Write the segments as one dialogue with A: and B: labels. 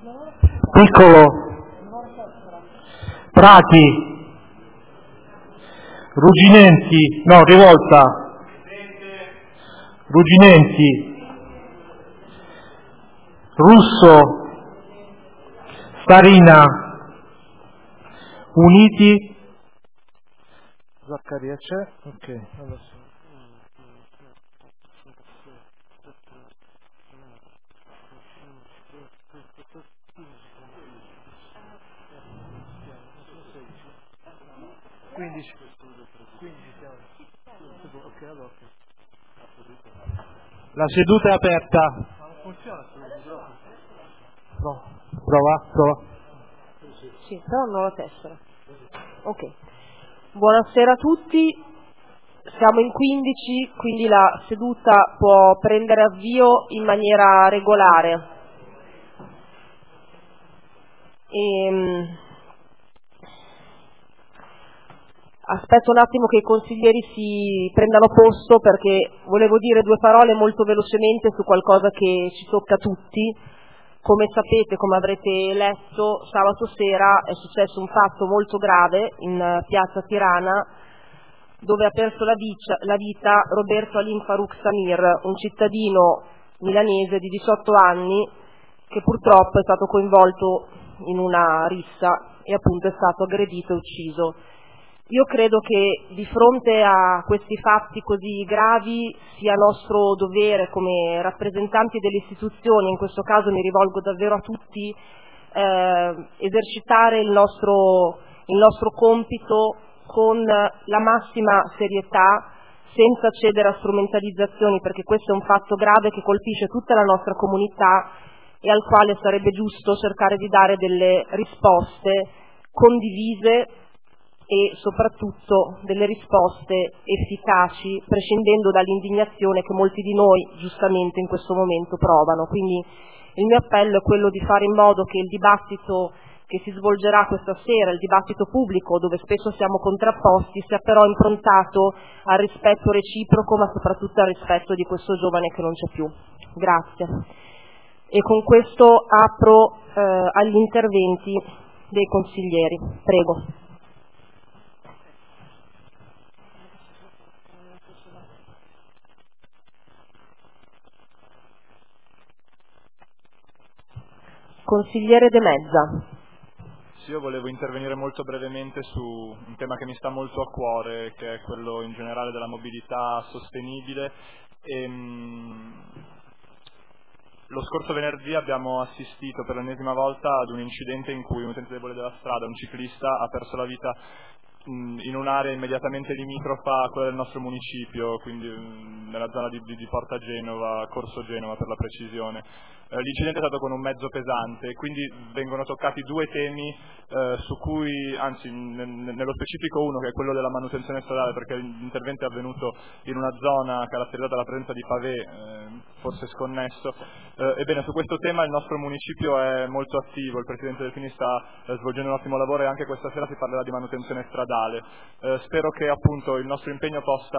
A: Piccolo, Prati, Ruginenti, no, Rivolta, Ruginenti, Russo, Starina, Uniti, Zaccaria c'è? Ok, allora. 15 siamo. Ok, allora. La seduta è aperta. Ma non funziona prova.
B: Sì, però non la tessera. Ok. Buonasera a tutti. Siamo in 15, quindi la seduta può prendere avvio in maniera regolare. Aspetto un attimo che i consiglieri si prendano posto, perché volevo dire due parole molto velocemente su qualcosa che ci tocca a tutti. Come sapete, come avrete letto, sabato sera è successo un fatto molto grave in piazza Tirana, dove ha perso la vita Roberto Alim Farouk Samir, un cittadino milanese di 18 anni che purtroppo è stato coinvolto in una rissa e appunto è stato aggredito e ucciso. Io credo che di fronte a questi fatti così gravi sia nostro dovere come rappresentanti delle istituzioni, in questo caso mi rivolgo davvero a tutti, esercitare il nostro compito con la massima serietà, senza cedere a strumentalizzazioni, perché questo è un fatto grave che colpisce tutta la nostra comunità e al quale sarebbe giusto cercare di dare delle risposte condivise e soprattutto delle risposte efficaci, prescindendo dall'indignazione che molti di noi giustamente in questo momento provano. Quindi il mio appello è quello di fare in modo che il dibattito che si svolgerà questa sera, il dibattito pubblico, dove spesso siamo contrapposti, sia però improntato al rispetto reciproco, ma soprattutto al rispetto di questo giovane che non c'è più. Grazie. E con questo apro agli interventi dei consiglieri. Prego. Consigliere De Mezza.
C: Sì, io volevo intervenire molto brevemente su un tema che mi sta molto a cuore, che è quello in generale della mobilità sostenibile. Lo scorso venerdì abbiamo assistito per l'ennesima volta ad un incidente in cui un utente debole della strada, un ciclista, ha perso la vita in un'area immediatamente limitrofa a quella del nostro municipio, quindi nella zona di Porta Genova, Corso Genova per la precisione. L'incidente è stato con un mezzo pesante, quindi vengono toccati due temi su cui, anzi nello specifico uno, che è quello della manutenzione stradale, perché l'intervento è avvenuto in una zona caratterizzata dalla presenza di pavé, forse sconnesso. Ebbene, su questo tema il nostro municipio è molto attivo, il Presidente Delfini sta svolgendo un ottimo lavoro e anche questa sera si parlerà di manutenzione stradale. Spero che appunto il nostro impegno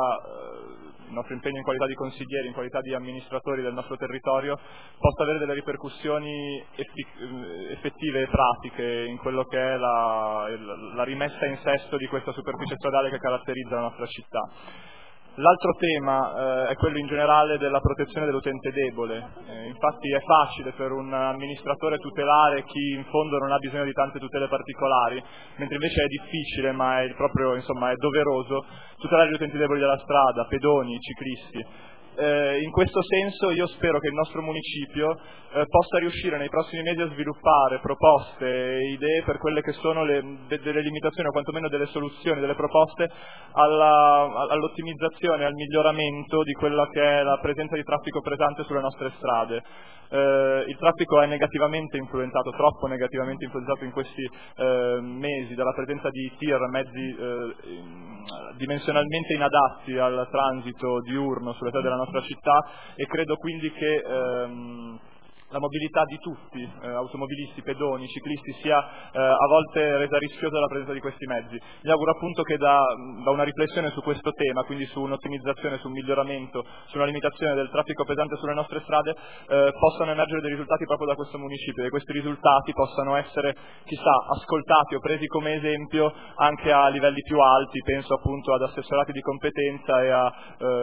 C: in qualità di consiglieri, in qualità di amministratori del nostro territorio, possa avere delle ripercussioni effettive e pratiche in quello che è la rimessa in sesto di questa superficie stradale che caratterizza la nostra città. L'altro tema è quello in generale della protezione dell'utente debole. Infatti è facile per un amministratore tutelare chi in fondo non ha bisogno di tante tutele particolari, mentre invece è difficile, ma è proprio, insomma, è doveroso tutelare gli utenti deboli della strada, pedoni, ciclisti. In questo senso io spero che il nostro municipio possa riuscire nei prossimi mesi a sviluppare proposte e idee per quelle che sono delle limitazioni o quantomeno delle soluzioni, delle proposte all'ottimizzazione e al miglioramento di quella che è la presenza di traffico pesante sulle nostre strade. Il traffico è negativamente influenzato, troppo negativamente influenzato in questi mesi dalla presenza di tir, mezzi dimensionalmente inadatti al transito diurno sulle strade della nostra città, e credo quindi che la mobilità di tutti, automobilisti, pedoni, ciclisti, sia a volte resa rischiosa la presenza di questi mezzi. Mi auguro appunto che da una riflessione su questo tema, quindi su un'ottimizzazione, su un miglioramento, su una limitazione del traffico pesante sulle nostre strade, possano emergere dei risultati proprio da questo municipio, e questi risultati possano essere, chissà, ascoltati o presi come esempio anche a livelli più alti, penso appunto ad assessorati di competenza e a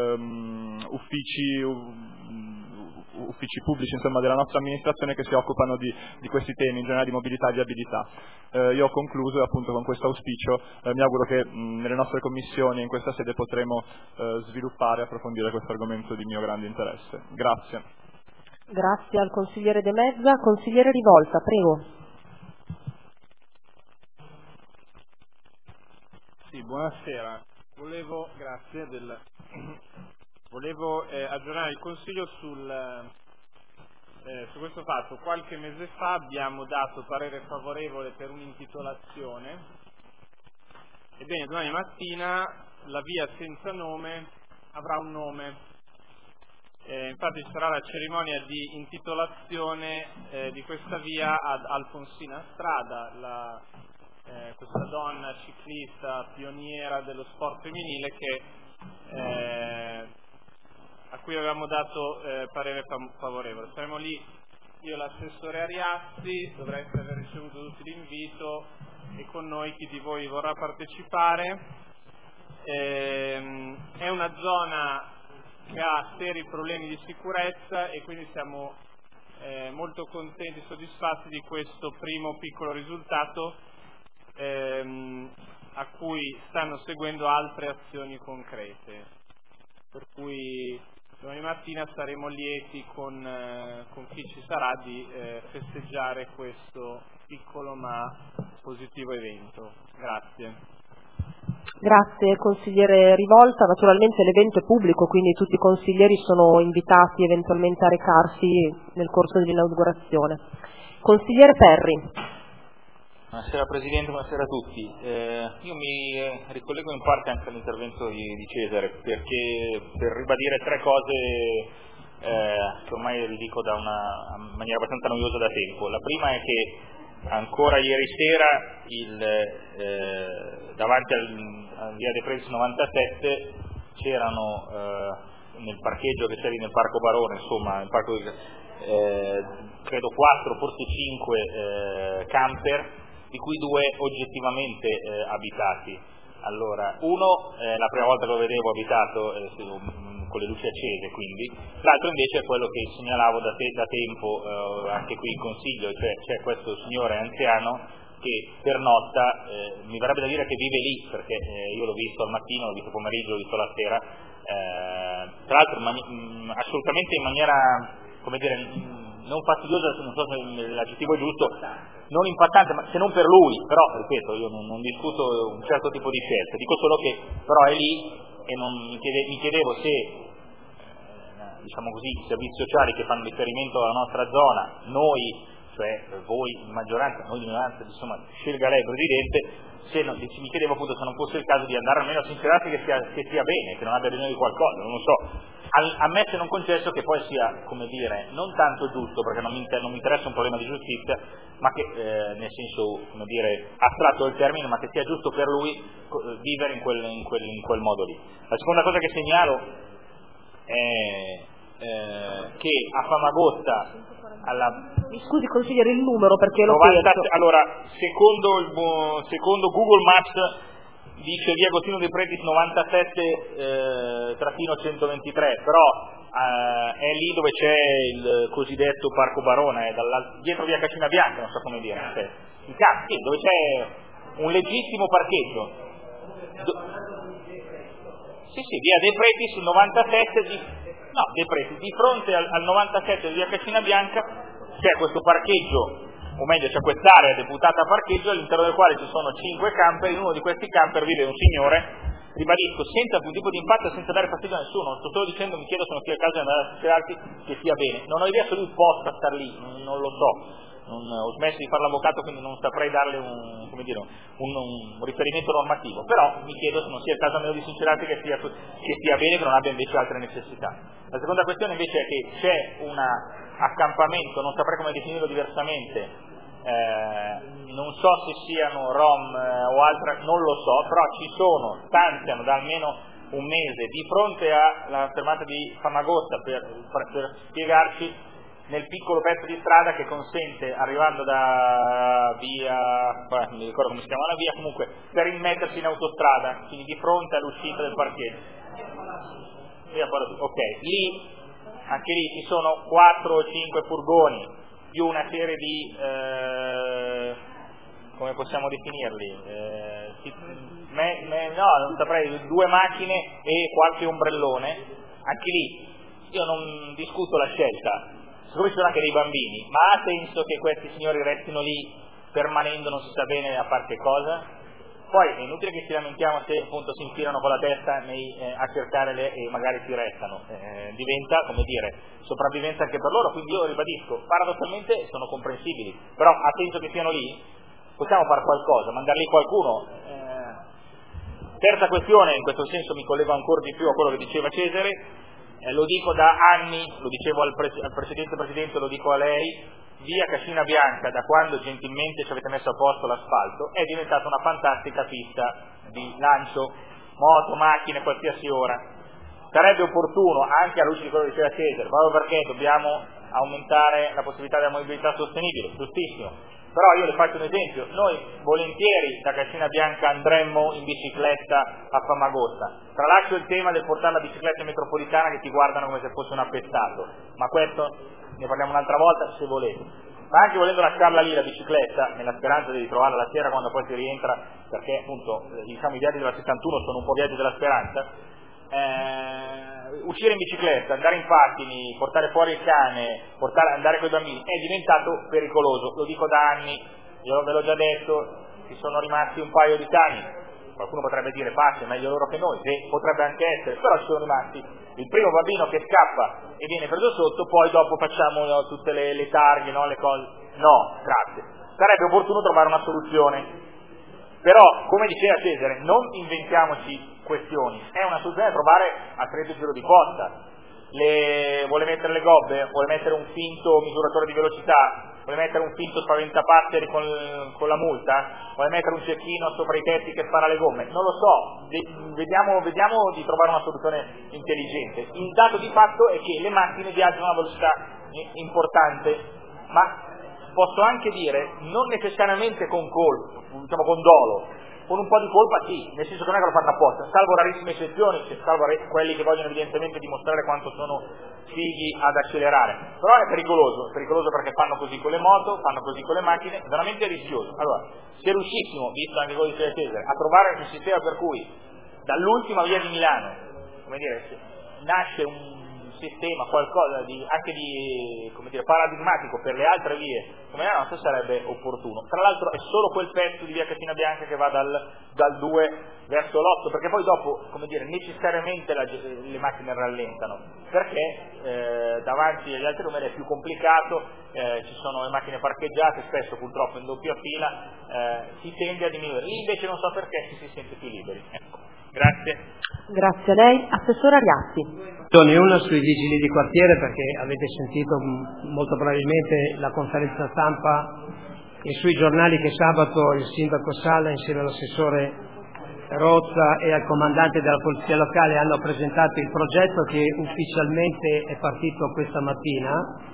C: uffici pubblici, insomma, della nostra amministrazione, che si occupano di questi temi in generale di mobilità e viabilità. Io ho concluso, e appunto con questo auspicio mi auguro che nelle nostre commissioni e in questa sede potremo sviluppare e approfondire questo argomento di mio grande interesse. Grazie.
B: Grazie al consigliere De Mezza. Consigliere Rivolta, prego.
D: Sì, buonasera. Volevo aggiornare il Consiglio su questo fatto. Qualche mese fa abbiamo dato parere favorevole per un'intitolazione. Ebbene, domani mattina la via senza nome avrà un nome. Infatti ci sarà la cerimonia di intitolazione di questa via ad Alfonsina Strada, questa donna ciclista pioniera dello sport femminile a cui avevamo dato parere favorevole. Saremo lì io e l'assessore Ariassi, dovreste aver ricevuto tutti l'invito, e con noi chi di voi vorrà partecipare. È una zona che ha seri problemi di sicurezza, e quindi siamo molto contenti e soddisfatti di questo primo piccolo risultato, a cui stanno seguendo altre azioni concrete, per cui domani mattina saremo lieti con chi ci sarà di festeggiare questo piccolo ma positivo evento. Grazie.
B: Grazie consigliere Rivolta. Naturalmente l'evento è pubblico, quindi tutti i consiglieri sono invitati eventualmente a recarsi nel corso dell'inaugurazione. Consigliere Perri.
E: Buonasera Presidente, buonasera a tutti. Io mi ricollego in parte anche all'intervento di Cesare, perché per ribadire tre cose che ormai vi dico in maniera abbastanza noiosa da tempo. La prima è che ancora ieri sera davanti a via De Pretis 97 c'erano nel parcheggio che c'è lì nel Parco Barone, insomma nel parco credo 4, forse 5 camper, di cui 2 oggettivamente abitati. Allora, uno la prima volta che lo vedevo abitato con le luci accese, quindi l'altro invece è quello che segnalavo da tempo anche qui in Consiglio, cioè c'è questo signore anziano che pernotta, mi verrebbe da dire che vive lì, perché io l'ho visto al mattino, l'ho visto pomeriggio, l'ho visto la sera, tra l'altro assolutamente in maniera, come dire, non fastidiosa, non so se l'aggettivo è giusto, non impattante, ma se non per lui, però ripeto, io non discuto un certo tipo di scelte, dico solo che però è lì, e mi chiedevo se diciamo così, i servizi sociali che fanno riferimento alla nostra zona, noi, cioè voi in maggioranza, noi di minoranza, insomma, scelga lei Presidente, mi chiedevo appunto se non fosse il caso di andare almeno a sincerarsi che sia bene, che non abbia bisogno di qualcosa, non lo so. Ammesso e non concesso che poi sia, come dire, non tanto giusto, perché non mi interessa un problema di giustizia, ma che nel senso, come dire, astratto il termine, ma che sia giusto per lui vivere in quel modo lì. La seconda cosa che segnalo è che a Famagosta
B: Mi scusi consigliere il numero perché l'ho
E: 90,
B: perso.
E: allora, secondo Google Maps dice via Agostino De Pretis 97-123, però è lì dove c'è il cosiddetto Parco Barone, dietro via Cascina Bianca, non so come dire, dove c'è un legittimo parcheggio. Via De Pretis 97 De Pretis, di fronte al 97 di via Cascina Bianca c'è questo parcheggio, o meglio c'è quest'area deputata a parcheggio all'interno del quale ci sono 5 camper. In uno di questi camper vive un signore, ribadisco, senza alcun tipo di impatto, senza dare fastidio a nessuno, sto solo dicendo, mi chiedo se non sia il caso di andare a sincerarsi che sia bene. Non ho idea se lui possa star lì, non lo so, ho smesso di fare l'avvocato, quindi non saprei darle un riferimento normativo, però mi chiedo se non sia il caso almeno di sincerarsi che sia bene, che non abbia invece altre necessità. La seconda questione invece è che c'è una accampamento, non saprei come definirlo diversamente, non so se siano rom o altra, non lo so, però ci sono, stanziano da almeno un mese di fronte alla fermata di Famagosta per spiegarci nel piccolo pezzo di strada che consente, arrivando da via, non mi ricordo come si chiama la via, comunque per immettersi in autostrada, quindi di fronte all'uscita del parcheggio. Ok, lì, anche lì ci sono 4 o 5 furgoni più una serie di, come possiamo definirli? No, non saprei, 2 macchine e qualche ombrellone. Anche lì io non discuto la scelta. Siccome ci sono anche dei bambini, ma ha senso che questi signori restino lì permanendo non si sa bene a fare che cosa? Poi è inutile che ci lamentiamo se appunto si infilano con la testa a cercarle e magari ci restano, diventa, come dire, sopravvivenza anche per loro, quindi io ribadisco, paradossalmente sono comprensibili, però ha senso che siano lì? Possiamo fare qualcosa, mandar lì qualcuno? Terza questione, in questo senso mi collego ancora di più a quello che diceva Cesare, lo dico da anni, lo dicevo al precedente Presidente, lo dico a lei, via Cascina Bianca, da quando gentilmente ci avete messo a posto l'asfalto, è diventata una fantastica pista di lancio, moto, macchine, qualsiasi ora. Sarebbe opportuno, anche alla luce di quello che diceva Cesare, proprio perché dobbiamo aumentare la possibilità della mobilità sostenibile, giustissimo. Però io le faccio un esempio, noi volentieri da Cascina Bianca andremmo in bicicletta a Famagosta, tralascio il tema del portare la bicicletta metropolitana che ti guardano come se fosse un appestato, ma questo ne parliamo un'altra volta se volete, ma anche volendo lasciarla lì la bicicletta, nella speranza di ritrovarla la sera quando poi si rientra, perché appunto diciamo i viaggi della 61 sono un po' viaggi della speranza, uscire in bicicletta, andare in pattini, portare fuori il cane, andare con i bambini è diventato pericoloso, lo dico da anni, io ve l'ho già detto, ci sono rimasti un paio di cani, qualcuno potrebbe dire pace, meglio loro che noi, potrebbe anche essere, però ci sono rimasti, il primo bambino che scappa e viene preso sotto, poi dopo facciamo tutte le targhe, no, le cose, no, grazie, sarebbe opportuno trovare una soluzione. Però, come diceva Cesare, non inventiamoci questioni, è una soluzione da trovare a stretto giro di costa. Vuole mettere le gobbe, vuole mettere un finto misuratore di velocità, vuole mettere un finto spaventapasseri con la multa, vuole mettere un cecchino sopra i tetti che spara le gomme, non lo so, vediamo di trovare una soluzione intelligente. Il dato di fatto è che le macchine viaggiano a una velocità importante, ma posso anche dire non necessariamente con colpo, diciamo con dolo, con un po' di colpa sì, nel senso che non è che lo fanno apposta, salvo rarissime eccezioni, salvo quelli che vogliono evidentemente dimostrare quanto sono fighi ad accelerare, però è pericoloso perché fanno così con le moto, fanno così con le macchine, è veramente rischioso. Allora, se riuscissimo, visto anche quello di Cesare, a trovare un sistema per cui dall'ultima via di Milano, come dire, nasce un sistema, qualcosa anche di come dire, paradigmatico per le altre vie come la nostra, sarebbe opportuno. Tra l'altro è solo quel pezzo di via Cascina Bianca che va dal 2 verso l'8, perché poi dopo, come dire, necessariamente le macchine rallentano, perché davanti agli altri numeri è più complicato, ci sono le macchine parcheggiate, spesso purtroppo in doppia fila, si tende a diminuire, lì invece non so perché si sente più liberi. Ecco. Grazie.
B: Grazie a lei. Assessore Ariassi.
A: Una sui vigili di quartiere, perché avete sentito molto probabilmente la conferenza stampa e sui giornali che sabato il sindaco Sala insieme all'assessore Rozza e al comandante della polizia locale hanno presentato il progetto che ufficialmente è partito questa mattina.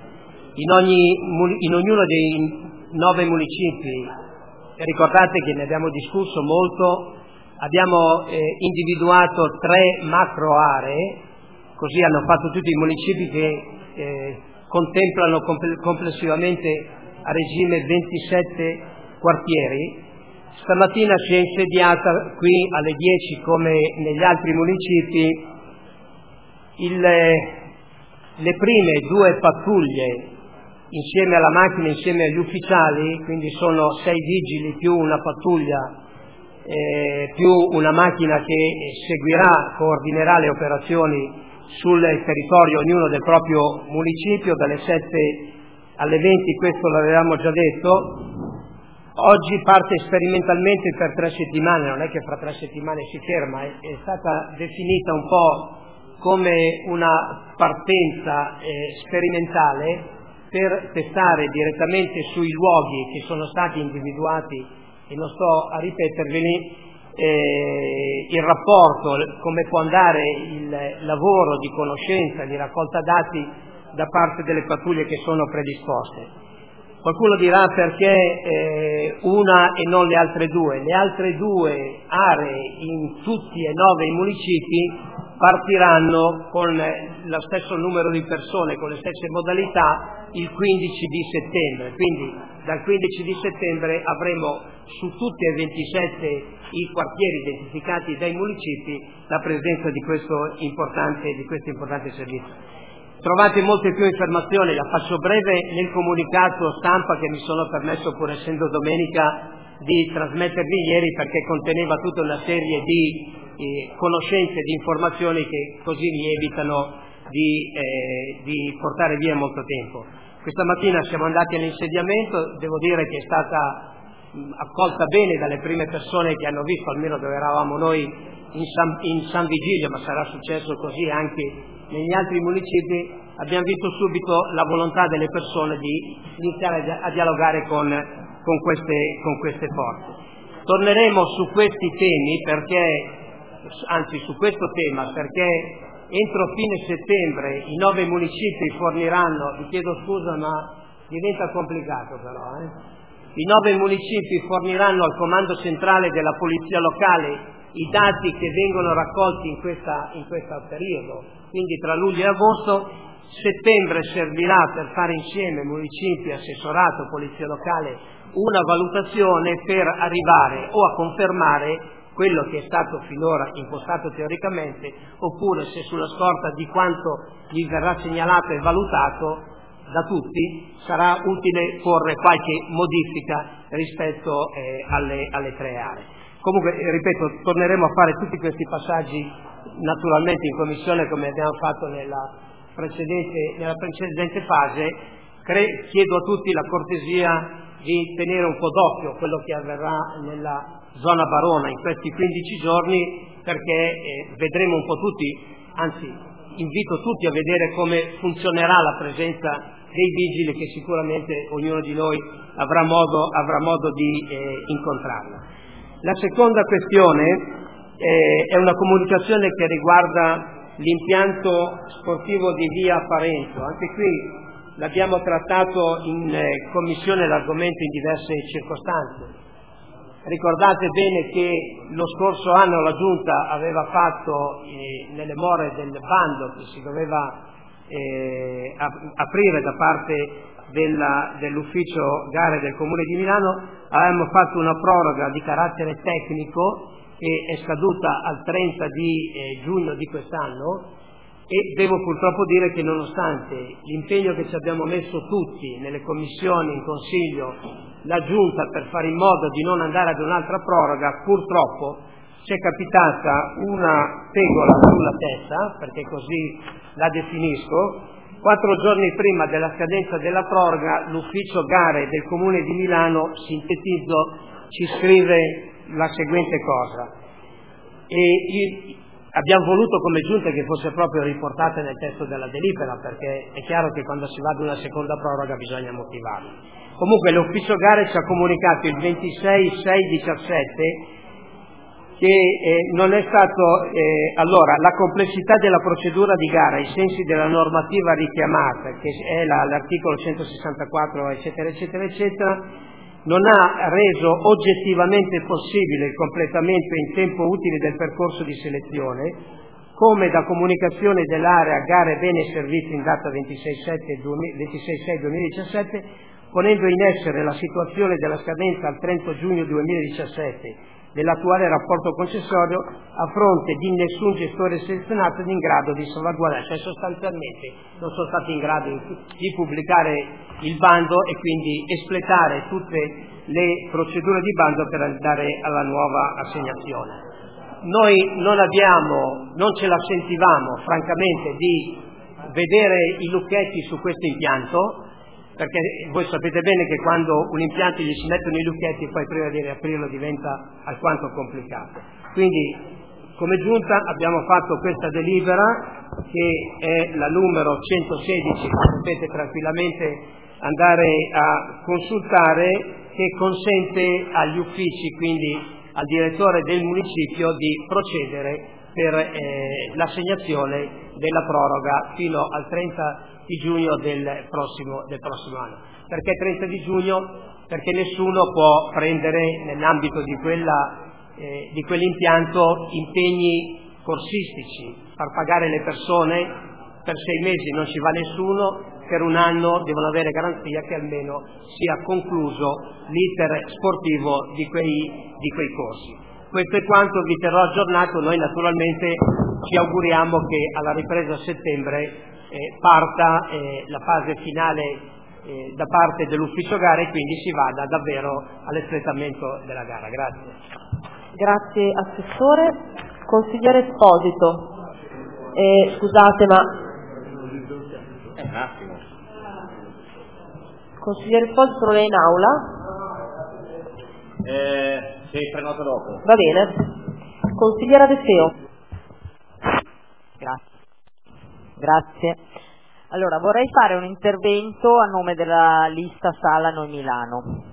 A: In ognuno dei 9 municipi, ricordate che ne abbiamo discusso molto, abbiamo individuato 3 macro aree, così hanno fatto tutti i municipi che contemplano complessivamente a regime 27 quartieri. Stamattina si è insediata qui alle 10 come negli altri municipi le prime 2 pattuglie insieme alla macchina, insieme agli ufficiali, quindi sono 6 vigili più una pattuglia più una macchina che seguirà, coordinerà le operazioni sul territorio ognuno del proprio municipio dalle 7 alle 20, questo l'avevamo già detto. Oggi parte sperimentalmente per 3 settimane, non è che fra 3 settimane si ferma, è stata definita un po' come una partenza sperimentale per testare direttamente sui luoghi che sono stati individuati, e non sto a ripeterveli, il rapporto, come può andare il lavoro di conoscenza, di raccolta dati da parte delle pattuglie che sono predisposte. Qualcuno dirà perché una e non le altre due. Le altre due aree in tutti e 9 i municipi partiranno con lo stesso numero di persone, con le stesse modalità, il 15 di settembre. Quindi dal 15 di settembre avremo su tutti e 27 i quartieri identificati dai municipi la presenza di questo importante servizio. Trovate molte più informazioni, la faccio breve, nel comunicato stampa che mi sono permesso, pur essendo domenica, di trasmettervi ieri, perché conteneva tutta una serie di conoscenze, di informazioni che così mi evitano di portare via molto tempo. Questa mattina siamo andati all'insediamento, devo dire che è stata accolta bene dalle prime persone che hanno visto, almeno dove eravamo noi in San Vigilio, ma sarà successo così anche negli altri municipi. Abbiamo visto subito la volontà delle persone di iniziare a dialogare con queste forze. Torneremo su questi temi su questo tema perché entro fine settembre i 9 municipi forniranno, vi chiedo scusa ma diventa complicato però, i 9 municipi forniranno al comando centrale della polizia locale i dati che vengono raccolti in questo periodo, quindi tra luglio e agosto. Settembre servirà per fare insieme municipi, assessorato, polizia locale, una valutazione per arrivare o a confermare quello che è stato finora impostato teoricamente, oppure se sulla scorta di quanto gli verrà segnalato e valutato da tutti sarà utile porre qualche modifica rispetto alle 3 aree. Comunque, ripeto, torneremo a fare tutti questi passaggi naturalmente in commissione come abbiamo fatto nella precedente fase. Chiedo a tutti la cortesia di tenere un po' d'occhio quello che avverrà nella zona Barona in questi 15 giorni, perché vedremo un po' tutti, anzi invito tutti a vedere come funzionerà la presenza dei vigili, che sicuramente ognuno di noi avrà modo di incontrarla. La seconda questione è una comunicazione che riguarda l'impianto sportivo di via Parenzo. Anche qui l'abbiamo trattato in commissione l'argomento in diverse circostanze. Ricordate bene che lo scorso anno la Giunta aveva fatto nelle more del bando che si doveva aprire da parte dell'ufficio gare del Comune di Milano, avevamo fatto una proroga di carattere tecnico che è scaduta al 30 di giugno di quest'anno, e devo purtroppo dire che nonostante l'impegno che ci abbiamo messo tutti nelle commissioni, in Consiglio, la Giunta per fare in modo di non andare ad un'altra proroga, purtroppo ci è capitata una tegola sulla testa, perché così la definisco. 4 giorni prima della scadenza della proroga l'ufficio gare del Comune di Milano, sintetizzo, ci scrive la seguente cosa, e abbiamo voluto come Giunta che fosse proprio riportata nel testo della delibera, perché è chiaro che quando si va ad una seconda proroga bisogna motivarla. Comunque l'ufficio gare ci ha comunicato il 26/6/17 che non è stato allora la complessità della procedura di gara ai sensi della normativa richiamata, che è l'articolo 164 eccetera eccetera eccetera, non ha reso oggettivamente possibile il completamento in tempo utile del percorso di selezione, come da comunicazione dell'area gare beni e servizi in data 26/6/2017, ponendo in essere la situazione della scadenza al 30 giugno 2017 dell'attuale rapporto concessorio a fronte di nessun gestore selezionato in grado di salvaguardare, cioè sostanzialmente non sono stati in grado di pubblicare il bando e quindi espletare tutte le procedure di bando per andare alla nuova assegnazione. Noi non ce la sentivamo francamente di vedere i lucchetti su questo impianto, perché voi sapete bene che quando un impianto gli si mettono i lucchetti poi prima di riaprirlo diventa alquanto complicato. Quindi come Giunta abbiamo fatto questa delibera, che è la numero 116, che potete tranquillamente andare a consultare, che consente agli uffici, quindi al direttore del municipio, di procedere per l'assegnazione della proroga fino al 30 di giugno del prossimo anno. Perché 30 di giugno? Perché nessuno può prendere nell'ambito di quell'impianto impegni corsistici, far pagare le persone per 6 mesi non ci va nessuno, per un anno devono avere garanzia che almeno sia concluso l'iter sportivo di quei corsi. Questo è quanto, vi terrò aggiornato. Noi naturalmente ci auguriamo che alla ripresa a settembre parta la fase finale da parte dell'ufficio gare e quindi si vada davvero all'espletamento della gara. Grazie.
B: Grazie Assessore. Consigliere Esposito, scusate ma...
E: Un attimo.
B: Consigliere Esposito non è in aula?
E: Sì, prenoto dopo.
B: Va bene. Consigliera De Feo.
F: Grazie. Allora, vorrei fare un intervento a nome della lista Sala Noi Milano.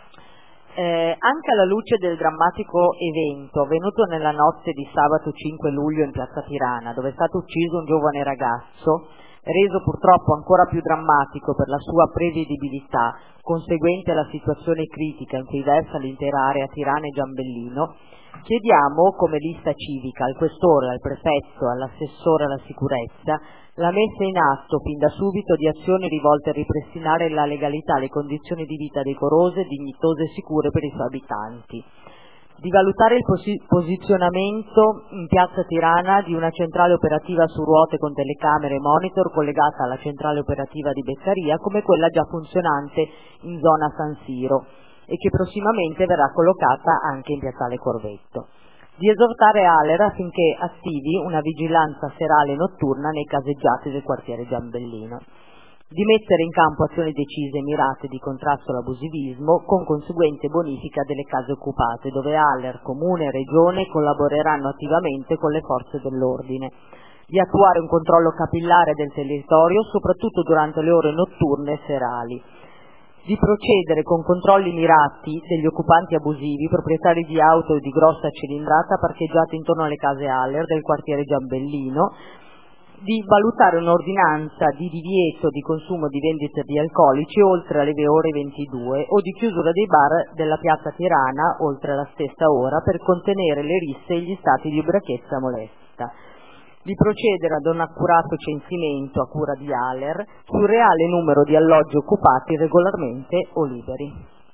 F: Anche alla luce del drammatico evento avvenuto nella notte di sabato 5 luglio in piazza Tirana, dove è stato ucciso un giovane ragazzo, reso purtroppo ancora più drammatico per la sua prevedibilità, conseguente alla situazione critica in cui versa l'intera area Tirana e Giambellino, chiediamo come lista civica al questore, al prefetto, all'assessore alla sicurezza la messa in atto fin da subito di azioni rivolte a ripristinare la legalità e le condizioni di vita decorose, dignitose e sicure per i suoi abitanti, di valutare il posizionamento in piazza Tirana di una centrale operativa su ruote con telecamere e monitor collegata alla centrale operativa di Beccaria come quella già funzionante in zona San Siro e che prossimamente verrà collocata anche in piazzale Corvetto, di esortare Aler affinché attivi una vigilanza serale e notturna nei caseggiati del quartiere Giambellino, di mettere in campo azioni decise e mirate di contrasto all'abusivismo con conseguente bonifica delle case occupate, dove Aler, Comune e Regione collaboreranno attivamente con le forze dell'ordine, di attuare un controllo capillare del territorio soprattutto durante le ore notturne e serali, di procedere con controlli mirati degli occupanti abusivi, proprietari di auto di grossa cilindrata parcheggiati intorno alle case Aller del quartiere Giambellino, di valutare un'ordinanza di divieto di consumo di vendita di alcolici oltre alle ore 22 o di chiusura dei bar della piazza Tirana oltre la stessa ora per contenere le risse e gli stati di ubriachezza molesta, di procedere ad un accurato censimento a cura di Aler sul reale numero di alloggi occupati regolarmente o liberi.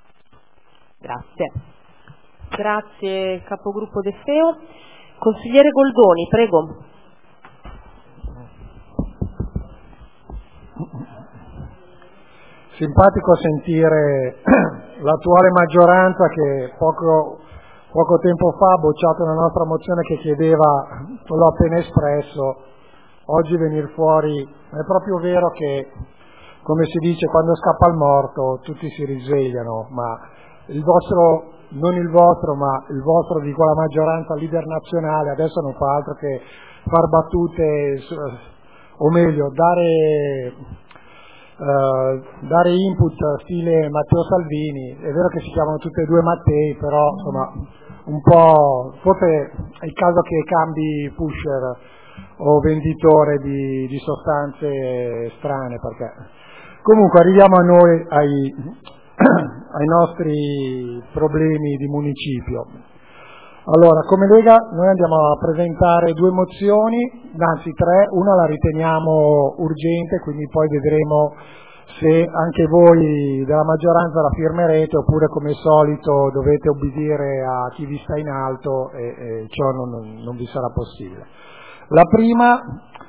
F: Grazie.
B: Grazie capogruppo De Feo. Consigliere Goldoni, prego.
G: Simpatico sentire l'attuale maggioranza che poco tempo fa ha bocciato una nostra mozione che chiedeva, l'ho appena espresso, oggi venire fuori. È proprio vero che, come si dice, quando scappa il morto tutti si risvegliano, ma il vostro, non il vostro, ma il vostro di quella maggioranza leader nazionale adesso non fa altro che far battute, o meglio, dare input stile Matteo Salvini. È vero che si chiamano tutti e due Mattei, però insomma un po', forse è il caso che cambi pusher o venditore di sostanze strane, perché comunque arriviamo a noi ai nostri problemi di municipio. Allora, come Lega noi andiamo a presentare 2 mozioni, anzi 3, una la riteniamo urgente, quindi poi vedremo se anche voi della maggioranza la firmerete oppure come al solito dovete obbedire a chi vi sta in alto e ciò non vi sarà possibile. La prima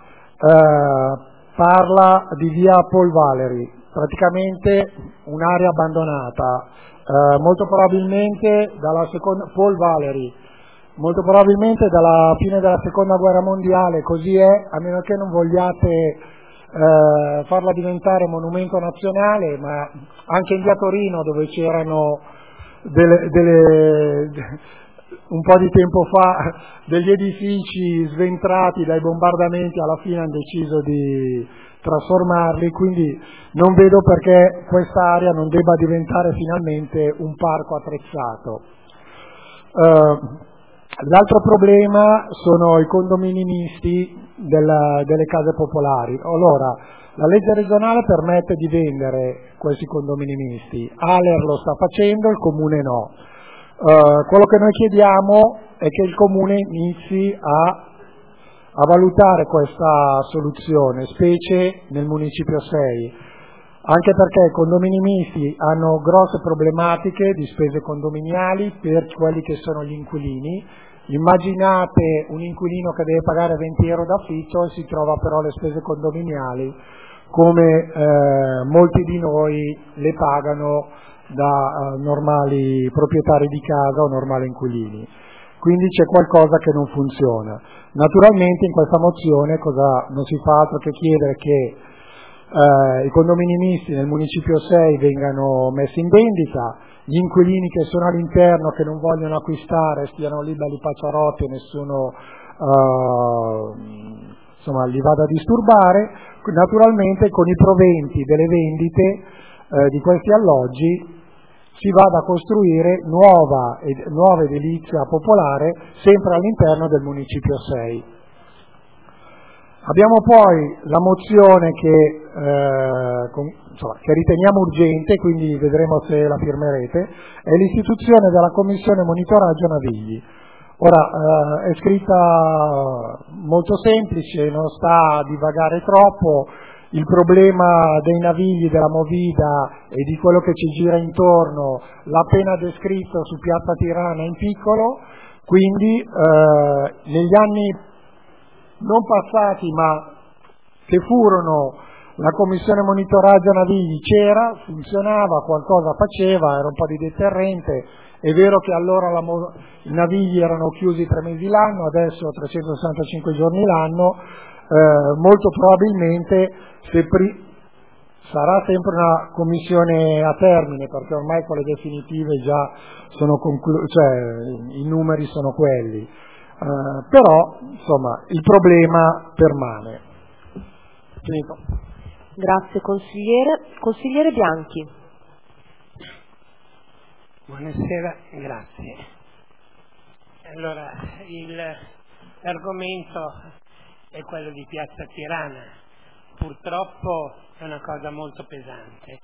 G: parla di via Paul Valery, praticamente un'area abbandonata, molto probabilmente dalla seconda Paul Valery, molto probabilmente dalla fine della seconda guerra mondiale, così è, a meno che non vogliate farla diventare monumento nazionale, ma anche in via Torino, dove c'erano un po' di tempo fa degli edifici sventrati dai bombardamenti, alla fine hanno deciso di trasformarli, quindi non vedo perché quest'area non debba diventare finalmente un parco attrezzato. L'altro problema sono i condomini misti delle case popolari. Allora, la legge regionale permette di vendere questi condomini misti, ALER lo sta facendo, il Comune no. Quello che noi chiediamo è che il Comune inizi a valutare questa soluzione, specie nel Municipio 6, anche perché i condomini misti hanno grosse problematiche di spese condominiali per quelli che sono gli inquilini. Immaginate un inquilino che deve pagare 20 euro d'affitto e si trova però le spese condominiali come molti di noi le pagano da normali proprietari di casa o normali inquilini. Quindi c'è qualcosa che non funziona. Naturalmente in questa mozione non si fa altro che chiedere che i condomini misti nel Municipio 6 vengano messi in vendita, gli inquilini che sono all'interno che non vogliono acquistare stiano lì belli pacciarotti e nessuno li vada a disturbare. Naturalmente con i proventi delle vendite di questi alloggi si vada a costruire nuova edilizia popolare sempre all'interno del Municipio 6. Abbiamo poi la mozione che riteniamo urgente, quindi vedremo se la firmerete, è l'istituzione della Commissione Monitoraggio Navigli. Ora, è scritta molto semplice, non sta a divagare troppo. Il problema dei navigli, della movida e di quello che ci gira intorno l'ha appena descritto su Piazza Tirana in piccolo, quindi negli anni non passati ma che furono la Commissione Monitoraggio Navigli c'era, funzionava, qualcosa faceva, era un po' di deterrente. È vero che allora i navigli erano chiusi 3 mesi l'anno, adesso 365 giorni l'anno. Molto probabilmente sarà sempre una commissione a termine, perché ormai quelle definitive già sono i numeri sono quelli, però insomma il problema permane. Finito.
B: Grazie consigliere Bianchi.
A: Buonasera, grazie. Allora, l'argomento è quello di Piazza Tirana. Purtroppo è una cosa molto pesante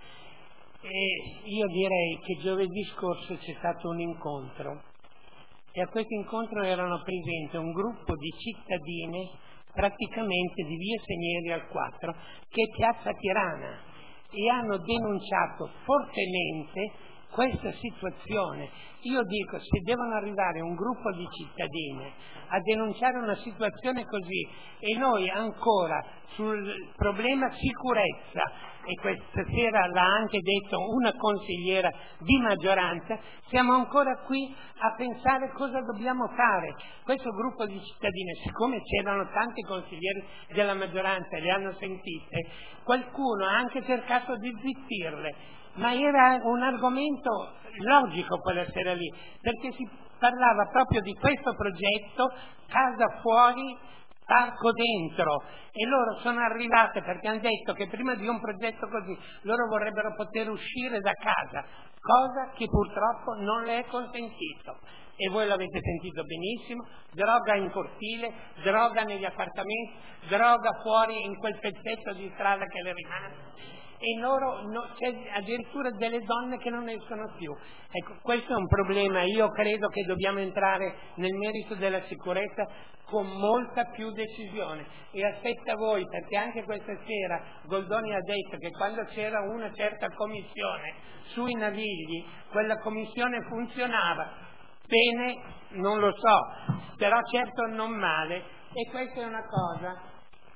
A: e io direi che giovedì scorso c'è stato un incontro e a questo incontro erano presenti un gruppo di cittadine praticamente di via Segneri al 4 che è Piazza Tirana e hanno denunciato fortemente questa situazione. Io dico, se devono arrivare un gruppo di cittadine a denunciare una situazione così e noi ancora sul problema sicurezza, e questa sera l'ha anche detto una consigliera di maggioranza, siamo ancora qui a pensare cosa dobbiamo fare. Questo gruppo di cittadine, siccome c'erano tanti consiglieri della maggioranza e le hanno sentite, qualcuno ha anche cercato di zittirle, ma era un argomento logico quella sera lì, perché si parlava proprio di questo progetto, casa fuori, parco dentro, e loro sono arrivate perché hanno detto che prima di un progetto così loro vorrebbero poter uscire da casa, cosa che purtroppo non le è consentito. E voi l'avete sentito benissimo, droga in cortile, droga negli appartamenti, droga fuori in quel pezzetto di strada che le rimane. E c'è addirittura delle donne che non escono più. Ecco, questo è un problema. Io credo che dobbiamo entrare nel merito della sicurezza con molta più decisione. E aspetta voi, perché anche questa sera Goldoni ha detto che quando c'era una certa commissione sui navigli, quella commissione funzionava. Bene, non lo so, però certo non male. E questa è una cosa.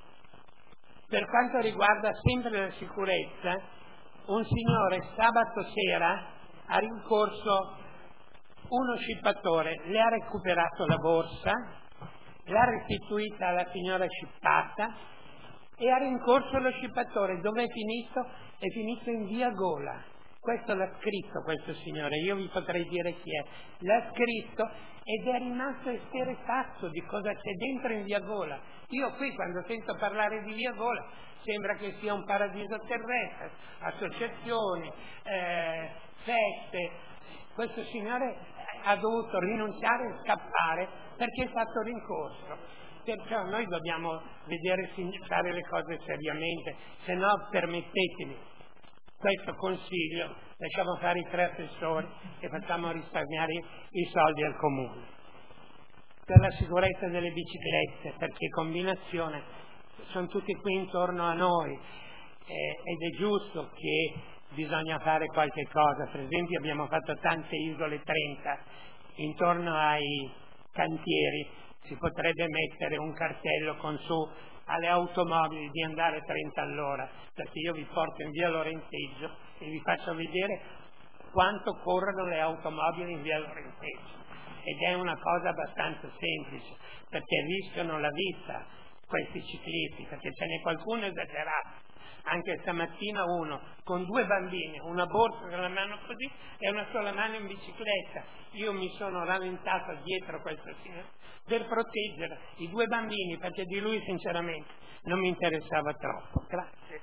A: Per quanto riguarda sempre la sicurezza, un signore sabato sera ha rincorso uno scippatore, le ha recuperato la borsa, l'ha restituita alla signora scippata e ha rincorso lo scippatore. Dove è finito? È finito in via Gola. Questo l'ha scritto questo signore, io vi potrei dire chi è. L'ha scritto ed è rimasto esterrefatto di cosa c'è dentro in Via Gola. Io qui quando sento parlare di Via Gola sembra che sia un paradiso terrestre, associazioni, feste. Questo signore ha dovuto rinunciare e scappare perché è stato rincorso. Perciò noi dobbiamo vedere fare le cose seriamente, se no permettetemi questo consiglio, lasciamo fare i 3 assessori e facciamo risparmiare i soldi al comune. Per la sicurezza delle biciclette, perché combinazione, sono tutti qui intorno a noi ed è giusto che bisogna fare qualche cosa. Per esempio abbiamo fatto tante isole 30 intorno ai cantieri, si potrebbe mettere un cartello con su alle automobili di andare 30 all'ora, perché io vi porto in via Lorenzeggio e vi faccio vedere quanto corrono le automobili in via Lorenzeggio, ed è una cosa abbastanza semplice, perché rischiano la vita questi ciclisti, perché ce n'è qualcuno esagerato. Anche stamattina uno con 2 bambini, una borsa nella mano così e una sola mano in bicicletta. Io mi sono rallentato dietro questo signore per proteggere i 2 bambini, perché di lui sinceramente non mi interessava troppo. Grazie.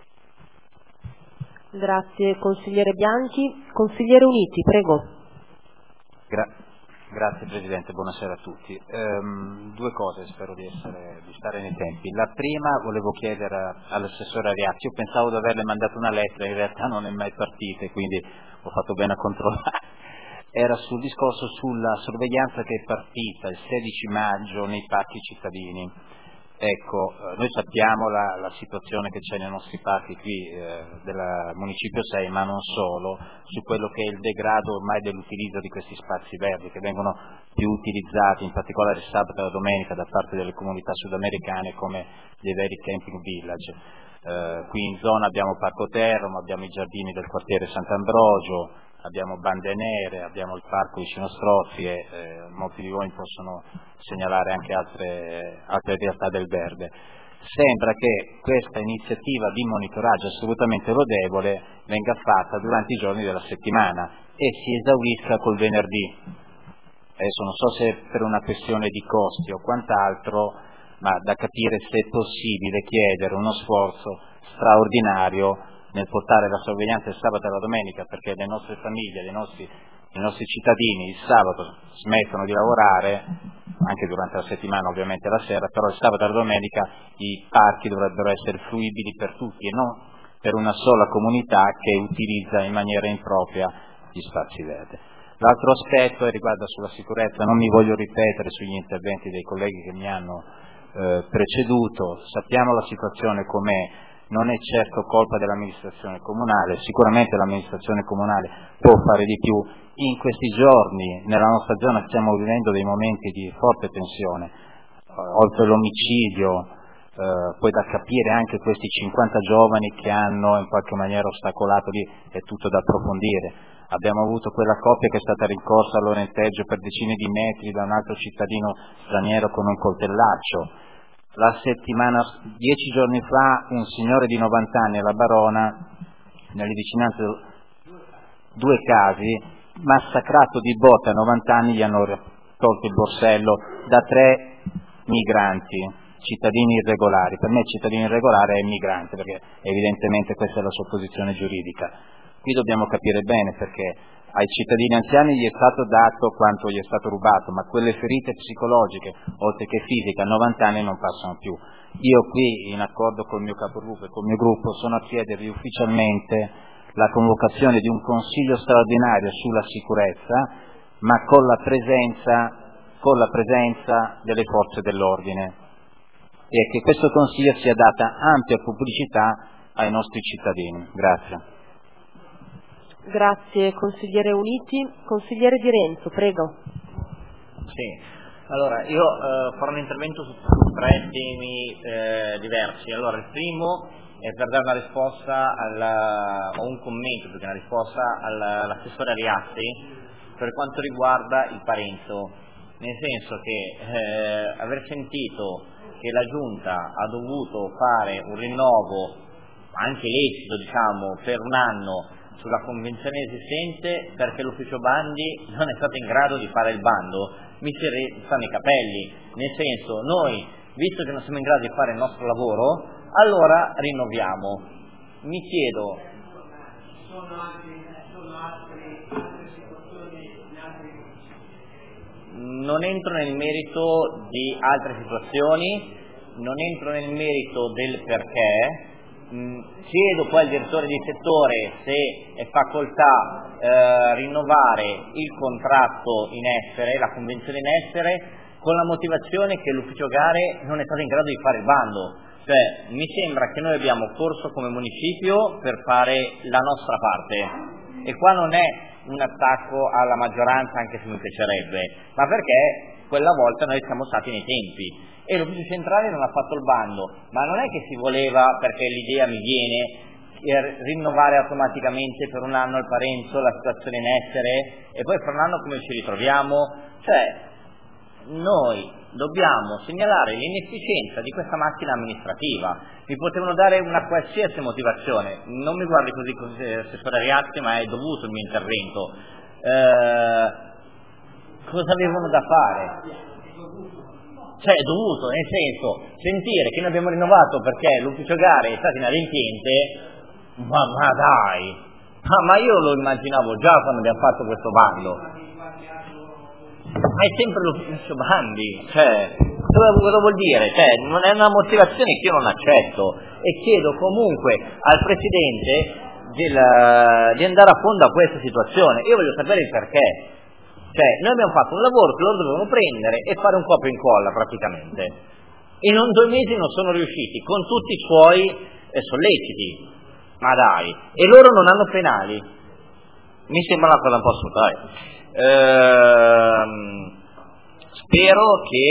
B: Grazie consigliere Bianchi. Consigliere Uniti, prego.
H: Grazie Presidente, buonasera a tutti. 2 cose, spero di stare nei tempi. La prima volevo chiedere all'assessore Ariazzi, io pensavo di averle mandato una lettera, in realtà non è mai partita, quindi ho fatto bene a controllare. Era sul discorso sulla sorveglianza che è partita il 16 maggio nei parchi cittadini. Ecco, noi sappiamo la situazione che c'è nei nostri parchi qui del Municipio 6, ma non solo, su quello che è il degrado ormai dell'utilizzo di questi spazi verdi che vengono più utilizzati, in particolare il sabato e la domenica, da parte delle comunità sudamericane come dei veri camping village. Qui in zona abbiamo Parco Teramo, abbiamo i giardini del quartiere Sant'Ambrogio, abbiamo Bande Nere, abbiamo il parco vicino Strozzi e molti di voi possono segnalare anche altre realtà del verde. Sembra che questa iniziativa di monitoraggio assolutamente lodevole venga fatta durante i giorni della settimana e si esaurisca col venerdì. Adesso non so se per una questione di costi o quant'altro, ma da capire se è possibile chiedere uno sforzo straordinario nel portare la sorveglianza il sabato e la domenica, perché le nostre famiglie, i nostri cittadini il sabato smettono di lavorare, anche durante la settimana ovviamente la sera, però il sabato e la domenica i parchi dovrebbero essere fruibili per tutti e non per una sola comunità che utilizza in maniera impropria gli spazi verdi. L'altro aspetto riguarda sulla sicurezza, non mi voglio ripetere sugli interventi dei colleghi che mi hanno preceduto, sappiamo la situazione com'è. Non è certo colpa dell'amministrazione comunale, sicuramente l'amministrazione comunale può fare di più. In questi giorni nella nostra zona stiamo vivendo dei momenti di forte tensione, oltre l'omicidio, poi da capire anche questi 50 giovani che hanno in qualche maniera ostacolato lì, è tutto da approfondire. Abbiamo avuto quella coppia che è stata rincorsa a Lorenzeggio per decine di metri da un altro cittadino straniero con un coltellaccio. La settimana, 10 giorni fa, un signore di 90 anni alla Barona, nelle vicinanze 2 casi, massacrato di botte a 90 anni, gli hanno tolto il borsello da 3 migranti, cittadini irregolari. Per me cittadino irregolare è migrante, perché evidentemente questa è la sua posizione giuridica. Qui dobbiamo capire bene, perché ai cittadini anziani gli è stato dato quanto gli è stato rubato, ma quelle ferite psicologiche, oltre che fisiche, a 90 anni non passano più. Io qui, in accordo col mio capogruppo e col mio gruppo, sono a chiedervi ufficialmente la convocazione di un consiglio straordinario sulla sicurezza, ma con la presenza delle forze dell'ordine, e che questo consiglio sia data ampia pubblicità ai nostri cittadini. Grazie.
B: Grazie consigliere Uniti. Consigliere Di Renzo, prego.
I: Sì, allora io farò un intervento su 3 temi diversi. Allora il primo è per dare una risposta o un commento, perché una risposta all'assessore Ariazzi per quanto riguarda il Parenzo, nel senso che aver sentito che la Giunta ha dovuto fare un rinnovo anche lecito, diciamo, per un anno sulla convenzione esistente perché l'ufficio bandi non è stato in grado di fare il bando, mi si rizzano i capelli, nel senso, noi, visto che non siamo in grado di fare il nostro lavoro, allora rinnoviamo. Mi chiedo,
A: sono altre situazioni in altri uffici?
I: Non entro nel merito di altre situazioni, non entro nel merito del perché. Chiedo poi al direttore di settore se è facoltà rinnovare il contratto in essere, la convenzione in essere, con la motivazione che l'ufficio gare non è stato in grado di fare il bando. Cioè, mi sembra che noi abbiamo corso come municipio per fare la nostra parte, e qua non è un attacco alla maggioranza, anche se mi piacerebbe, ma perché quella volta noi siamo stati nei tempi e l'ufficio centrale non ha fatto il bando, ma non è che si voleva, perché l'idea mi viene, rinnovare automaticamente per un anno al Parenzo la situazione in essere e poi fra un anno come ci ritroviamo. Cioè, noi dobbiamo segnalare l'inefficienza di questa macchina amministrativa. Mi potevano dare una qualsiasi motivazione, non mi guardi così assessore Riazzi, ma è dovuto il mio intervento. Cosa avevano da fare? Cioè è dovuto, nel senso, sentire che noi abbiamo rinnovato perché l'ufficio gare è stato inadempiente, ma dai, ma io lo immaginavo già quando abbiamo fatto questo bando. Ma è sempre l'ufficio bandi, cioè, cosa vuol dire? Cioè, non è una motivazione che io non accetto, e chiedo comunque al Presidente di andare a fondo a questa situazione. Io voglio sapere il perché. Cioè, noi abbiamo fatto un lavoro che loro dovevano prendere e fare un copia e incolla praticamente. In 2 mesi non sono riusciti, con tutti i suoi solleciti. Ma dai, e loro non hanno penali. Mi sembra una cosa un po' assurda. Spero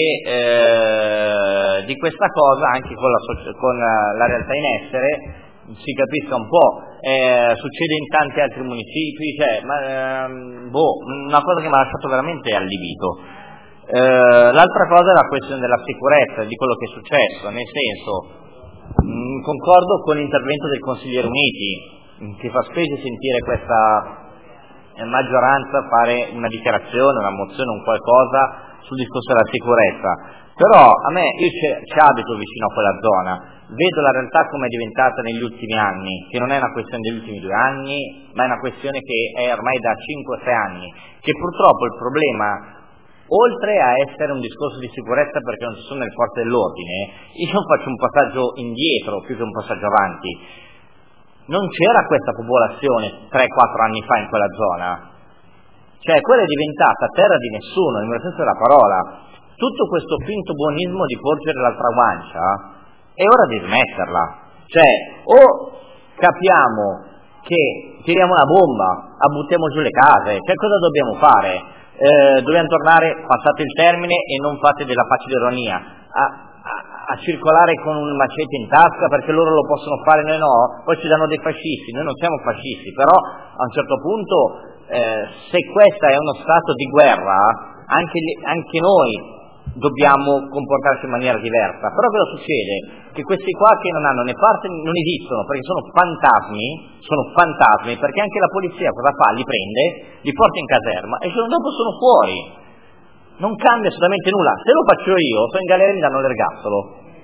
I: che di questa cosa anche con la realtà in essere si capisca un po'. Succede in tanti altri municipi, cioè, una cosa che mi ha lasciato veramente allibito. L'altra cosa è la questione della sicurezza, di quello che è successo, nel senso, concordo con l'intervento del consigliere Uniti, che fa specie sentire questa maggioranza fare una dichiarazione, una mozione, un qualcosa sul discorso della sicurezza. Però io ci abito vicino a quella zona, vedo la realtà come è diventata negli ultimi anni, che non è una questione degli ultimi 2 anni, ma è una questione che è ormai da 5-6 anni, che purtroppo il problema, oltre a essere un discorso di sicurezza perché non ci sono le forze dell'ordine, io faccio un passaggio indietro più che un passaggio avanti. Non c'era questa popolazione 3-4 anni fa in quella zona, cioè quella è diventata terra di nessuno, nel senso della parola. Tutto questo finto buonismo di porgere l'altra guancia è ora di smetterla. Cioè, o capiamo che tiriamo una bomba, buttiamo giù le case, cioè cosa dobbiamo fare? Dobbiamo tornare, passate il termine, e non fate della facile ironia, a circolare con un macete in tasca perché loro lo possono fare, noi no, poi ci danno dei fascisti. Noi non siamo fascisti, però a un certo punto se questo è uno stato di guerra, anche noi dobbiamo comportarci in maniera diversa. Però cosa succede? Che questi qua che non hanno né parte non esistono, perché sono fantasmi, perché anche la polizia cosa fa? Li prende, li porta in caserma e il giorno dopo sono fuori. Non cambia assolutamente nulla. Se lo faccio io, sono in galera e mi danno l'ergastolo.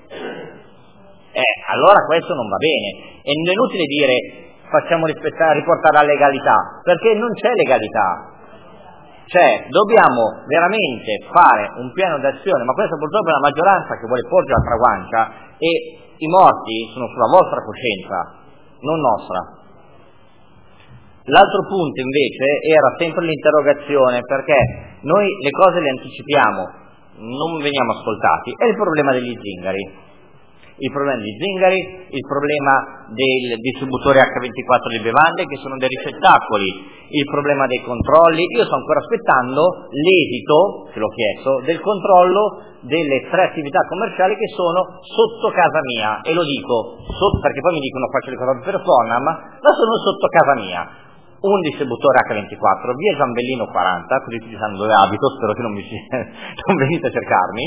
I: Allora questo non va bene. E non è inutile dire facciamo rispettare, riportare la legalità, perché non c'è legalità. Cioè, dobbiamo veramente fare un piano d'azione, ma questa purtroppo è una maggioranza che vuole porgere l'altra guancia, e i morti sono sulla vostra coscienza, non nostra. L'altro punto invece era sempre l'interrogazione, perché noi le cose le anticipiamo, non veniamo ascoltati. È il problema degli zingari. Il problema degli zingari, il problema del distributore H24 di bevande, che sono dei ricettacoli, il problema dei controlli. Io sto ancora aspettando l'esito, che l'ho chiesto, del controllo delle 3 attività commerciali che sono sotto casa mia, e lo dico perché poi mi dicono faccio le cose per Fonam, ma sono sotto casa mia. Un distributore H24, via Giambellino 40, così tutti sanno dove abito, spero che non venite a cercarmi.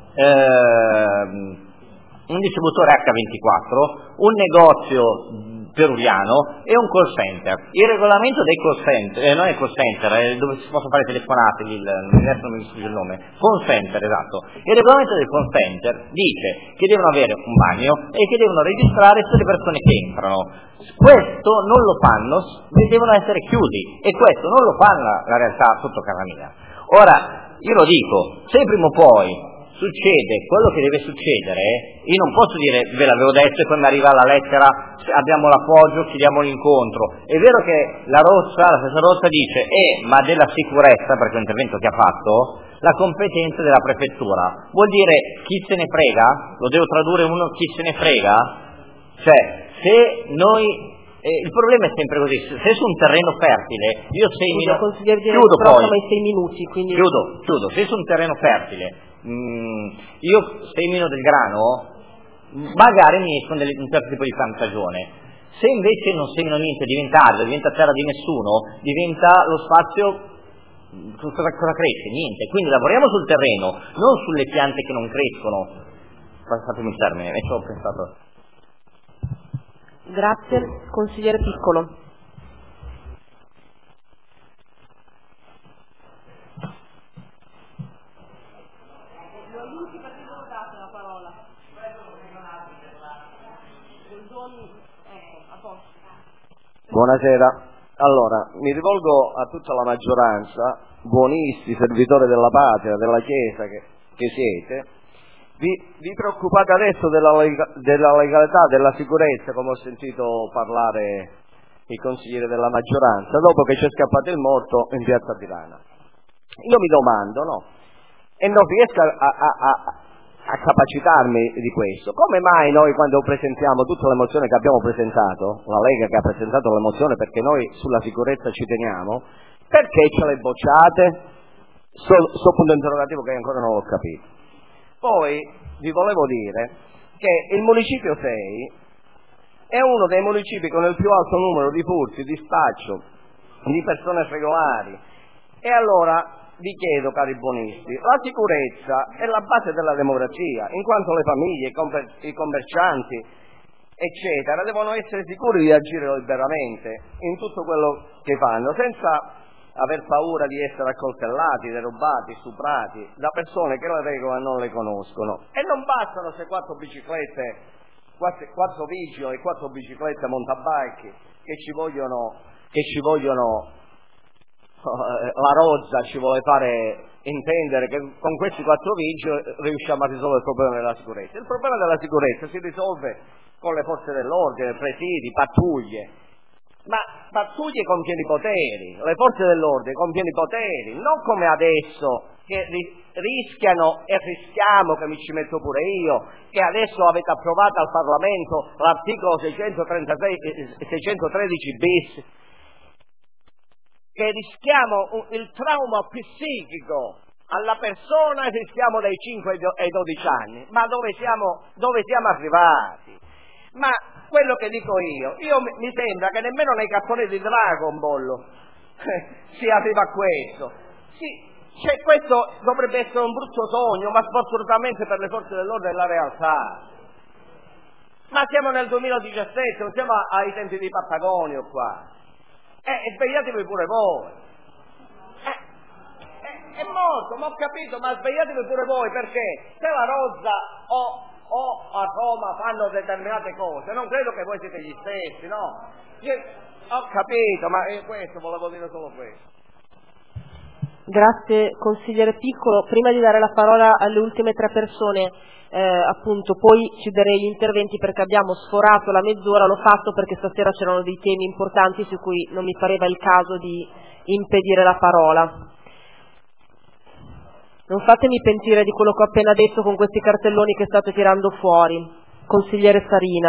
I: Un distributore H24, un negozio peruviano e un call center. Il regolamento dei call center, non è call center, dove si possono fare telefonate, adesso non mi sfugge il nome, phone center, esatto. Il regolamento del phone center dice che devono avere un bagno e che devono registrare tutte le persone che entrano. Questo non lo fanno, devono essere chiusi, e questo non lo fa la realtà sotto casa mia. Ora, io lo dico, se prima o poi succede quello che deve succedere, io non posso dire ve l'avevo detto e quando arriva la lettera abbiamo l'appoggio, chiediamo l'incontro. È vero che la stessa Rossa dice ma della sicurezza, perché è un intervento che ha fatto, la competenza della prefettura. Vuol dire chi se ne frega? Lo devo tradurre uno chi se ne frega? Cioè, se noi il problema è sempre così, se su un terreno fertile io semino, chiudo poi,
B: 6 minuti, quindi
I: chiudo, se su un terreno fertile io semino del grano, magari mi escono un certo tipo di piantagione. Se invece non semino niente, diventa arido, diventa terra di nessuno, diventa lo spazio, cosa cresce? Niente. Quindi lavoriamo sul terreno, non sulle piante che non crescono. Passatemi il termine, ci ho pensato.
B: Grazie. Consigliere Piccolo.
J: Buonasera. Allora, mi rivolgo a tutta la maggioranza, buonisti, servitori della patria, della Chiesa che siete. Vi preoccupate adesso della legalità, della sicurezza, come ho sentito parlare i consiglieri della maggioranza, dopo che c'è scappato il morto in piazza Tirana. Io mi domando, no? E non riesco a capacitarmi di questo. Come mai noi quando presentiamo tutte le mozioni che abbiamo presentato, la Lega che ha presentato le mozioni perché noi sulla sicurezza ci teniamo, perché ce le bocciate? Sto punto interrogativo che ancora non l'ho capito. Poi vi volevo dire che il municipio 6 è uno dei municipi con il più alto numero di furti, di spaccio, di persone irregolari. E allora vi chiedo, cari buonisti, la sicurezza è la base della democrazia, in quanto le famiglie, i commercianti, eccetera, devono essere sicuri di agire liberamente in tutto quello che fanno, senza aver paura di essere accoltellati, derubati, stuprati da persone che le regole non le conoscono. E non bastano se 4 vigili e 4 biciclette mountain che ci vogliono la Rozza ci vuole fare intendere che con questi 4 vigili riusciamo a risolvere il problema della sicurezza. Il problema della sicurezza si risolve con le forze dell'ordine, presidi, pattuglie, ma pattuglie con pieni poteri, le forze dell'ordine con pieni poteri, non come adesso che rischiano e rischiamo, che mi ci metto pure io, che adesso avete approvato al Parlamento l'articolo 613 bis, che rischiamo il trauma psichico alla persona e rischiamo dai 5 ai 12 anni. Ma dove siamo arrivati? Ma quello che dico io mi sembra che nemmeno nei cartoni di Dragon Ball si arriva a questo. Sì, questo dovrebbe essere un brutto sogno, ma sfortunatamente per le forze dell'ordine è la realtà. Ma siamo nel 2017, non siamo ai tempi di Patagonio qua. E svegliatevi pure voi. È morto, ma ho capito, ma svegliatevi pure voi, perché se la Rozza o a Roma fanno determinate cose, non credo che voi siete gli stessi, no? Ho capito, ma questo volevo dire solo questo.
B: Grazie consigliere Piccolo. Prima di dare la parola alle ultime 3 persone, appunto poi chiuderei gli interventi perché abbiamo sforato la mezz'ora. L'ho fatto perché stasera c'erano dei temi importanti su cui non mi pareva il caso di impedire la parola. Non fatemi pentire di quello che ho appena detto con questi cartelloni che state tirando fuori. Consigliere Sarina.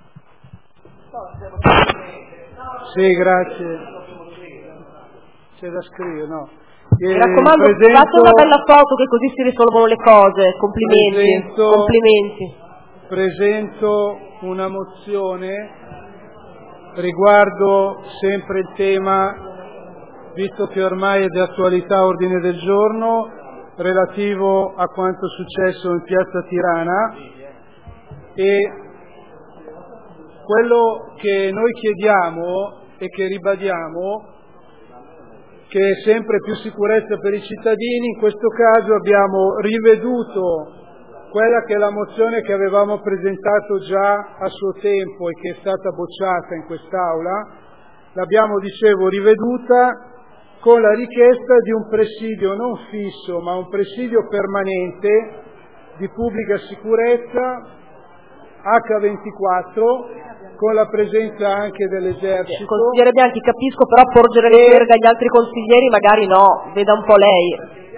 K: Sì, grazie. C'è da scrivere, no?
B: Mi raccomando, fate una bella foto che così si risolvono le cose. Complimenti. Complimenti.
K: Presento una mozione riguardo sempre il tema, visto che ormai è di attualità ordine del giorno, relativo a quanto successo in piazza Tirana, e quello che noi chiediamo e che ribadiamo, che è sempre più sicurezza per i cittadini. In questo caso abbiamo riveduto quella che è la mozione che avevamo presentato già a suo tempo e che è stata bocciata in quest'Aula. L'abbiamo, dicevo, riveduta con la richiesta di un presidio non fisso, ma un presidio permanente di pubblica sicurezza H24, con la presenza anche dell'esercito.
B: Consigliere Bianchi, capisco, però porgere le verga agli altri consiglieri magari no, veda un po' lei.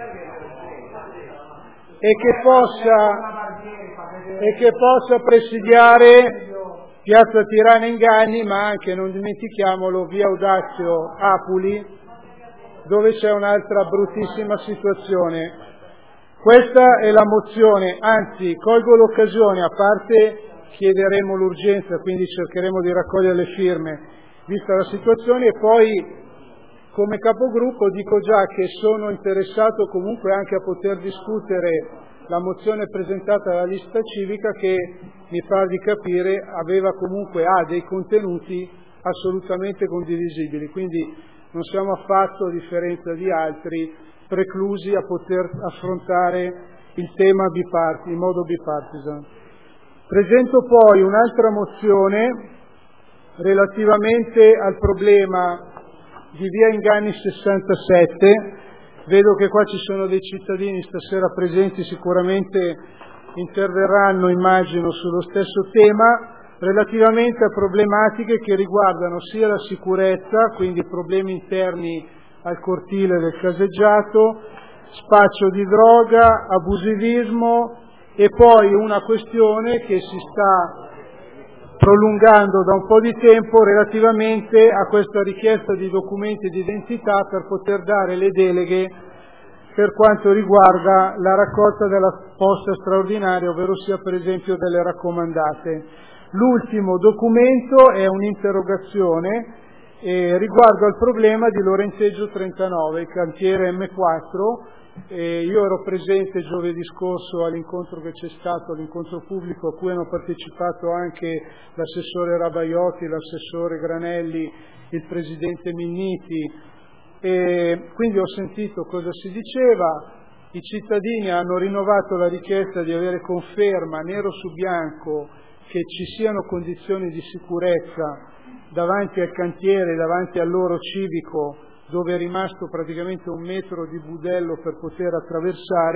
K: E che possa presidiare Piazza Tirana Inganni, ma anche, non dimentichiamolo, via Audazio Apuli, dove c'è un'altra bruttissima situazione. Questa è la mozione, anzi colgo l'occasione, a parte chiederemo l'urgenza, quindi cercheremo di raccogliere le firme vista la situazione, e poi come capogruppo dico già che sono interessato comunque anche a poter discutere la mozione presentata dalla lista civica, che mi pare di capire ha dei contenuti assolutamente condivisibili, quindi non siamo affatto, a differenza di altri, preclusi a poter affrontare il tema in modo bipartisan. Presento poi un'altra mozione relativamente al problema di via Inganni 67. Vedo che qua ci sono dei cittadini stasera presenti, sicuramente interverranno, immagino, sullo stesso tema, relativamente a problematiche che riguardano sia la sicurezza, quindi problemi interni al cortile del caseggiato, spaccio di droga, abusivismo, e poi una questione che si sta prolungando da un po' di tempo relativamente a questa richiesta di documenti di identità per poter dare le deleghe per quanto riguarda la raccolta della posta straordinaria, ovvero sia per esempio delle raccomandate. L'ultimo documento è un'interrogazione riguardo al problema di Lorenzeggio 39, il cantiere M4. Io ero presente giovedì scorso all'incontro che c'è stato, all'incontro pubblico a cui hanno partecipato anche l'assessore Rabaiotti, l'assessore Granelli, il presidente Minniti, e quindi ho sentito cosa si diceva. I cittadini hanno rinnovato la richiesta di avere conferma nero su bianco che ci siano condizioni di sicurezza davanti al cantiere, davanti al loro civico, dove è rimasto praticamente 1 metro di budello per poter attraversare.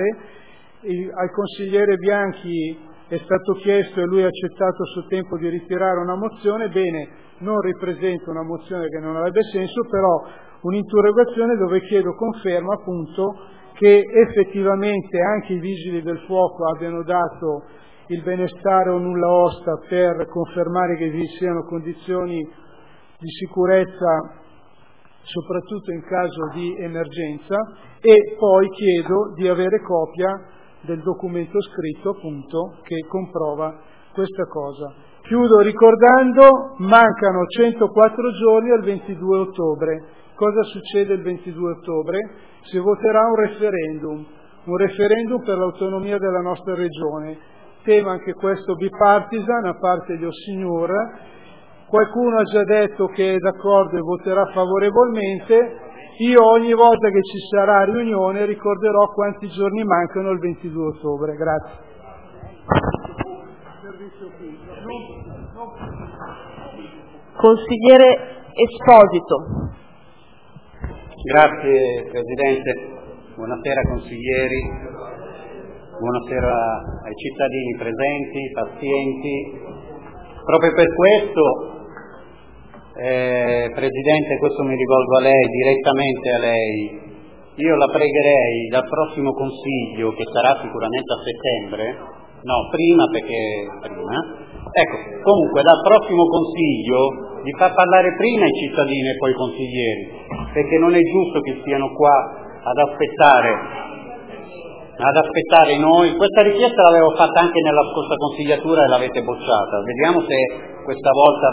K: Al consigliere Bianchi è stato chiesto, e lui ha accettato a suo tempo, di ritirare una mozione. Bene, non ripresento una mozione che non avrebbe senso, però un'interrogazione dove chiedo conferma appunto che effettivamente anche i vigili del fuoco abbiano dato il benestare o nulla osta per confermare che vi siano condizioni di sicurezza soprattutto in caso di emergenza, e poi chiedo di avere copia del documento scritto appunto che comprova questa cosa. Chiudo ricordando, mancano 104 giorni al 22 ottobre. Cosa succede il 22 ottobre? Si voterà un referendum per l'autonomia della nostra regione, tema anche questo bipartisan, a parte gli ossignor. Qualcuno ha già detto che è d'accordo e voterà favorevolmente. Io ogni volta che ci sarà riunione ricorderò quanti giorni mancano al 22 ottobre. Grazie.
B: Consigliere Esposito.
H: Grazie Presidente, buonasera consiglieri, buonasera ai cittadini presenti, pazienti. Proprio per questo, Presidente, questo mi rivolgo a lei, direttamente a lei, io la pregherei dal prossimo Consiglio, che sarà sicuramente a settembre, comunque dal prossimo Consiglio di far parlare prima i cittadini e poi i consiglieri, perché non è giusto che stiano qua ad aspettare noi. Questa richiesta l'avevo fatta anche nella scorsa consigliatura e l'avete bocciata. Vediamo se questa volta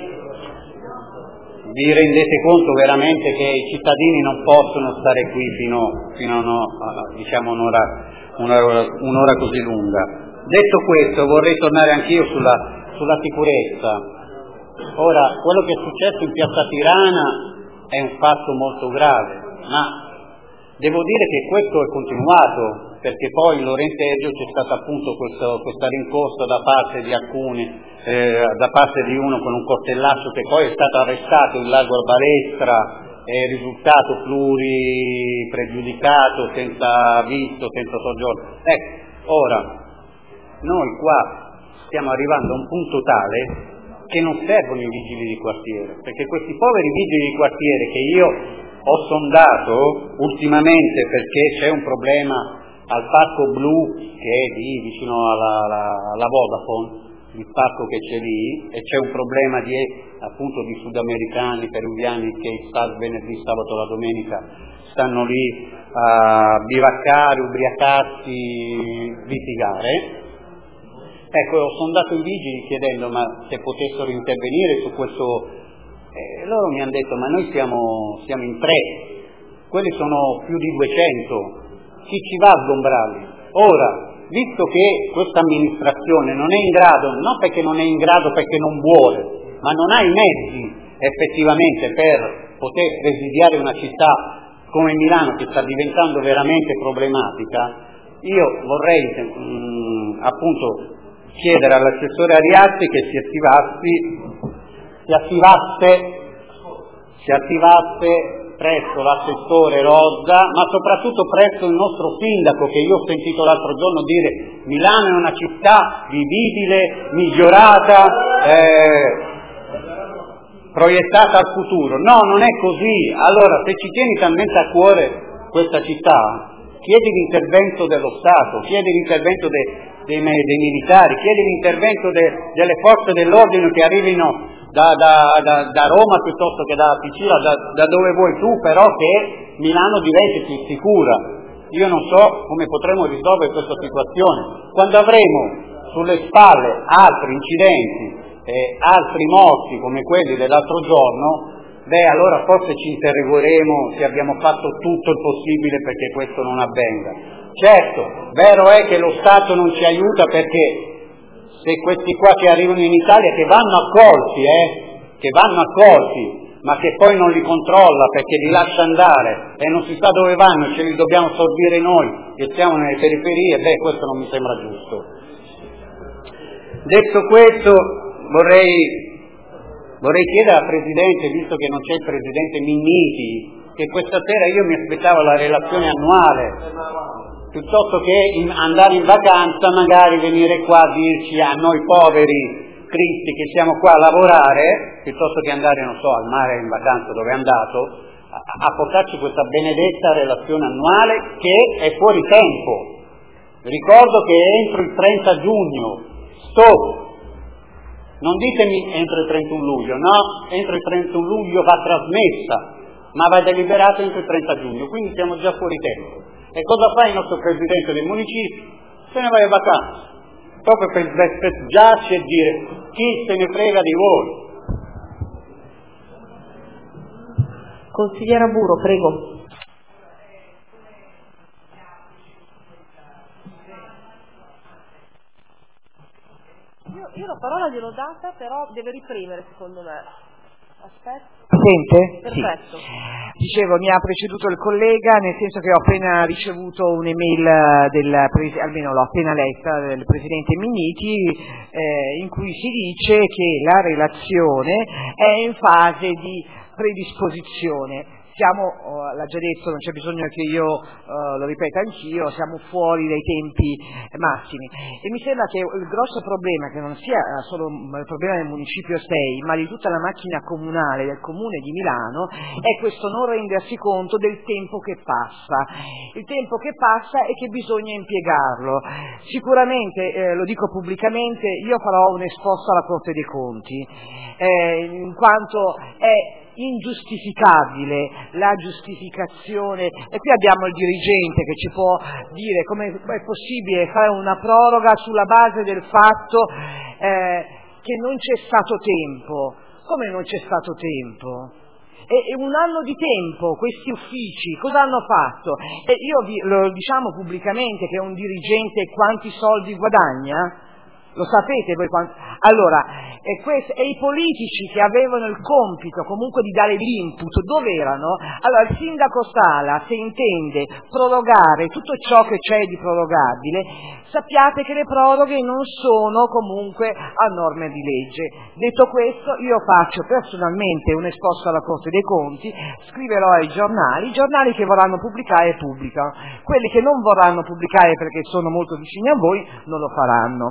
H: vi rendete conto veramente che i cittadini non possono stare qui fino a un'ora così lunga. Detto questo, vorrei tornare anch'io sulla sicurezza.
L: Ora, quello che è successo in piazza Tirana è un fatto molto grave, ma devo dire che questo è continuato, perché poi in Lorenteggio c'è stata appunto questa rincorsa da parte di alcuni, da parte di uno con un coltellaccio che poi è stato arrestato in largo Balestra, è risultato pluripregiudicato, senza visto, senza soggiorno. Ecco, ora, noi qua stiamo arrivando a un punto tale che non servono i vigili di quartiere, perché questi poveri vigili di quartiere che io ho sondato ultimamente, perché c'è un problema al Parco Blu che è lì vicino alla Vodafone, il parco che c'è lì, e c'è un problema appunto di sudamericani, peruviani che il venerdì, sabato e la domenica stanno lì a bivaccare, ubriacarsi, litigare. Ecco, ho sondato i vigili chiedendo ma se potessero intervenire su questo, loro mi hanno detto ma noi siamo in 3, quelli sono più di 200, chi ci va a sgombrarli? Ora, visto che questa amministrazione non è in grado, non perché non è in grado, perché non vuole, ma non ha i mezzi effettivamente per poter presidiare una città come Milano che sta diventando veramente problematica, io vorrei appunto chiedere all'assessore Ariasti che si attivasse presso l'assessore Rozza, ma soprattutto presso il nostro sindaco, che io ho sentito l'altro giorno dire Milano è una città vivibile, migliorata, proiettata al futuro. No, non è così. Allora, se ci tieni talmente a cuore questa città, chiedi l'intervento dello Stato, chiedi l'intervento dei militari, chiedi l'intervento delle forze dell'ordine che arrivino da Roma piuttosto che da Sicilia, da dove vuoi tu, però che Milano diventi più sicura. Io non so come potremo risolvere questa situazione. Quando avremo sulle spalle altri incidenti e altri morti come quelli dell'altro giorno, allora forse ci interrogheremo se abbiamo fatto tutto il possibile perché questo non avvenga. Certo, vero è che lo Stato non ci aiuta, perché se questi qua che arrivano in Italia, che vanno accolti, ma che poi non li controlla perché li lascia andare e non si sa dove vanno e ce li dobbiamo sorbire noi che siamo nelle periferie, questo non mi sembra giusto. Detto questo, vorrei chiedere al Presidente, visto che non c'è il Presidente Minniti, che questa sera io mi aspettavo la relazione annuale, piuttosto che andare in vacanza, magari venire qua a dirci a noi poveri cristi che siamo qua a lavorare, piuttosto che andare, non so, al mare in vacanza dove è andato, a portarci questa benedetta relazione annuale che è fuori tempo. Ricordo che entro il 30 giugno, non ditemi entro il 31 luglio, no, entro il 31 luglio va trasmessa, ma va deliberato entro il 30 giugno, quindi siamo già fuori tempo. E cosa fa il nostro Presidente del Municipio? Se ne va in vacanza, proprio per sbeffeggiarci e dire chi se ne frega di voi.
B: Consigliera Buro, prego. Io la parola gliel'ho data, però deve ripremere secondo me. Aspetta.
M: Sente?
B: Perfetto.
M: Sì. Dicevo, mi ha preceduto il collega, nel senso che ho appena ricevuto un'email almeno l'ho appena letta, del Presidente Minniti, in cui si dice che la relazione è in fase di predisposizione. L'ha già detto, non c'è bisogno che io lo ripeta anch'io, siamo fuori dai tempi massimi e mi sembra che il grosso problema, che non sia solo il problema del Municipio 6 ma di tutta la macchina comunale del Comune di Milano, è questo non rendersi conto del tempo che passa, il tempo che passa e che bisogna impiegarlo. Sicuramente, lo dico pubblicamente, io farò un esposto alla Corte dei Conti, in quanto è ingiustificabile la giustificazione, e qui abbiamo il dirigente che ci può dire come è possibile fare una proroga sulla base del fatto che non c'è stato tempo. Come non c'è stato tempo? E un anno di tempo questi uffici cosa hanno fatto? E lo diciamo pubblicamente che un dirigente quanti soldi guadagna? Lo sapete voi quanto... Allora, e i politici che avevano il compito comunque di dare l'input, dove erano? Allora, il sindaco Sala, se intende prorogare tutto ciò che c'è di prorogabile, sappiate che le proroghe non sono comunque a norme di legge. Detto questo, io faccio personalmente un esposto alla Corte dei Conti, scriverò ai giornali, i giornali che vorranno pubblicare pubblicano, quelli che non vorranno pubblicare perché sono molto vicini a voi non lo faranno.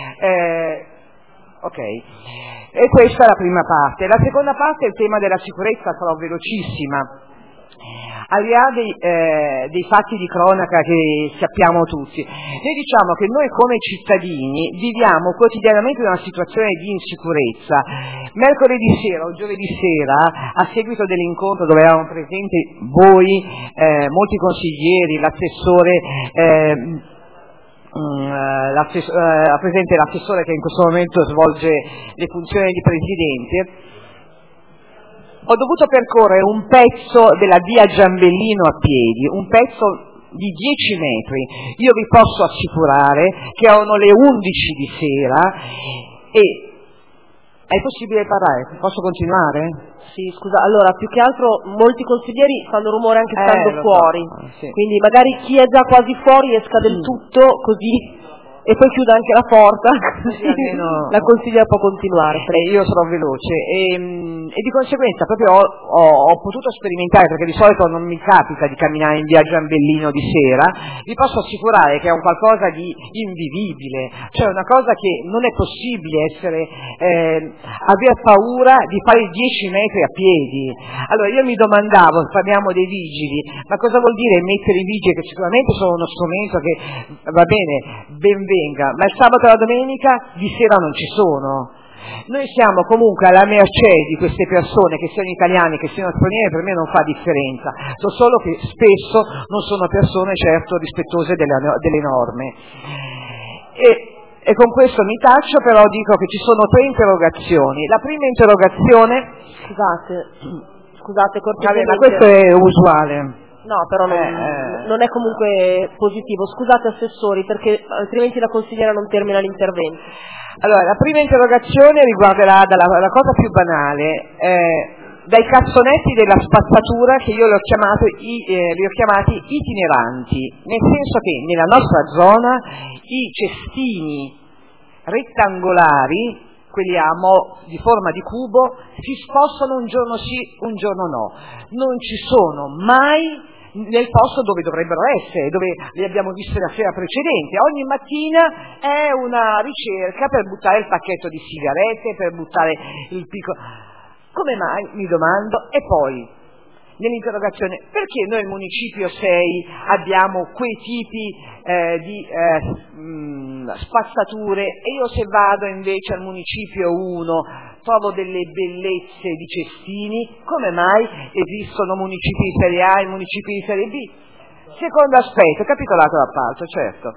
M: Ok, e questa è la prima parte. La seconda parte è il tema della sicurezza, sarò velocissima. Al di là dei fatti di cronaca che sappiamo tutti, noi diciamo che noi come cittadini viviamo quotidianamente una situazione di insicurezza. Mercoledì sera o giovedì sera, a seguito dell'incontro dove eravamo presenti voi, molti consiglieri, l'assessore, presente l'assessore che in questo momento svolge le funzioni di presidente, ho dovuto percorrere un pezzo della via Giambellino a piedi, un pezzo di 10 metri. Io vi posso assicurare che erano le 11 di sera e... È possibile parlare? Posso continuare?
B: Sì, scusa, allora più che altro molti consiglieri fanno rumore anche stando fuori,
M: sì.
B: Quindi magari chi è già quasi fuori esca del tutto così e poi chiuda anche la porta, così la consigliera può continuare.
M: Io sarò veloce e di conseguenza proprio ho potuto sperimentare, perché di solito non mi capita di camminare in via Giambellino di sera, vi posso assicurare che è un qualcosa di invivibile, cioè una cosa che non è possibile aver paura di fare 10 metri a piedi. Allora io mi domandavo, parliamo dei vigili, ma cosa vuol dire mettere i vigili, che sicuramente sono uno strumento che va bene, ben venga, ma il sabato e la domenica di sera non ci sono. Noi siamo comunque alla mercé di queste persone, che siano italiane, che siano straniere, per me non fa differenza, so solo che spesso non sono persone certo rispettose delle norme. E con questo mi taccio, però dico che ci sono 3 interrogazioni. La prima interrogazione...
B: Scusate, cortesemente.
M: Ma questo è usuale.
B: No, però non è comunque positivo. Scusate assessori, perché altrimenti la consigliera non termina l'intervento.
M: Allora, la prima interrogazione riguarderà la cosa più banale, dai cassonetti della spazzatura che io li ho chiamati itineranti, nel senso che nella nostra zona i cestini rettangolari, quelli di forma di cubo, si spostano un giorno sì, un giorno no. Non ci sono mai nel posto dove dovrebbero essere, dove li abbiamo visti la sera precedente. Ogni mattina è una ricerca per buttare il pacchetto di sigarette, per buttare il piccolo... Come mai, mi domando? E poi, nell'interrogazione, perché noi al municipio 6 abbiamo quei tipi di spazzature e io se vado invece al municipio 1 trovo delle bellezze di cestini? Come mai esistono municipi di serie A e municipi di serie B? Secondo aspetto, capitolato d'appalto, certo.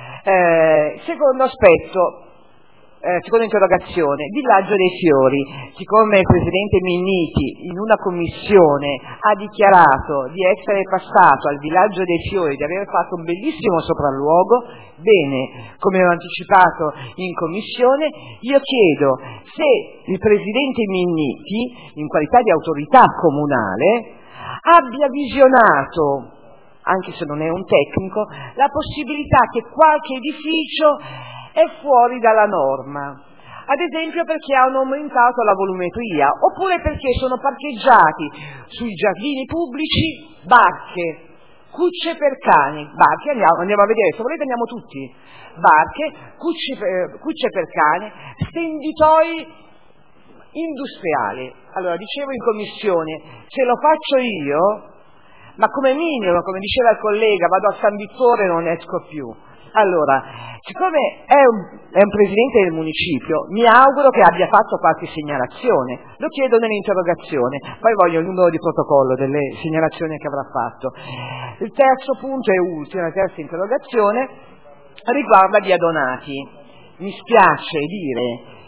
M: Secondo aspetto, seconda interrogazione, Villaggio dei Fiori. Siccome il Presidente Minniti in una commissione ha dichiarato di essere passato al Villaggio dei Fiori, di aver fatto un bellissimo sopralluogo, bene, come ho anticipato in commissione, io chiedo se il Presidente Minniti, in qualità di autorità comunale, abbia visionato, anche se non è un tecnico, la possibilità che qualche edificio è fuori dalla norma, ad esempio perché hanno aumentato la volumetria, oppure perché sono parcheggiati sui giardini pubblici barche, cucce per cani, barche, andiamo a vedere, se volete andiamo tutti, barche, cucce per cani, stenditoi industriali. Allora, dicevo in commissione, se lo faccio io, ma come minimo, come diceva il collega, vado a San Vittore e non esco più. Allora, siccome è un presidente del municipio, mi auguro che abbia fatto qualche segnalazione, lo chiedo nell'interrogazione, poi voglio il numero di protocollo delle segnalazioni che avrà fatto. Il terzo punto e ultimo, la terza interrogazione, riguarda via Donati. Mi spiace dire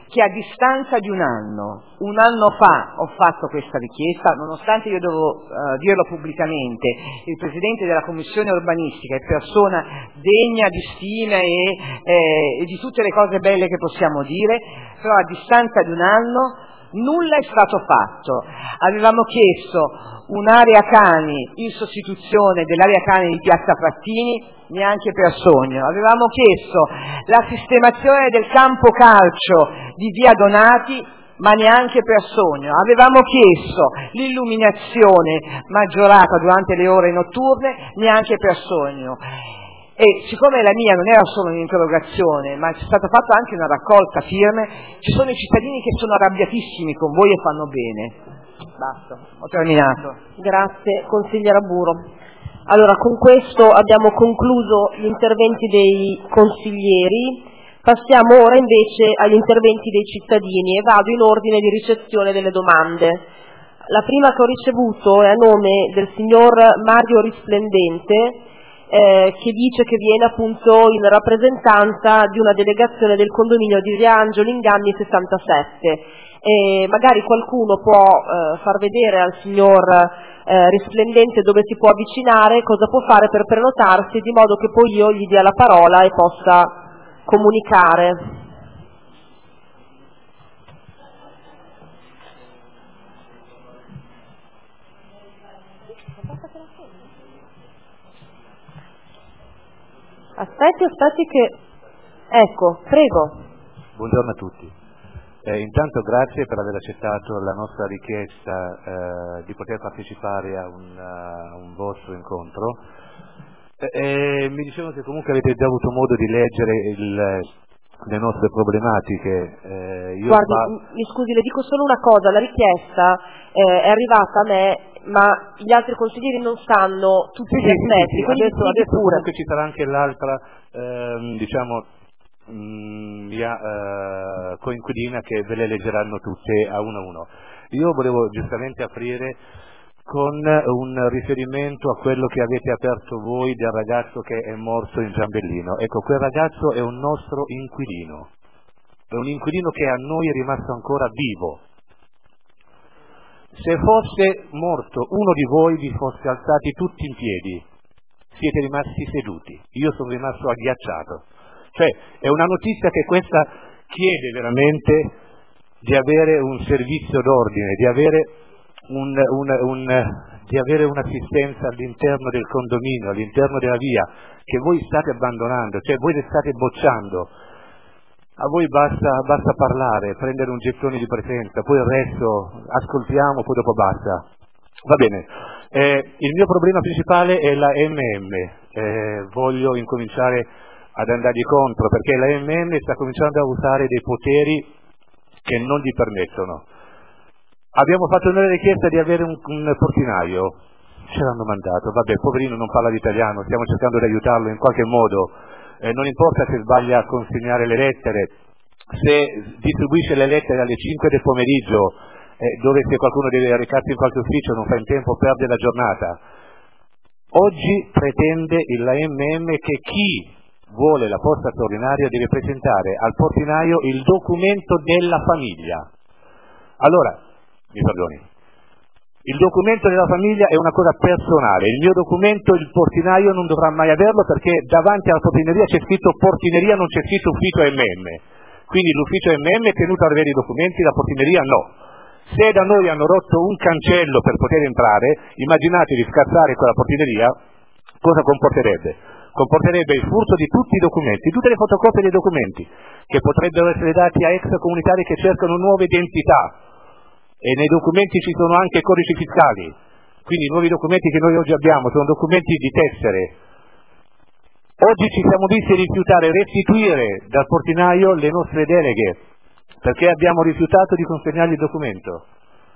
M: che a distanza di un anno fa ho fatto questa richiesta, nonostante io devo dirlo pubblicamente, il Presidente della Commissione Urbanistica è persona degna di stima e di tutte le cose belle che possiamo dire, però a distanza di un anno nulla è stato fatto. Avevamo chiesto un'area cani in sostituzione dell'area cani di Piazza Frattini, neanche per sogno. Avevamo chiesto la sistemazione del campo calcio di Via Donati, ma neanche per sogno. Avevamo chiesto l'illuminazione maggiorata durante le ore notturne, neanche per sogno. E siccome la mia non era solo un'interrogazione, ma c'è stata fatta anche una raccolta firme, ci sono i cittadini che sono arrabbiatissimi con voi e fanno bene. Basta, ho terminato.
B: Grazie, consigliera Buro. Allora, con questo abbiamo concluso gli interventi dei consiglieri. Passiamo ora invece agli interventi dei cittadini e vado in ordine di ricezione delle domande. La prima che ho ricevuto è a nome del signor Mario Risplendente, che dice che viene appunto in rappresentanza di una delegazione del condominio di Via Angelo Inganni 67. Magari qualcuno può far vedere al signor Risplendente dove si può avvicinare, cosa può fare per prenotarsi, di modo che poi io gli dia la parola e possa comunicare. Aspetti che... Ecco, prego.
N: Buongiorno a tutti. Intanto grazie per aver accettato la nostra richiesta di poter partecipare a un vostro incontro. Mi dicevano che comunque avete già avuto modo di leggere le nostre problematiche.
B: Guardi, mi scusi, le dico solo una cosa, la richiesta è arrivata a me, ma gli altri consiglieri non sanno tutti gli aspetti, quindi
N: adesso comunque ci sarà anche l'altra mia coinquilina che ve le leggeranno tutte a uno. Io volevo giustamente aprire con un riferimento a quello che avete aperto voi del ragazzo che è morto in Giambellino. Ecco, quel ragazzo è un nostro inquilino, è un inquilino che a noi è rimasto ancora vivo. Se fosse morto uno di voi vi foste alzati tutti in piedi, siete rimasti seduti, io sono rimasto agghiacciato. Cioè è una notizia che questa chiede veramente di avere un servizio d'ordine, di avere un'assistenza all'interno del condominio, all'interno della via, che voi state abbandonando, cioè voi le state bocciando. A voi basta parlare, prendere un gettone di presenza, poi il resto ascoltiamo, poi dopo basta. Va bene. Il mio problema principale è la voglio incominciare ad andargli contro, perché la sta cominciando a usare dei poteri che non gli permettono. Abbiamo fatto una richiesta di avere un portinaio, ce l'hanno mandato, vabbè, poverino non parla l'italiano, stiamo cercando di aiutarlo in qualche modo. Non importa se sbaglia a consegnare le lettere, se distribuisce le lettere alle 5 del pomeriggio, dove se qualcuno deve recarsi in qualche ufficio non fa in tempo, perde la giornata. Oggi pretende la che chi vuole la posta straordinaria deve presentare al portinaio il documento della famiglia. Allora, mi perdoni, il documento della famiglia è una cosa personale, il mio documento il portinaio non dovrà mai averlo, perché davanti alla portineria c'è scritto portineria, non c'è scritto ufficio quindi l'ufficio è tenuto ad avere i documenti, la portineria no. Se da noi hanno rotto un cancello per poter entrare, immaginatevi scassare quella portineria, cosa comporterebbe? Comporterebbe il furto di tutti i documenti, tutte le fotocopie dei documenti, che potrebbero essere dati a extracomunitari che cercano nuove identità. E nei documenti ci sono anche codici fiscali, quindi i nuovi documenti che noi oggi abbiamo sono documenti di tessere. Oggi ci siamo visti rifiutare, restituire dal portinaio le nostre deleghe, perché abbiamo rifiutato di consegnargli il documento.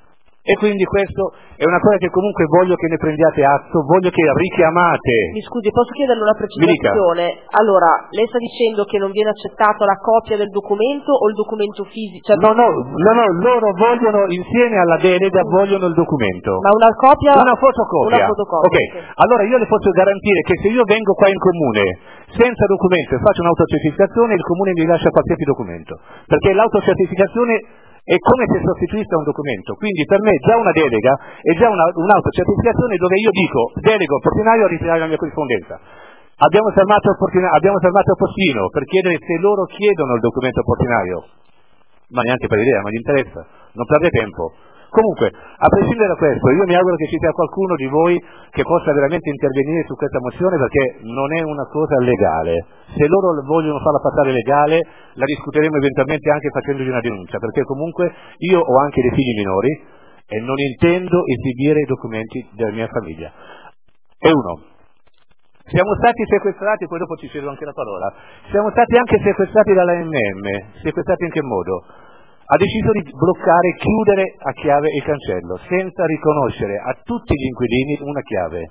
N: E quindi questo è una cosa che comunque voglio che ne prendiate atto, voglio che richiamate.
B: Mi scusi, posso chiederle una precisazione? Allora, lei sta dicendo che non viene accettata la copia del documento o il documento fisico? Cioè...
N: No, loro vogliono, insieme alla delega, vogliono il documento.
B: Ma una copia?
N: Una fotocopia. Ok, allora io le posso garantire che se io vengo qua in comune senza documento e faccio un'autocertificazione, il comune mi lascia qualsiasi documento, perché l'autocertificazione è come se sostituisse un documento, quindi per me già una delega è già un'autocertificazione dove io dico delego al portinaio a ritirare la mia corrispondenza. Abbiamo fermato il postino per chiedere se loro chiedono il documento al portinaio, ma neanche per idea, ma gli interessa, non perde tempo. Comunque, a prescindere da questo, io mi auguro che ci sia qualcuno di voi che possa veramente intervenire su questa mozione, perché non è una cosa legale. Se loro vogliono farla passare legale, la discuteremo eventualmente anche facendogli una denuncia, perché comunque io ho anche dei figli minori e non intendo esibire i documenti della mia famiglia. E uno, siamo stati sequestrati, poi dopo ci cedo anche la parola, siamo stati anche sequestrati dalla MM, sequestrati in che modo? Ha deciso di bloccare, chiudere a chiave il cancello, senza riconoscere a tutti gli inquilini una chiave.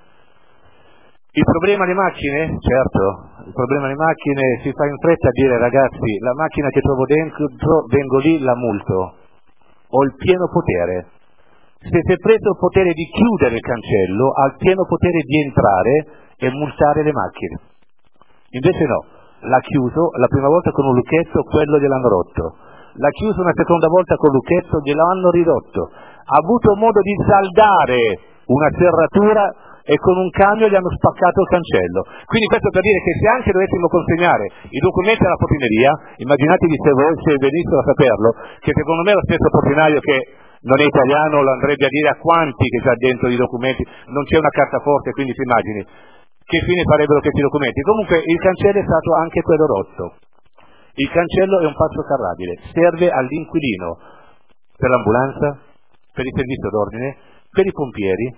N: Il problema alle macchine? Certo, il problema alle macchine si fa in fretta a dire ragazzi, la macchina che trovo dentro, vengo lì, la multo. Ho il pieno potere. Se si è preso il potere di chiudere il cancello, ha il pieno potere di entrare e multare le macchine. Invece no, l'ha chiuso la prima volta con un lucchetto, quello gliel'hanno rotto. L'ha chiuso una seconda volta con Lucchetto, glielo hanno ridotto. Ha avuto modo di saldare una serratura e con un camion gli hanno spaccato il cancello. Quindi questo per dire che se anche dovessimo consegnare i documenti alla portineria, immaginatevi se venissero a saperlo, che secondo me lo stesso portinaio che non è italiano lo andrebbe a dire a quanti che c'ha dentro i documenti, non c'è una carta forte, quindi si immagini che fine farebbero questi documenti. Comunque il cancello è stato anche quello rotto. Il cancello è un passo carrabile, serve all'inquilino per l'ambulanza, per il servizio d'ordine, per i pompieri,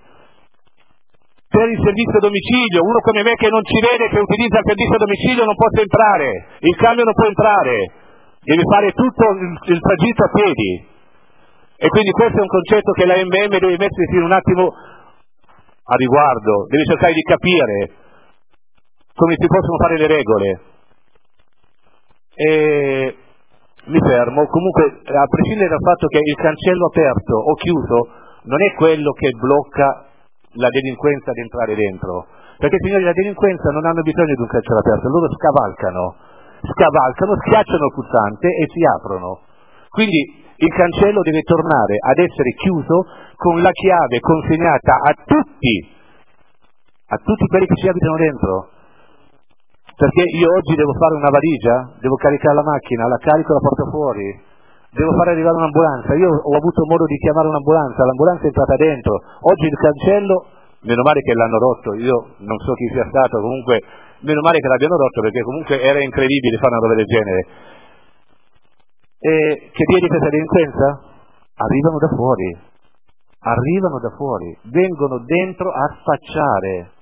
N: per il servizio domicilio. Uno come me che non ci vede, che utilizza il servizio domicilio non può entrare, il camion non può entrare, deve fare tutto il tragitto a piedi. E quindi questo è un concetto che la MM deve mettersi un attimo a riguardo, deve cercare di capire come si possono fare le regole. E mi fermo. Comunque, a prescindere dal fatto che il cancello aperto o chiuso non è quello che blocca la delinquenza ad entrare dentro, perché signori, la delinquenza non hanno bisogno di un cancello aperto, loro scavalcano, schiacciano il pulsante e si aprono. Quindi il cancello deve tornare ad essere chiuso con la chiave consegnata a tutti quelli che ci abitano dentro. Perché io oggi devo fare una valigia, devo caricare la macchina, la carico e la porto fuori, devo fare arrivare un'ambulanza. Io ho avuto modo di chiamare un'ambulanza, l'ambulanza è entrata dentro. Oggi il cancello, meno male che l'hanno rotto, io non so chi sia stato, comunque meno male che l'abbiano rotto, perché comunque era incredibile fare una roba del genere. E che dire di questa delinquenza? Arrivano da fuori, vengono dentro a spacciare,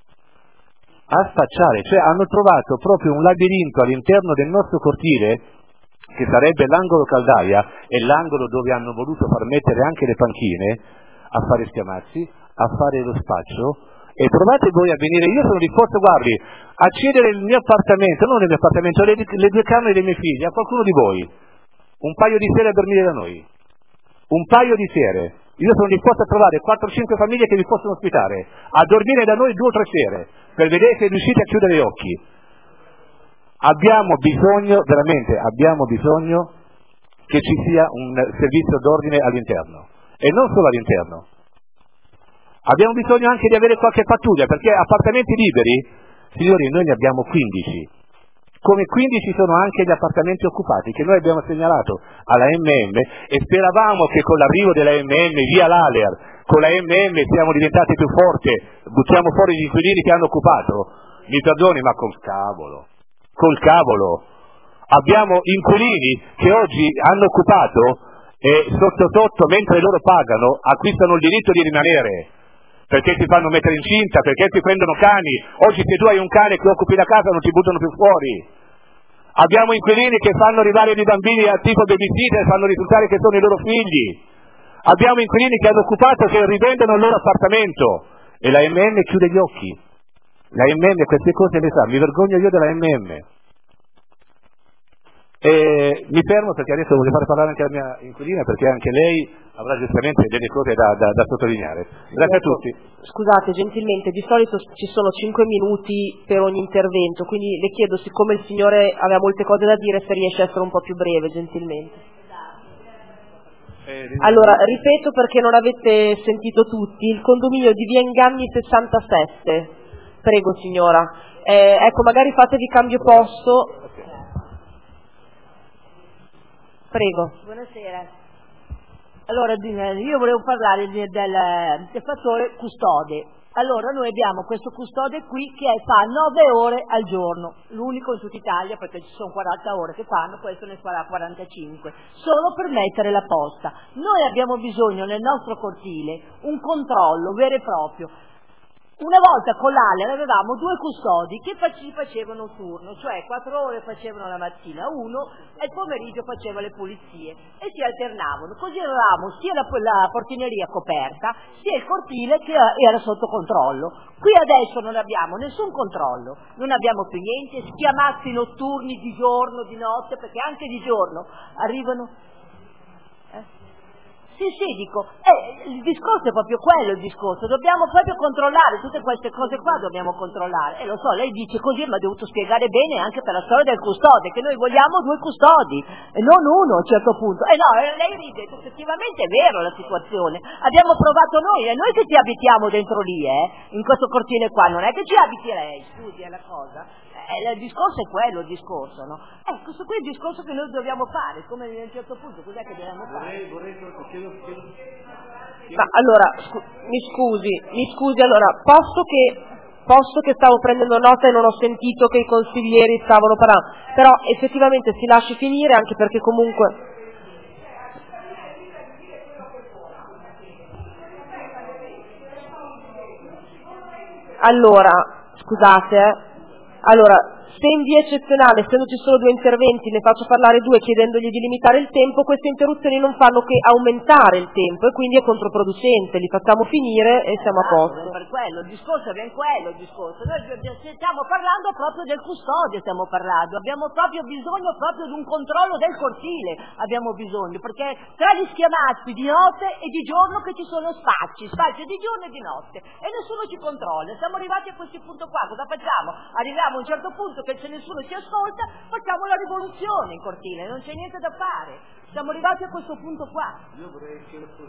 N: cioè hanno trovato proprio un labirinto all'interno del nostro cortile, che sarebbe l'angolo caldaia e l'angolo dove hanno voluto far mettere anche le panchine, a fare schiamazzi, a fare lo spaccio. E provate voi a venire, io sono disposto, guardi, a cedere il mio appartamento, non il mio appartamento, le 2 camere dei miei figli, a qualcuno di voi, un paio di sere a dormire da noi, un paio di sere. Io sono disposto a trovare 4-5 famiglie che vi possono ospitare, a dormire da noi 2 o 3 sere, per vedere se riuscite a chiudere gli occhi. Abbiamo bisogno che ci sia un servizio d'ordine all'interno, e non solo all'interno. Abbiamo bisogno anche di avere qualche pattuglia, perché appartamenti liberi, signori, noi ne abbiamo 15. Come 15 sono anche gli appartamenti occupati che noi abbiamo segnalato alla MM, e speravamo che con l'arrivo della MM via l'Aler, con la MM siamo diventati più forti, buttiamo fuori gli inquilini che hanno occupato. Mi perdoni, ma col cavolo. Abbiamo inquilini che oggi hanno occupato e sotto, mentre loro pagano, acquistano il diritto di rimanere, perché si fanno mettere incinta, perché si prendono cani. Oggi se tu hai un cane che occupi la casa non ti buttano più fuori. Abbiamo inquilini che fanno arrivare dei bambini a tipo babysitter e fanno risultare che sono i loro figli. Abbiamo inquilini che hanno occupato, che rivendono il loro appartamento e la MM chiude gli occhi. La MM queste cose le sa, mi vergogno io della MM. E mi fermo perché adesso voglio fare parlare anche la mia inquilina, perché anche lei avrà giustamente delle cose da sottolineare. Grazie a tutti.
B: Scusate, gentilmente, di solito ci sono 5 minuti per ogni intervento, quindi le chiedo, siccome il signore aveva molte cose da dire, se riesce a essere un po' più breve, gentilmente. Allora, ripeto perché non avete sentito tutti, il condominio di Via Inganni 67. Prego signora. Ecco, magari fatevi cambio posto. Prego.
O: Buonasera. Allora, io volevo parlare del fattore custode. Allora, noi abbiamo questo custode qui che fa 9 ore al giorno, l'unico in tutta Italia, perché ci sono 40 ore che fanno, questo ne farà 45, solo per mettere la posta. Noi abbiamo bisogno nel nostro cortile un controllo vero e proprio. Una volta con l'ALER avevamo 2 custodi che facevano turno, cioè 4 ore facevano la mattina uno e il pomeriggio faceva le pulizie e si alternavano, così avevamo sia la portineria coperta sia il cortile che era sotto controllo. Qui adesso non abbiamo nessun controllo, non abbiamo più niente, schiamazzi notturni di giorno, di notte, perché anche di giorno arrivano... Sì, dico, il discorso è proprio quello, il discorso, dobbiamo proprio controllare, tutte queste cose qua dobbiamo controllare, e lo so, lei dice così, ma ha dovuto spiegare bene anche per la storia del custode, che noi vogliamo 2 custodi, e non uno a un certo punto, no, lei ride, effettivamente è vero la situazione, abbiamo provato noi, è noi che ci abitiamo dentro lì, in questo cortile qua, non è che ci abiti lei, scusi, è la cosa. Il discorso è quello, il discorso, no? Questo qui è il discorso che noi dobbiamo fare, come a un certo punto, cos'è che dobbiamo fare?
B: Ma allora, mi scusi, allora, posso che stavo prendendo nota e non ho sentito che i consiglieri stavano parlando, però effettivamente si lasci finire, anche perché comunque... Allora, scusate, allora, se in via eccezionale, essendoci solo 2 interventi, ne faccio parlare 2 chiedendogli di limitare il tempo, queste interruzioni non fanno che aumentare il tempo e quindi è controproducente, li facciamo finire e siamo a posto.
O: Per quello, il discorso è ben quello, il discorso. Noi stiamo parlando proprio del custode, abbiamo proprio bisogno proprio di un controllo del cortile, abbiamo bisogno, perché tra gli schiamazzi di notte e di giorno che ci sono spacci di giorno e di notte e nessuno ci controlla, siamo arrivati a questo punto qua, cosa facciamo? Arriviamo a un certo punto che se nessuno ci ascolta, facciamo la rivoluzione in cortile, non c'è niente da fare. Siamo arrivati a questo punto qua.
N: Io vorrei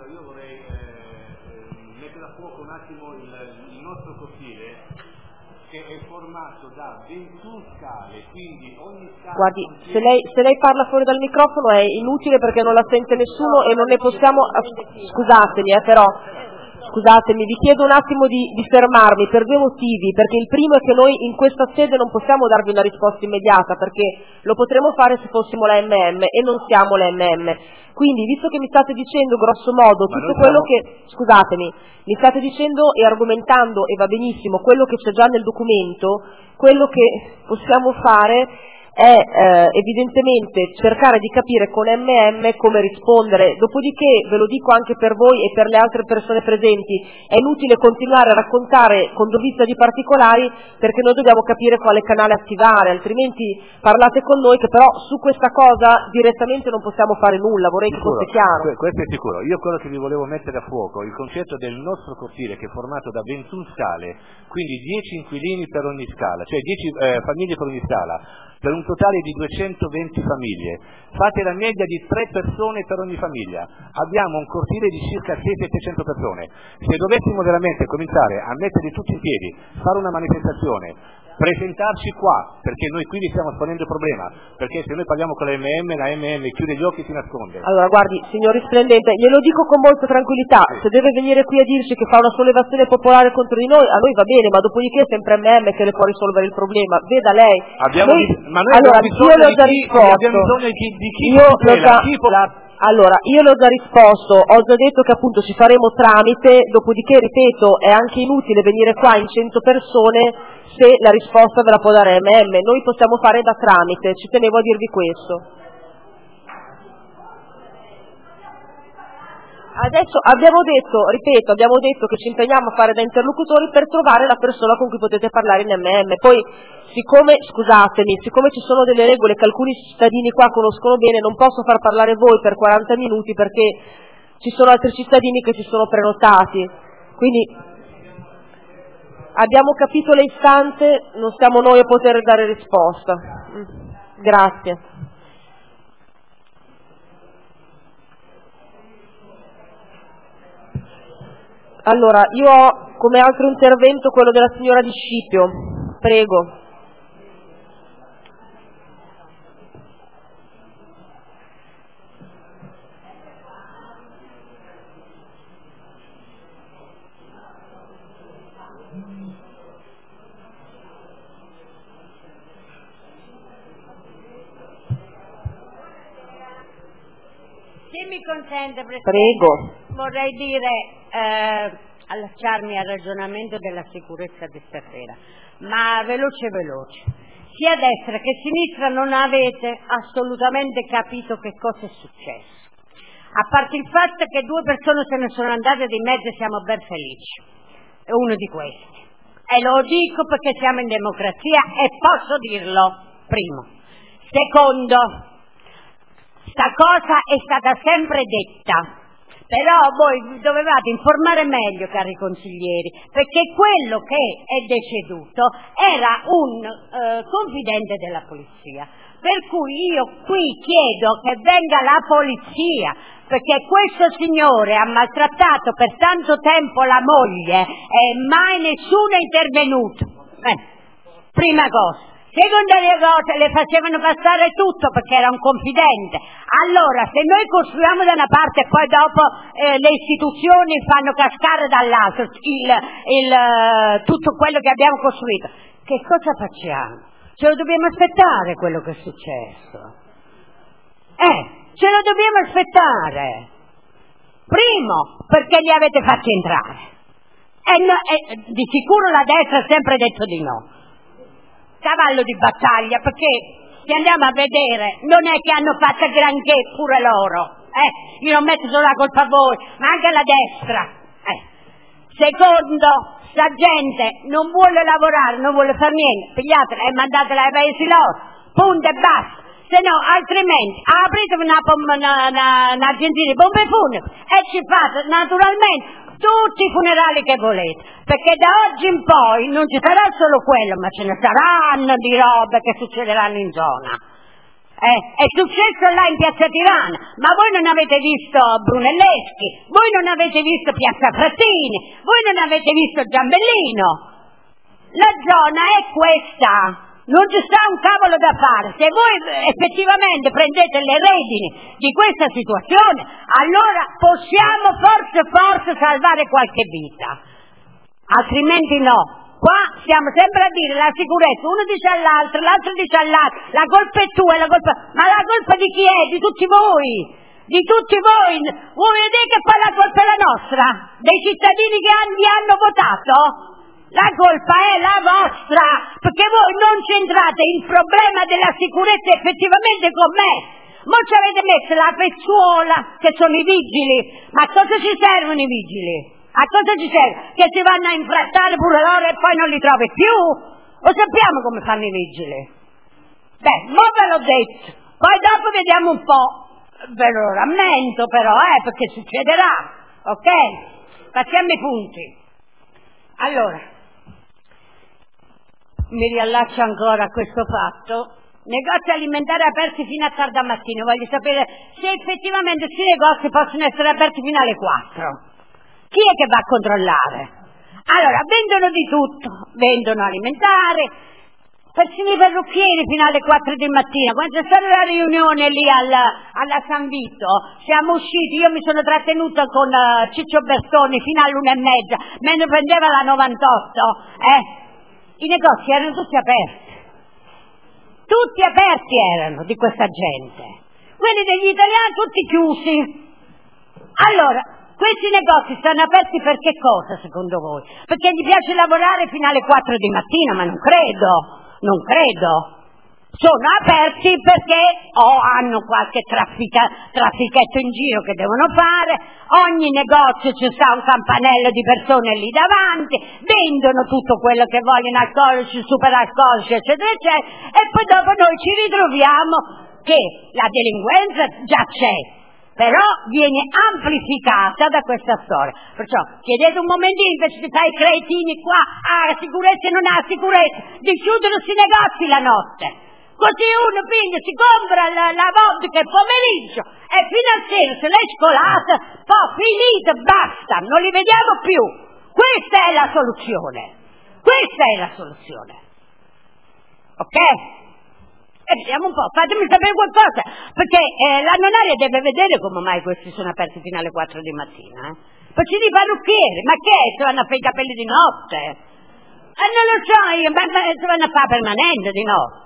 N: mettere a fuoco un attimo il nostro cortile, che è formato da 21 scale, quindi ogni scala...
B: Guardi, se lei parla fuori dal microfono è inutile perché non la sente nessuno e non ne possiamo... Scusatemi, però... Scusatemi, vi chiedo un attimo di fermarmi per 2 motivi, perché il primo è che noi in questa sede non possiamo darvi una risposta immediata, perché lo potremmo fare se fossimo la MM e non siamo la MM. Quindi, visto che mi state dicendo grosso modo tutto quello che... Scusatemi, mi state dicendo e argomentando, e va benissimo, quello che c'è già nel documento, quello che possiamo fare è evidentemente cercare di capire con MM come rispondere, dopodiché ve lo dico anche per voi e per le altre persone presenti, è inutile continuare a raccontare con dovizia di particolari perché noi dobbiamo capire quale canale attivare, altrimenti parlate con noi che però su questa cosa direttamente non possiamo fare nulla, vorrei che fosse chiaro.
N: Questo è sicuro, io quello che vi volevo mettere a fuoco, il concetto del nostro cortile che è formato da 21 scale, quindi 10 inquilini per ogni scala, cioè 10 famiglie per ogni scala, per un totale di 220 famiglie. Fate la media di 3 persone per ogni famiglia. Abbiamo un cortile di circa 600-700 persone. Se dovessimo veramente cominciare a metterli tutti in piedi, fare una manifestazione, presentarci qua, perché noi qui vi stiamo esponendo il problema, perché se noi parliamo con la MM chiude gli occhi e si nasconde.
B: Allora guardi, signor risplendente, glielo dico con molta tranquillità, se deve venire qui a dirci che fa una sollevazione popolare contro di noi, a noi va bene, ma dopodiché è sempre MM che le può risolvere il problema, veda lei.
N: Abbiamo bisogno di chi
B: Allora, io l'ho già risposto, ho già detto che appunto ci faremo tramite, dopodiché, ripeto, è anche inutile venire qua in 100 persone se la risposta ve la può dare MM, noi possiamo fare da tramite, ci tenevo a dirvi questo. Adesso abbiamo detto che ci impegniamo a fare da interlocutori per trovare la persona con cui potete parlare in MM. Poi, siccome ci sono delle regole che alcuni cittadini qua conoscono bene, non posso far parlare voi per 40 minuti perché ci sono altri cittadini che si sono prenotati. Quindi abbiamo capito le istanze, non siamo noi a poter dare risposta. Grazie. Allora, io ho come altro intervento quello della signora Di Scipio. Prego.
P: Se mi consente, Presidente,
B: prego.
P: Vorrei dire, allacciarmi al ragionamento della sicurezza di stasera, ma veloce. Sia destra che sinistra non avete assolutamente capito che cosa è successo. A parte il fatto che 2 persone se ne sono andate di mezzo e siamo ben felici. È uno di questi. E lo dico perché siamo in democrazia e posso dirlo, primo. Secondo, sta cosa è stata sempre detta, però voi dovevate informare meglio, cari consiglieri, perché quello che è deceduto era un confidente della polizia, per cui io qui chiedo che venga la polizia, perché questo signore ha maltrattato per tanto tempo la moglie e mai nessuno è intervenuto. Prima cosa. Secondaria cosa, le facevano passare tutto perché era un confidente. Allora, se noi costruiamo da una parte e poi dopo le istituzioni fanno cascare dall'altro tutto quello che abbiamo costruito, che cosa facciamo? Ce lo dobbiamo aspettare quello che è successo. Ce lo dobbiamo aspettare. Primo, perché li avete fatti entrare. Di sicuro la destra ha sempre detto di no. Cavallo di battaglia, perché se andiamo a vedere non è che hanno fatto granché pure loro, io non metto solo la colpa a voi, ma anche alla destra. Secondo, sta gente non vuole lavorare, non vuole fare niente, pigliatela e mandatela ai paesi loro, punto e basta. Se no, altrimenti aprite un'agenzia di pompe funebri e ci fate naturalmente tutti i funerali che volete, perché da oggi in poi non ci sarà solo quello, ma ce ne saranno di robe che succederanno in zona. È successo là in Piazza Tirana, ma voi non avete visto Brunelleschi, voi non avete visto Piazza Frattini, voi non avete visto Giambellino. La zona è questa. Non ci sta un cavolo da fare. Se voi effettivamente prendete le redini di questa situazione, allora possiamo forse salvare qualche vita. Altrimenti no. Qua stiamo sempre a dire la sicurezza, uno dice all'altro, l'altro dice all'altro, la colpa è tua, ma la colpa di chi è? Di tutti voi. Di tutti voi. Vuoi vedere che poi la colpa è la nostra? Dei cittadini che vi hanno votato? La colpa è la vostra, perché voi non c'entrate il problema della sicurezza effettivamente con me. Mo ci avete messo la pezzuola, che sono i vigili. Ma a cosa ci servono i vigili? A cosa ci serve? Che si vanno a infrattare pure loro e poi non li trovi più? Lo sappiamo come fanno i vigili. Mo ve l'ho detto. Poi dopo vediamo un po'. Ve lo rammento però, perché succederà. Ok? Passiamo ai punti. Allora, mi riallaccio ancora a questo fatto. Negozi alimentari aperti fino a tarda mattina. Voglio sapere se effettivamente questi negozi possono essere aperti fino alle 4. Chi è che va a controllare? Allora, vendono di tutto. Vendono alimentari, persino i parrucchieri fino alle 4 di mattina. Quando c'è stata la riunione lì alla San Vito, siamo usciti, io mi sono trattenuta con Ciccio Bertoni fino all'1:30, mentre prendeva la 98, i negozi erano tutti aperti erano di questa gente, quelli degli italiani tutti chiusi. Allora, questi negozi stanno aperti per che cosa secondo voi? Perché gli piace lavorare fino alle 4 di mattina? Ma non credo. sono aperti perché hanno qualche traffichetto in giro che devono fare, ogni negozio ci sta un campanello di persone lì davanti, vendono tutto quello che vogliono, alcolici, superalcolici, eccetera, eccetera, e poi dopo noi ci ritroviamo che la delinquenza già c'è, però viene amplificata da questa storia. Perciò chiedete un momentino, invece di fare i cretini qua, sicurezza e non ha sicurezza, di chiudere questi negozi la notte. Così uno prende, si compra la vodka il pomeriggio e fino a sera se l'è scolata, poi finito, basta, non li vediamo più. Questa è la soluzione. Questa è la soluzione. Ok? E vediamo un po', fatemi sapere qualcosa, perché la nonaria deve vedere come mai questi sono aperti fino alle 4 di mattina. Facci di parrucchieri, ma che è? Si vanno a fare i capelli di notte? Non lo so io, ma si vanno a fare permanente di notte.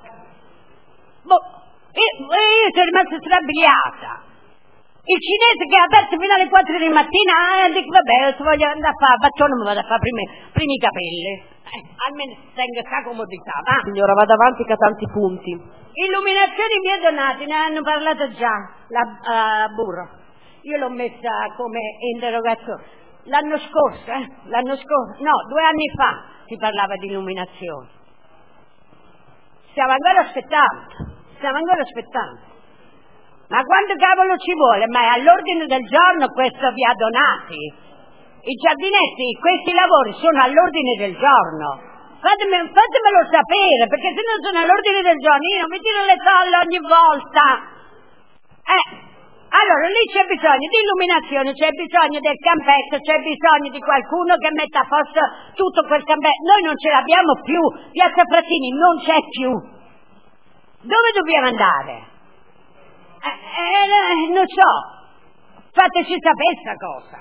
P: Io sono rimasta strabiliata. Il cinese che è aperto fino alle 4 di mattina, dico vabbè, se voglio andare a fare bacione mi vado a fare primi i capelli. Almeno tengo questa comodità, va?
B: Signora, vado avanti che ha tanti punti.
P: Illuminazioni miei donati, ne hanno parlato già, la burro. Io l'ho messa come interrogazione. L'anno scorso, no, 2 anni fa si parlava di illuminazioni. Stiamo ancora aspettando. Ma quanto cavolo ci vuole? Ma è all'ordine del giorno questo vi ha donati? I giardinetti, questi lavori sono all'ordine del giorno. Fatemelo sapere, perché se non sono all'ordine del giorno io non mi tiro le colle ogni volta. Allora lì c'è bisogno di illuminazione, c'è bisogno del campetto, c'è bisogno di qualcuno che metta a posto tutto quel campetto. Noi non ce l'abbiamo più, Piazza Frattini non c'è più. Dove dobbiamo andare? Non so, fateci sapere sta cosa.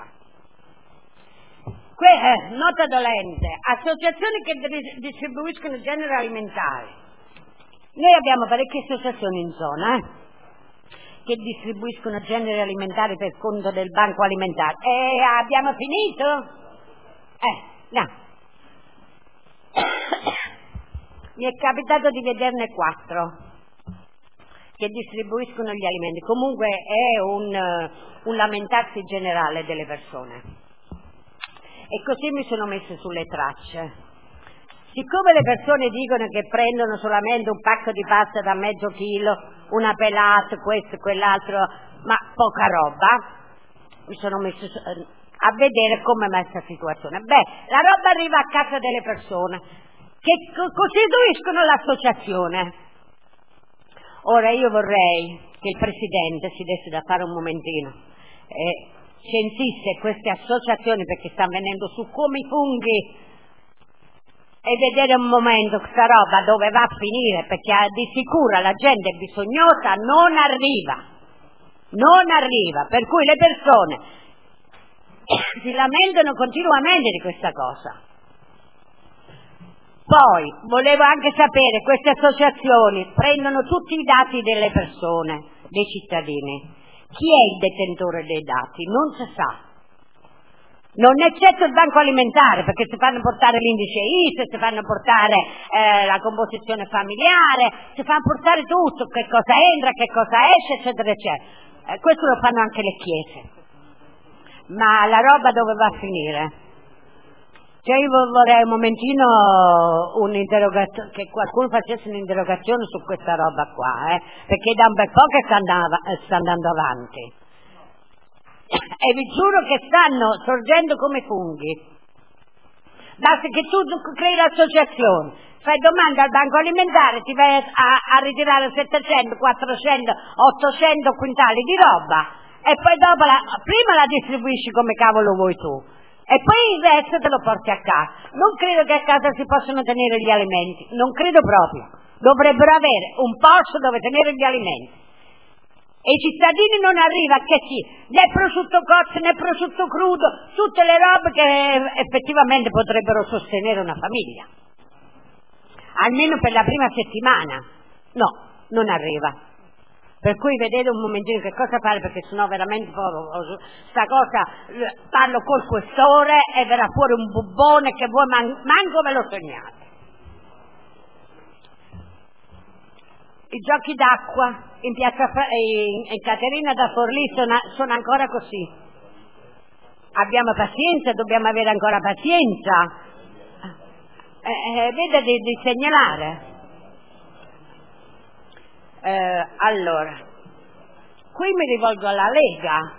P: Nota dolente, associazioni che distribuiscono generi alimentari. Noi abbiamo parecchie associazioni in zona, che distribuiscono generi alimentari per conto del banco alimentare. Abbiamo finito? No. Mi è capitato di vederne 4 che distribuiscono gli alimenti. Comunque è un lamentarsi generale delle persone. E così mi sono messa sulle tracce. Siccome le persone dicono che prendono solamente un pacco di pasta da mezzo chilo, una pelata, questo e quell'altro, ma poca roba, mi sono messa a vedere come è messa la situazione. La roba arriva a casa delle persone che costituiscono l'associazione. Ora io vorrei che il Presidente si desse da fare un momentino e censisse queste associazioni, perché stanno venendo su come i funghi, e vedere un momento questa roba dove va a finire, perché di sicuro la gente bisognosa non arriva, per cui le persone si lamentano continuamente di questa cosa. Poi volevo anche sapere, queste associazioni prendono tutti i dati delle persone, dei cittadini. Chi è il detentore dei dati? Non si sa. Non eccetto il banco alimentare, perché si fanno portare l'indice ISE, si fanno portare la composizione familiare, si fanno portare tutto, che cosa entra, che cosa esce, eccetera, eccetera. Questo lo fanno anche le chiese. Ma la roba dove va a finire? Cioè io vorrei un momentino un'interrogazione, che qualcuno facesse un'interrogazione su questa roba qua, perché da un bel po' che sta andando avanti. E vi giuro che stanno sorgendo come funghi. Basta che tu crei l'associazione, fai domanda al banco alimentare, ti vai a ritirare 700, 400, 800 quintali di roba e poi dopo prima la distribuisci come cavolo vuoi tu. E poi il resto te lo porti a casa. Non credo che a casa si possano tenere gli alimenti, non credo proprio. Dovrebbero avere un posto dove tenere gli alimenti. E i cittadini non arriva che sì, né prosciutto cozzo né prosciutto crudo, tutte le robe che effettivamente potrebbero sostenere una famiglia. Almeno per la prima settimana. No, non arriva. Per cui vedete un momentino che cosa fare, perché sennò veramente sta cosa, parlo col questore e verrà fuori un bubbone che voi manco ve lo sognate. i giochi d'acqua in Caterina da Forlì sono ancora così. Abbiamo pazienza, dobbiamo avere ancora pazienza. Veda di segnalare. Allora, qui mi rivolgo alla Lega.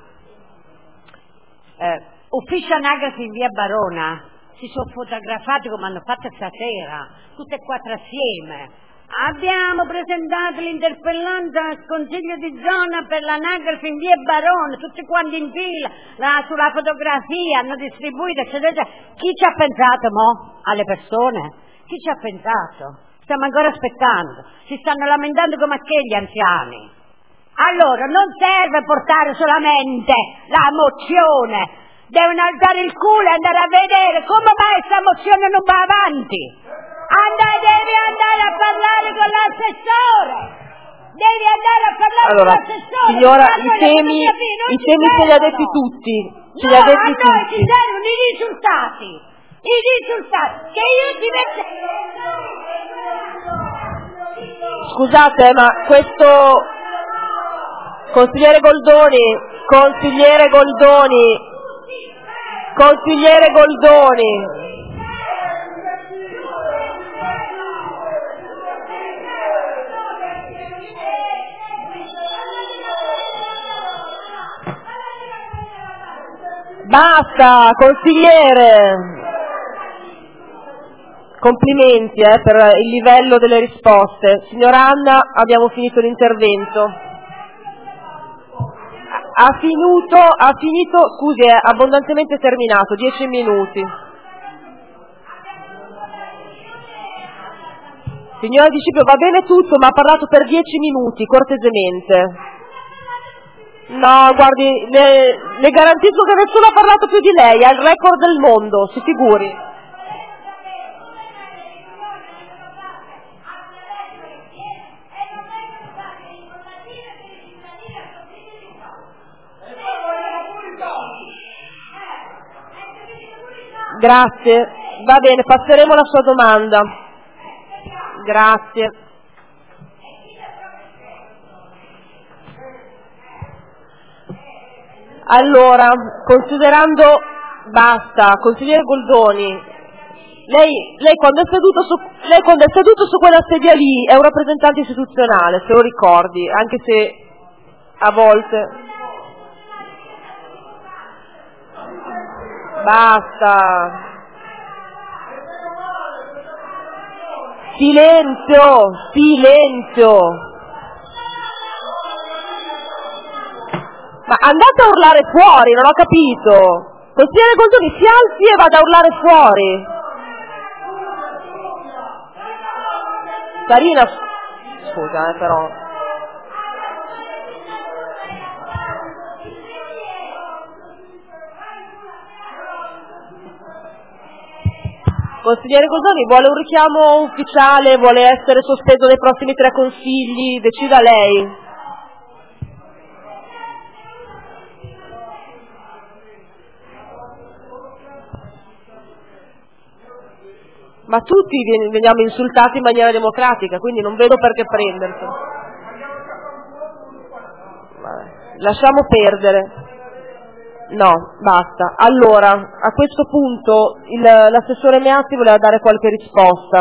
P: Ufficio anagrafe in via Barona, si sono fotografati come hanno fatto stasera, tutte e quattro assieme. Abbiamo presentato l'interpellanza al Consiglio di zona per l'anagrafe in via Barona, tutti quanti in fila, sulla fotografia, hanno distribuito, eccetera. Chi ci ha pensato, mo? Alle persone? Chi ci ha pensato? Stiamo ancora aspettando, si stanno lamentando come a che gli anziani. Allora, non serve portare solamente la mozione, devono alzare il culo e andare a vedere come mai questa mozione non va avanti. Devi andare a parlare con l'assessore, devi andare a parlare con l'assessore.
B: Signora, i temi ce li ha detti tutti, ce li ha detti tutti.
P: Noi ci servono i risultati, che io ti metto.
B: Scusate, ma questo consigliere Goldoni, basta, consigliere. Complimenti per il livello delle risposte. Signora Anna, abbiamo finito l'intervento. Ha finito, scusi, è abbondantemente terminato, 10 minuti. Signora Di Scipio, va bene tutto, ma ha parlato per 10 minuti, cortesemente. No, guardi, le garantisco che nessuno ha parlato più di lei, ha il record del mondo, si figuri. Grazie, va bene, passeremo la sua domanda. Grazie. Allora, consigliere Goldoni, lei quando è seduto su quella sedia lì è un rappresentante istituzionale, se lo ricordi, anche se a volte. Basta. Silenzio. Ma andate a urlare fuori, non ho capito. Consigliere Goldoni, si alzi e vada a urlare fuori. Sarina, scusa, però. Consigliere Goldoni, vuole un richiamo ufficiale, vuole essere sospeso nei prossimi 3 consigli, decida lei. Ma tutti veniamo insultati in maniera democratica, quindi non vedo perché prenderselo. Lasciamo perdere. No, basta. Allora, a questo punto l'assessore Meazzi voleva dare qualche risposta.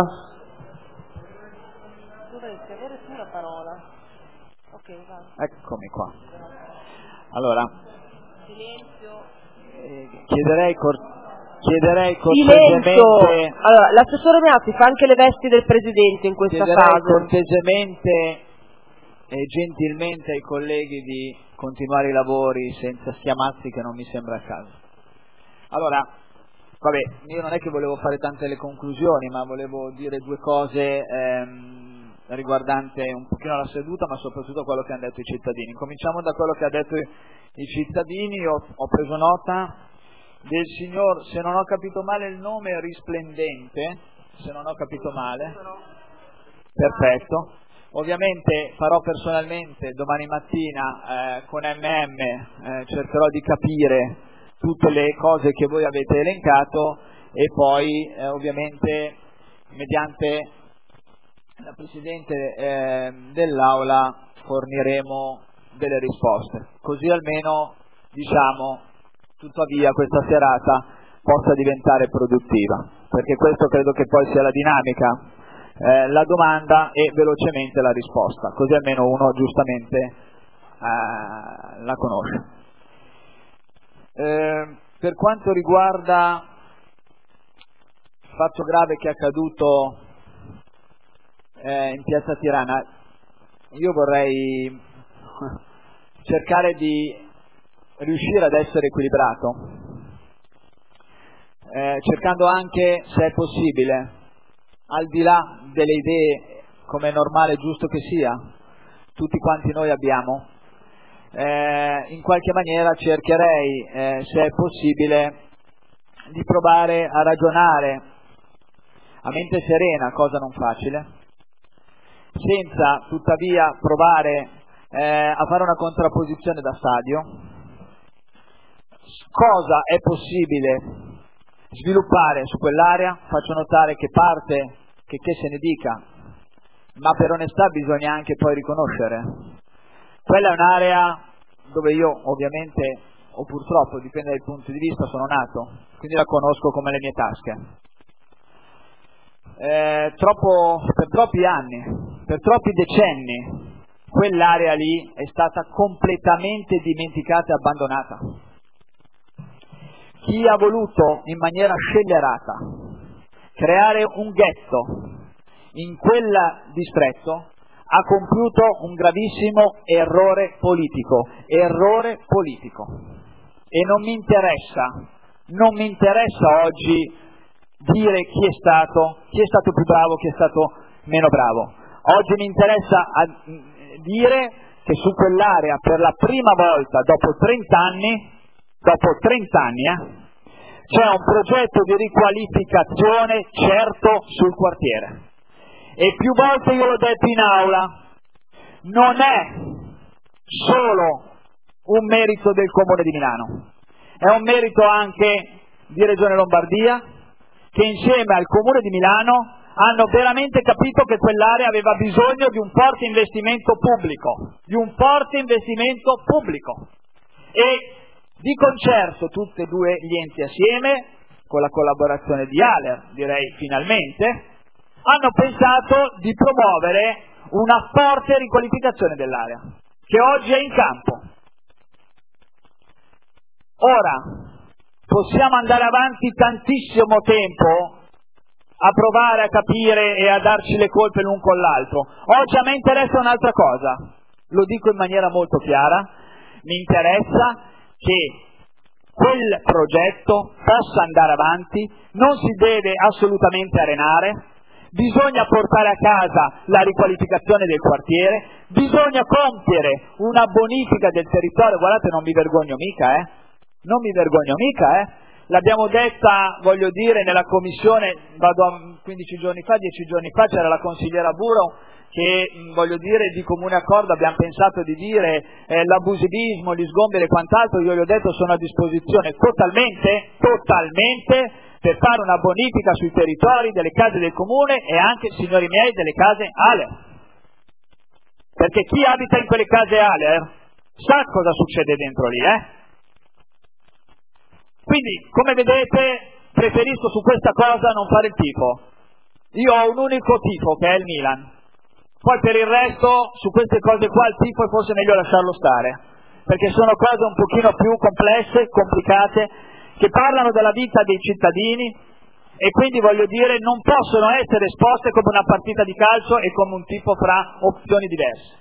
B: Dovresti avere tu la parola. Ok, vai.
Q: Eccomi qua. Allora,
B: silenzio.
Q: Chiederei cortesemente.
B: Silenzio. Allora, l'assessore Meazzi fa anche le vesti del presidente in questa fase.
Q: Cortesemente e gentilmente ai colleghi di continuare i lavori senza schiamazzi, che non mi sembra il caso. Allora, vabbè, io non è che volevo fare tante le conclusioni, ma volevo dire 2 cose riguardante un pochino la seduta, ma soprattutto quello che hanno detto i cittadini. Cominciamo da quello che ha detto i cittadini. Io ho preso nota del signor, se non ho capito male il nome è Risplendente, se non ho capito male. Perfetto. Ovviamente farò personalmente domani mattina con cercherò di capire tutte le cose che voi avete elencato e poi ovviamente mediante da Presidente dell'Aula forniremo delle risposte, così almeno diciamo tuttavia questa serata possa diventare produttiva, perché questo credo che poi sia la dinamica, la domanda e velocemente la risposta, così almeno uno giustamente la conosce. Per quanto riguarda il fatto grave che è accaduto in Piazza Tirana, io vorrei cercare di riuscire ad essere equilibrato, cercando anche, se è possibile, al di là delle idee, come è normale e giusto che sia, tutti quanti noi abbiamo, in qualche maniera cercherei, se è possibile, di provare a ragionare a mente serena, cosa non facile, senza tuttavia provare a fare una contrapposizione da stadio. Cosa è possibile sviluppare su quell'area? Faccio notare che parte, che se ne dica, ma per onestà bisogna anche poi riconoscere, quella è un'area dove io ovviamente, o purtroppo, dipende dai punti di vista, sono nato, quindi la conosco come le mie tasche. Per troppi anni, per troppi decenni, quell'area lì è stata completamente dimenticata e abbandonata. Chi ha voluto in maniera scellerata creare un ghetto in quel distretto ha compiuto un gravissimo errore politico. E non mi interessa oggi dire chi è stato più bravo, chi è stato meno bravo. Oggi mi interessa dire che su quell'area per la prima volta dopo 30 anni, c'è un progetto di riqualificazione certo sul quartiere. E più volte io l'ho detto in aula, non è solo un merito del Comune di Milano, è un merito anche di Regione Lombardia, che insieme al Comune di Milano hanno veramente capito che quell'area aveva bisogno di un forte investimento pubblico, e di concerto tutti e due gli enti assieme, con la collaborazione di ALER, direi finalmente, hanno pensato di promuovere una forte riqualificazione dell'area, che oggi è in campo. Ora, possiamo andare avanti tantissimo tempo a provare a capire e a darci le colpe l'un con l'altro. Oggi a me interessa un'altra cosa, lo dico in maniera molto chiara, mi interessa che quel progetto possa andare avanti, non si deve assolutamente arenare, bisogna portare a casa la riqualificazione del quartiere, bisogna compiere una bonifica del territorio, guardate non mi vergogno mica, l'abbiamo detta, voglio dire, nella commissione, 10 giorni fa c'era la consigliera Buro, che voglio dire di comune accordo abbiamo pensato di dire l'abusivismo, gli sgomberi e quant'altro, io gli ho detto sono a disposizione totalmente per fare una bonifica sui territori delle case del comune e anche, signori miei, delle case ALER, perché chi abita in quelle case ALER sa cosa succede dentro lì, Quindi, come vedete, preferisco su questa cosa non fare il tifo. Io ho un unico tifo, che è il Milan. Poi per il resto, su queste cose qua, il tifo è forse meglio lasciarlo stare, perché sono cose un pochino più complesse, complicate, che parlano della vita dei cittadini e quindi, voglio dire, non possono essere esposte come una partita di calcio e come un tifo fra opzioni diverse.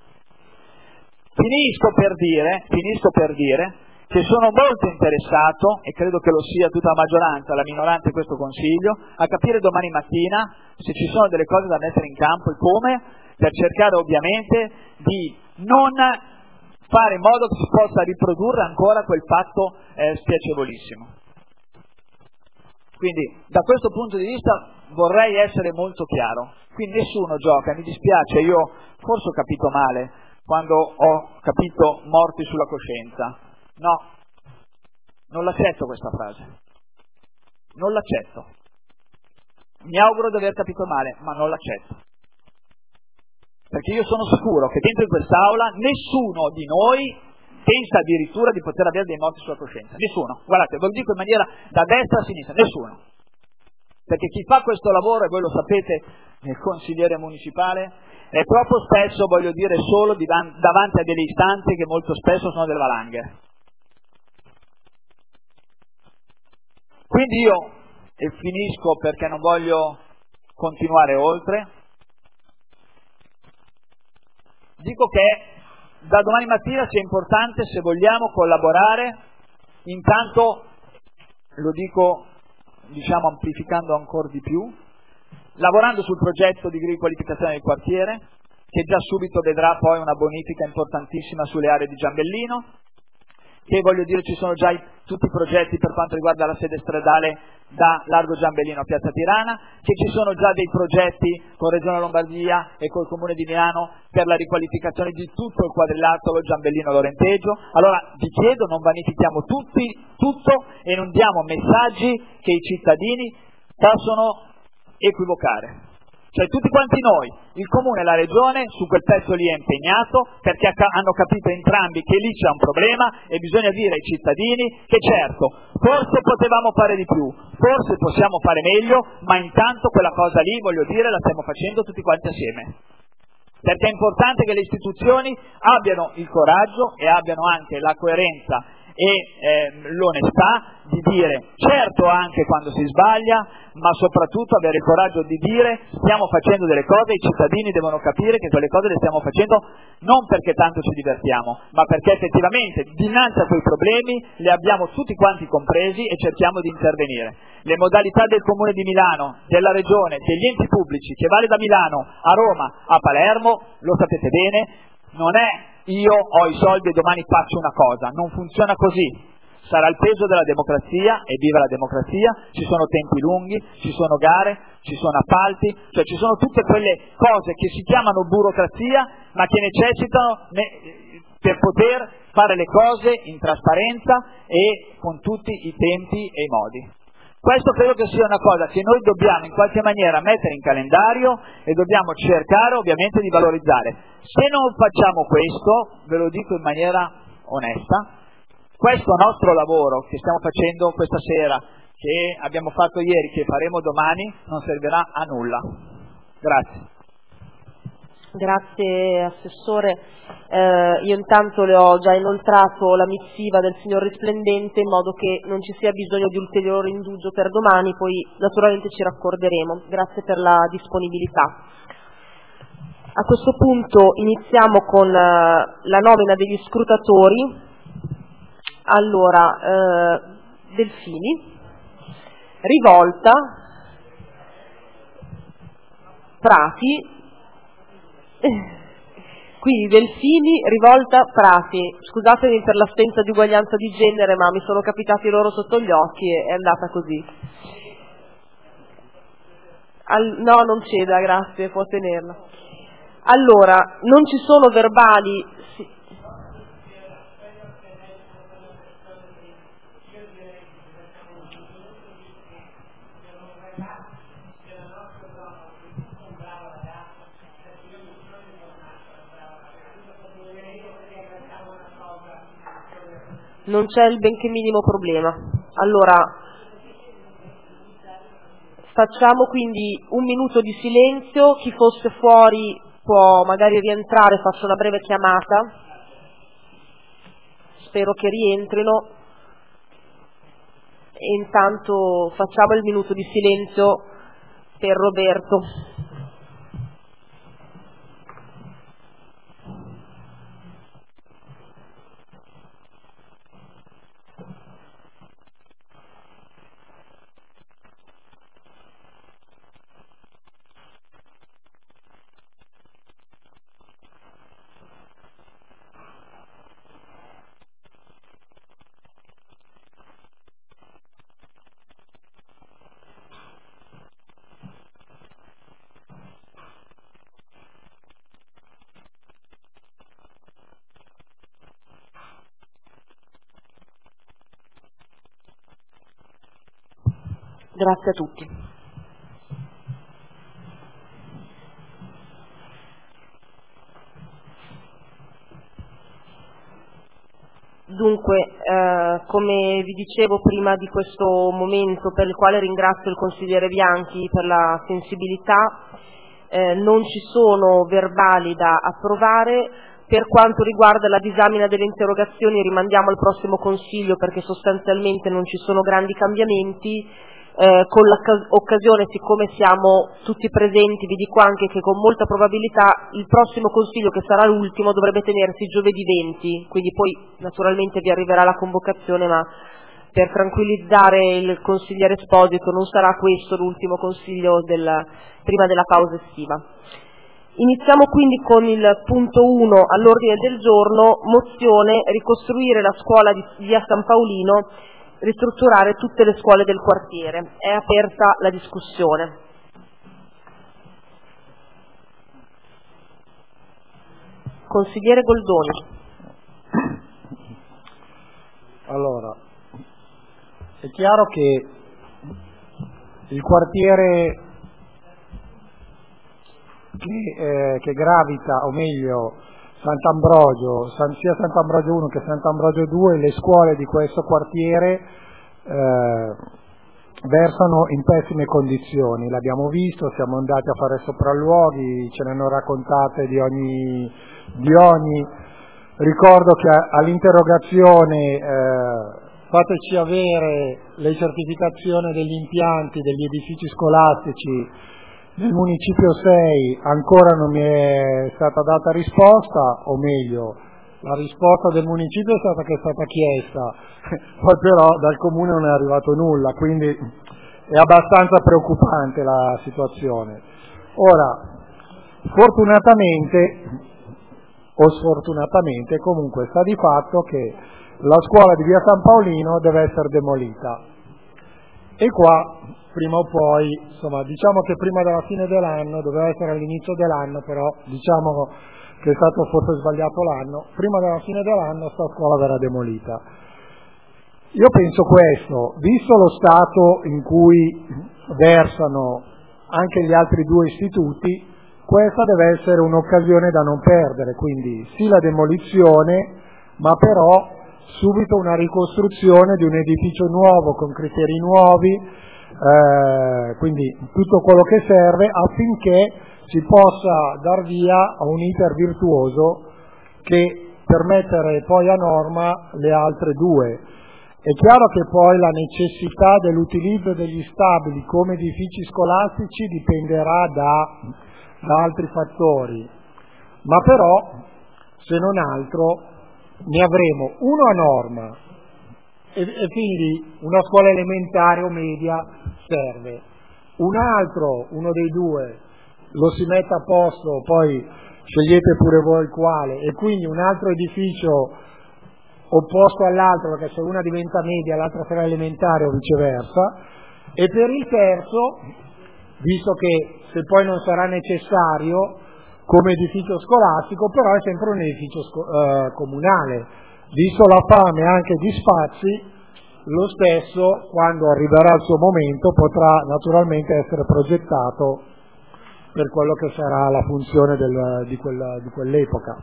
Q: Finisco per dire che sono molto interessato, e credo che lo sia tutta la maggioranza, la minoranza di questo Consiglio, a capire domani mattina se ci sono delle cose da mettere in campo e come, per cercare ovviamente di non fare in modo che si possa riprodurre ancora quel fatto spiacevolissimo. Quindi, da questo punto di vista vorrei essere molto chiaro. Qui nessuno gioca, mi dispiace, io forse ho capito male quando ho capito morti sulla coscienza. No, non l'accetto questa frase, non l'accetto. Mi auguro di aver capito male, ma non l'accetto. perché io sono sicuro che dentro in quest'aula nessuno di noi pensa addirittura di poter avere dei morti sulla coscienza, nessuno, guardate, ve lo dico in maniera da destra a sinistra, nessuno, perché chi fa questo lavoro, e voi lo sapete, nel consigliere municipale, è proprio spesso, voglio dire, solo davanti a delle istanze che molto spesso sono delle valanghe. Quindi io, e finisco perché non voglio continuare oltre, dico che da domani mattina sia importante, se vogliamo collaborare, intanto, lo dico, diciamo, amplificando ancora di più, lavorando sul progetto di riqualificazione del quartiere, che già subito vedrà poi una bonifica importantissima sulle aree di Giambellino, che voglio dire ci sono già tutti i progetti per quanto riguarda la sede stradale da Largo Giambellino a Piazza Tirana, che ci sono già dei progetti con Regione Lombardia e col Comune di Milano per la riqualificazione di tutto il quadrilatero Giambellino-Lorenteggio. Allora vi chiedo, non vanifichiamo tutto e non diamo messaggi che i cittadini possono equivocare. Cioè tutti quanti noi, il Comune e la Regione, su quel pezzo lì è impegnato perché hanno capito entrambi che lì c'è un problema e bisogna dire ai cittadini che certo, forse potevamo fare di più, forse possiamo fare meglio, ma intanto quella cosa lì, voglio dire, la stiamo facendo tutti quanti assieme. Perché è importante che le istituzioni abbiano il coraggio e abbiano anche la coerenza e l'onestà di dire certo anche quando si sbaglia, ma soprattutto avere il coraggio di dire stiamo facendo delle cose, i cittadini devono capire che quelle cose le stiamo facendo non perché tanto ci divertiamo, ma perché effettivamente dinanzi a quei problemi li abbiamo tutti quanti compresi e cerchiamo di intervenire. Le modalità del Comune di Milano, della Regione, degli enti pubblici, che vale da Milano a Roma a Palermo, lo sapete bene, non è io ho i soldi e domani faccio una cosa, non funziona così. Sarà il peso della democrazia, e viva la democrazia, ci sono tempi lunghi, ci sono gare, ci sono appalti, cioè ci sono tutte quelle cose che si chiamano burocrazia, ma che necessitano per poter fare le cose in trasparenza e con tutti i tempi e i modi. Questo credo che sia una cosa che noi dobbiamo in qualche maniera mettere in calendario e dobbiamo cercare ovviamente di valorizzare. Se non facciamo questo, ve lo dico in maniera onesta, questo nostro lavoro che stiamo facendo questa sera, che abbiamo fatto ieri, che faremo domani, non servirà a nulla. Grazie.
B: Grazie Assessore, io intanto le ho già inoltrato la missiva del signor Risplendente in modo che non ci sia bisogno di ulteriore indugio per domani, poi naturalmente ci raccorderemo. Grazie per la disponibilità. A questo punto iniziamo con la nomina degli scrutatori. Allora, Delfini, Rivolta, Prati, quindi Delfini, Rivolta, Prati. Scusatemi per l'assenza di uguaglianza di genere, ma mi sono capitati loro sotto gli occhi e è andata così. No, non ceda, grazie, può tenerla. Allora, non ci sono verbali. Sì. Non c'è il benché minimo problema. Allora, facciamo quindi un minuto di silenzio. Chi fosse fuori può magari rientrare, faccio una breve chiamata. Spero che rientrino. E intanto facciamo il minuto di silenzio per Roberto. Grazie a tutti. Dunque, come vi dicevo prima di questo momento, per il quale ringrazio il consigliere Bianchi per la sensibilità, non ci sono verbali da approvare. Per quanto riguarda la disamina delle interrogazioni rimandiamo al prossimo Consiglio perché sostanzialmente non ci sono grandi cambiamenti. Con l'occasione, siccome siamo tutti presenti, vi dico anche che con molta probabilità il prossimo Consiglio, che sarà l'ultimo, dovrebbe tenersi giovedì 20, quindi poi naturalmente vi arriverà la convocazione, ma per tranquillizzare il consigliere Esposito non sarà questo l'ultimo Consiglio prima della pausa estiva. Iniziamo quindi con il punto 1 all'ordine del giorno, mozione ricostruire la scuola di via San Paolino, ristrutturare tutte le scuole del quartiere. È aperta la discussione. Consigliere Goldoni.
G: Allora, è chiaro che il quartiere che gravita, o meglio Sant'Ambrogio, sia Sant'Ambrogio 1 che Sant'Ambrogio 2, le scuole di questo quartiere versano in pessime condizioni. L'abbiamo visto, siamo andati a fare sopralluoghi, ce ne hanno raccontate di ogni. Ricordo che all'interrogazione fateci avere le certificazioni degli impianti degli edifici scolastici nel Municipio 6, ancora non mi è stata data risposta, o meglio, la risposta del Municipio è stata che è stata chiesta, poi però dal Comune non è arrivato nulla, quindi è abbastanza preoccupante la situazione. Ora, fortunatamente o sfortunatamente, comunque sta di fatto che la scuola di via San Paolino deve essere demolita. E qua, prima o poi, insomma, diciamo che prima della fine dell'anno, doveva essere all'inizio dell'anno, però diciamo che è stato forse sbagliato l'anno, prima della fine dell'anno sta scuola verrà demolita. Io penso questo, visto lo stato in cui versano anche gli altri due istituti, questa deve essere un'occasione da non perdere, quindi sì la demolizione, ma però subito una ricostruzione di un edificio nuovo con criteri nuovi, quindi tutto quello che serve affinché si possa dar via a un iter virtuoso che per mettere poi a norma le altre due. È chiaro che poi la necessità dell'utilizzo degli stabili come edifici scolastici dipenderà da altri fattori, ma però se non altro ne avremo uno a norma e quindi una scuola elementare o media serve, un altro, uno dei due, lo si mette a posto, poi scegliete pure voi quale, e quindi un altro edificio opposto all'altro, perché se una diventa media l'altra sarà elementare o viceversa, e per il terzo, visto che se poi non sarà necessario come edificio scolastico, però è sempre un edificio comunale, visto la fame anche di spazi, lo stesso quando arriverà il suo momento potrà naturalmente essere progettato per quello che sarà la funzione di quell'epoca.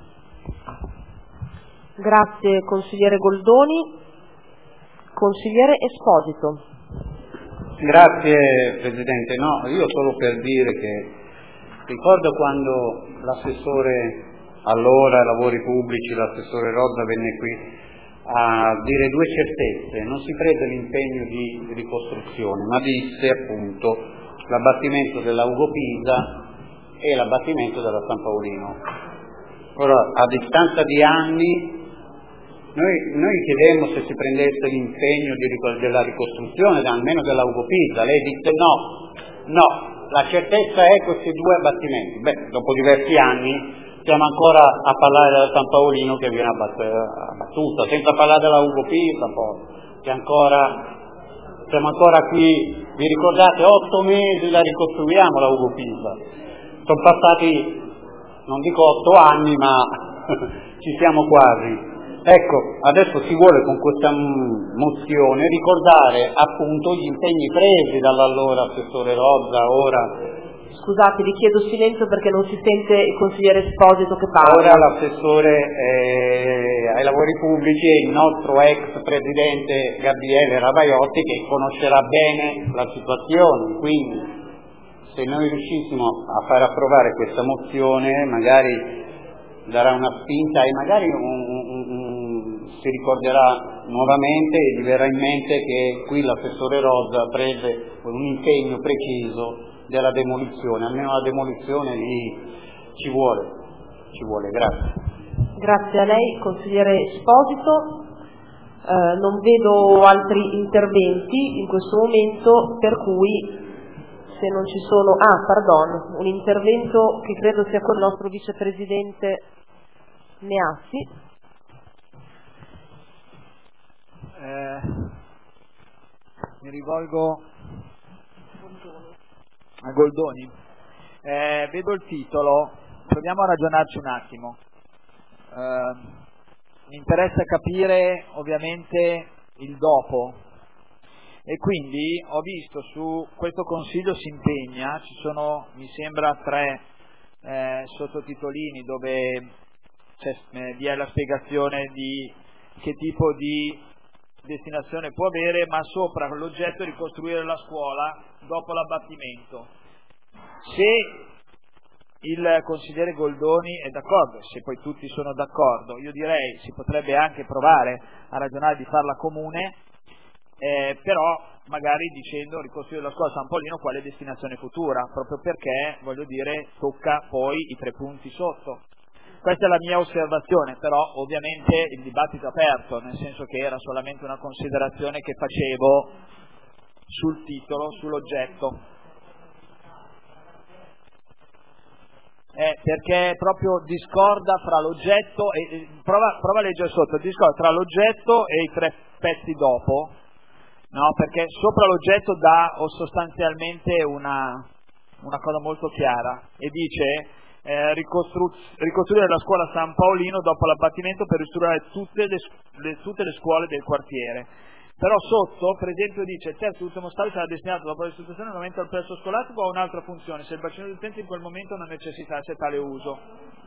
B: Grazie consigliere Goldoni. Consigliere Esposito.
L: Grazie Presidente, no, io solo per dire che ricordo quando l'assessore allora ai lavori pubblici, l'assessore Rozza venne qui a dire due certezze, non si prese l'impegno di ricostruzione, ma disse appunto l'abbattimento della Ugo Pisa e l'abbattimento della San Paolino. Ora, a distanza di anni, noi chiedemmo se si prendesse l'impegno della ricostruzione, almeno della Ugo Pisa, lei disse no, la certezza è questi due abbattimenti. Beh, dopo diversi anni siamo ancora a parlare della San Paolino che viene abbattuta, senza parlare della Ugo Pisa, poi, che siamo ancora qui, vi ricordate, 8 mesi la ricostruiamo la Ugo Pisa, sono passati, non dico 8 anni, ma ci siamo quasi. Ecco, adesso si vuole con questa mozione ricordare appunto gli impegni presi dall'allora assessore Rozza, ora
B: Scusate, vi chiedo silenzio perché non si sente il consigliere Esposito che parla.
L: Ora l'assessore ai lavori pubblici e il nostro ex presidente Gabriele Ravaiotti, che conoscerà bene la situazione, quindi se noi riuscissimo a far approvare questa mozione magari darà una spinta e magari si ricorderà nuovamente e gli verrà in mente che qui l'assessore Rosa prese un impegno preciso della demolizione, almeno la demolizione lì ci vuole, grazie.
B: Grazie a lei, consigliere Esposito. Non vedo altri interventi in questo momento, per cui se non ci sono... un intervento che credo sia con il nostro vicepresidente Neassi.
Q: Mi rivolgo a Goldoni. Vedo il titolo, proviamo a ragionarci un attimo. Mi interessa capire ovviamente il dopo, e quindi ho visto su questo Consiglio si impegna, ci sono mi sembra 3 sottotitolini dove vi è la spiegazione di che tipo di destinazione può avere, ma sopra l'oggetto è ricostruire la scuola dopo l'abbattimento. Se il consigliere Goldoni è d'accordo, se poi tutti sono d'accordo, io direi si potrebbe anche provare a ragionare di farla comune, però magari dicendo ricostruire la scuola San Paolino quale destinazione futura, proprio perché, voglio dire, tocca poi i 3 punti sotto. Questa è la mia osservazione, però ovviamente il dibattito è aperto, nel senso che era solamente una considerazione che facevo sul titolo, sull'oggetto. Perché proprio discorda fra l'oggetto e prova a leggere sotto, discorda tra l'oggetto e i 3 pezzi dopo, no? Perché sopra l'oggetto dà sostanzialmente una cosa molto chiara e dice ricostruire la scuola San Paolino dopo l'abbattimento per ristrutturare tutte le scuole del quartiere. Però sotto, per esempio, dice certo l'ultimo stabile sarà destinato dopo la ristrutturazione nuovamente al plesso scolastico o a un'altra funzione, se il bacino di utenti in quel momento non necessitasse tale uso.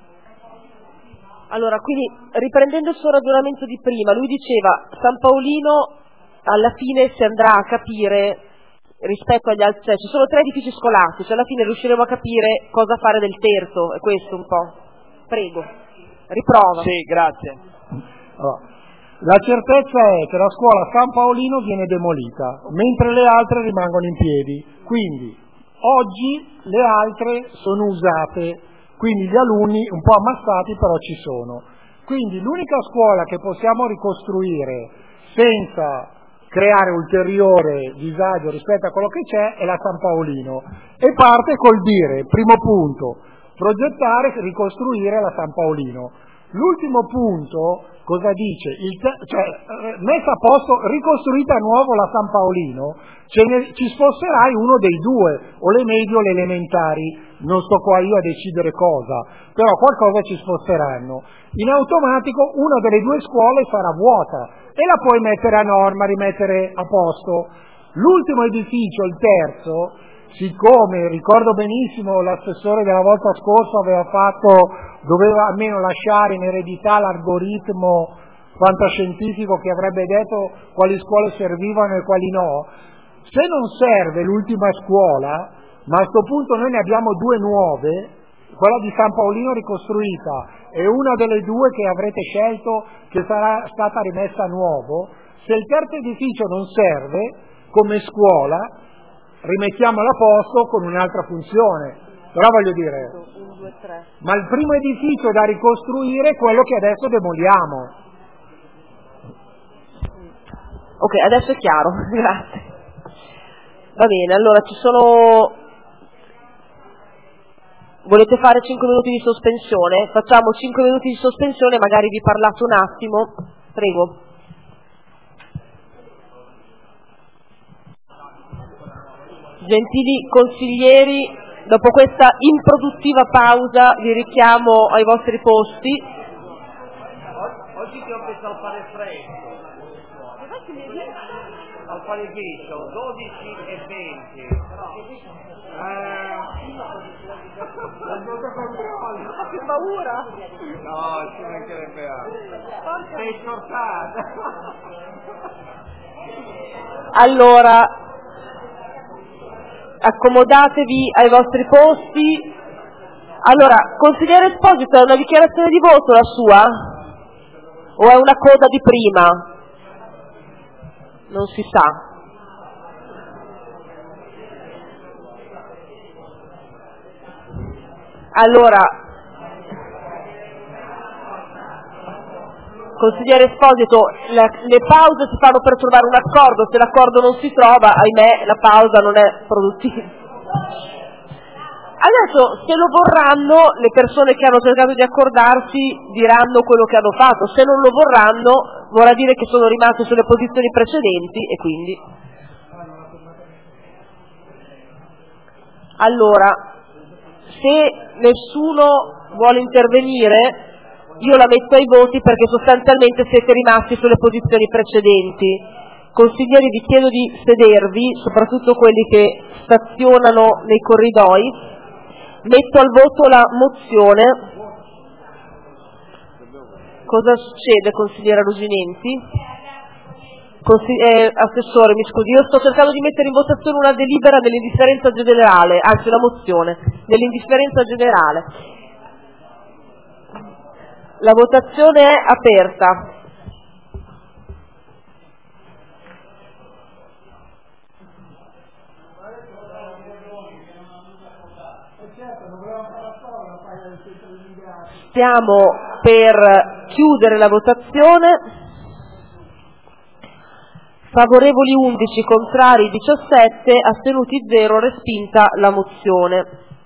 B: Allora, quindi riprendendo il suo ragionamento di prima, lui diceva San Paolino alla fine si andrà a capire rispetto agli altri, cioè ci sono 3 edifici scolastici, alla fine riusciremo a capire cosa fare del terzo, è questo un po'. Prego, riprova.
Q: Sì, grazie.
G: Allora, la certezza è che la scuola San Paolino viene demolita, mentre le altre rimangono in piedi, quindi oggi le altre sono usate, quindi gli alunni un po' ammassati però ci sono. Quindi l'unica scuola che possiamo ricostruire senza creare ulteriore disagio rispetto a quello che c'è è la San Paolino, e parte col dire, primo punto, progettare e ricostruire la San Paolino. L'ultimo punto cosa dice? Messa a posto, ricostruita a nuovo la San Paolino, ci sposterai uno dei 2, o le medie o le elementari, non sto qua io a decidere cosa, però qualcosa ci sposteranno. In automatico una delle 2 scuole sarà vuota e la puoi mettere a norma, rimettere a posto. L'ultimo edificio, il terzo, siccome ricordo benissimo l'assessore della volta scorsa doveva almeno lasciare in eredità l'algoritmo fantascientifico che avrebbe detto quali scuole servivano e quali no, se non serve l'ultima scuola, ma a questo punto noi ne abbiamo 2 nuove, quella di San Paolino ricostruita e una delle 2 che avrete scelto che sarà stata rimessa a nuovo, se il terzo edificio non serve come scuola, rimettiamola a posto con un'altra funzione. Però voglio dire,
B: 1, 2, 3.
G: Ma il primo edificio da ricostruire è quello che adesso demoliamo.
B: Ok, adesso è chiaro, grazie. Va bene, allora ci sono... Volete fare 5 minuti di sospensione? Facciamo 5 minuti di sospensione, magari vi parlate un attimo. Prego. Gentili consiglieri, dopo questa improduttiva pausa vi richiamo ai vostri posti.
L: Oggi ti ho pensato a fare fresco. Al fare 12 e 20.
B: che paura!
J: No, ci mancherebbe altro. Sei scortata.
B: Allora, accomodatevi ai vostri posti. Allora, consigliere Esposito, è una dichiarazione di voto la sua? O è una coda di prima? Non si sa. Allora, consigliere Esposito, le pause si fanno per trovare un accordo, se l'accordo non si trova, ahimè, la pausa non è produttiva. Adesso, se lo vorranno, le persone che hanno cercato di accordarsi diranno quello che hanno fatto, se non lo vorranno vorrà dire che sono rimasti sulle posizioni precedenti e quindi... Allora, se nessuno vuole intervenire, io la metto ai voti perché sostanzialmente siete rimasti sulle posizioni precedenti. Consiglieri, vi chiedo di sedervi, soprattutto quelli che stazionano nei corridoi. Metto al voto la mozione. Cosa succede, consigliera Ruginenti? Assessore, mi scusi, io sto cercando di mettere in votazione una delibera dell'indifferenza generale, anzi una mozione dell'indifferenza generale. La votazione è aperta. Stiamo per chiudere la votazione. Favorevoli 11, contrari 17, astenuti 0, respinta la mozione.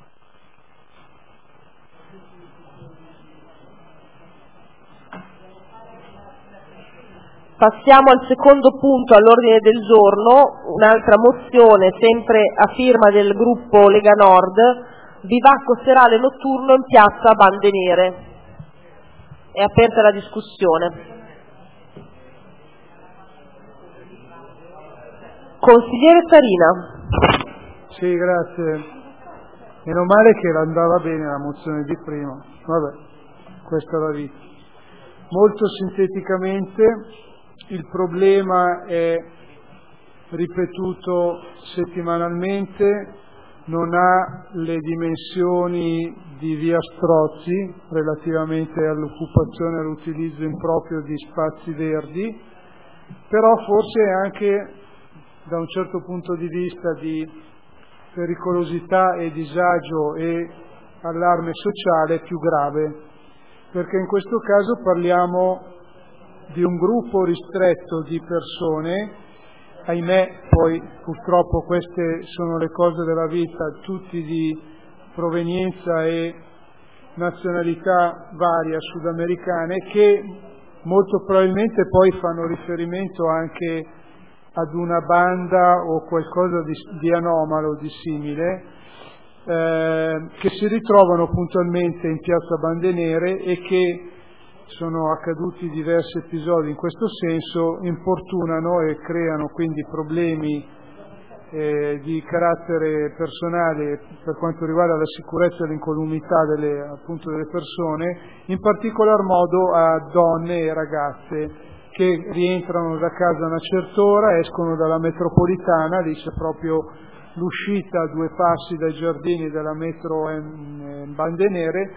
B: Passiamo al secondo punto all'ordine del giorno, un'altra mozione sempre a firma del gruppo Lega Nord, bivacco serale notturno in piazza Bande Nere. È aperta la discussione. Consigliere Sarina.
K: Sì, grazie. Meno male che andava bene la mozione di prima. Vabbè, questa è la vita. Molto sinteticamente, il problema è ripetuto settimanalmente, non ha le dimensioni di via Strozzi relativamente all'occupazione e all'utilizzo improprio di spazi verdi, però forse anche da un certo punto di vista di pericolosità e disagio e allarme sociale più grave, perché in questo caso parliamo di un gruppo ristretto di persone, ahimè poi purtroppo queste sono le cose della vita, tutti di provenienza e nazionalità varia sudamericane, che molto probabilmente poi fanno riferimento anche ad una banda o qualcosa di anomalo, di simile, che si ritrovano puntualmente in piazza Bande Nere e che sono accaduti diversi episodi in questo senso, importunano e creano quindi problemi di carattere personale per quanto riguarda la sicurezza e l'incolumità delle persone, in particolar modo a donne e ragazze che rientrano da casa a una certa ora, escono dalla metropolitana, lì c'è proprio l'uscita a 2 passi dai giardini della metro Bande Nere,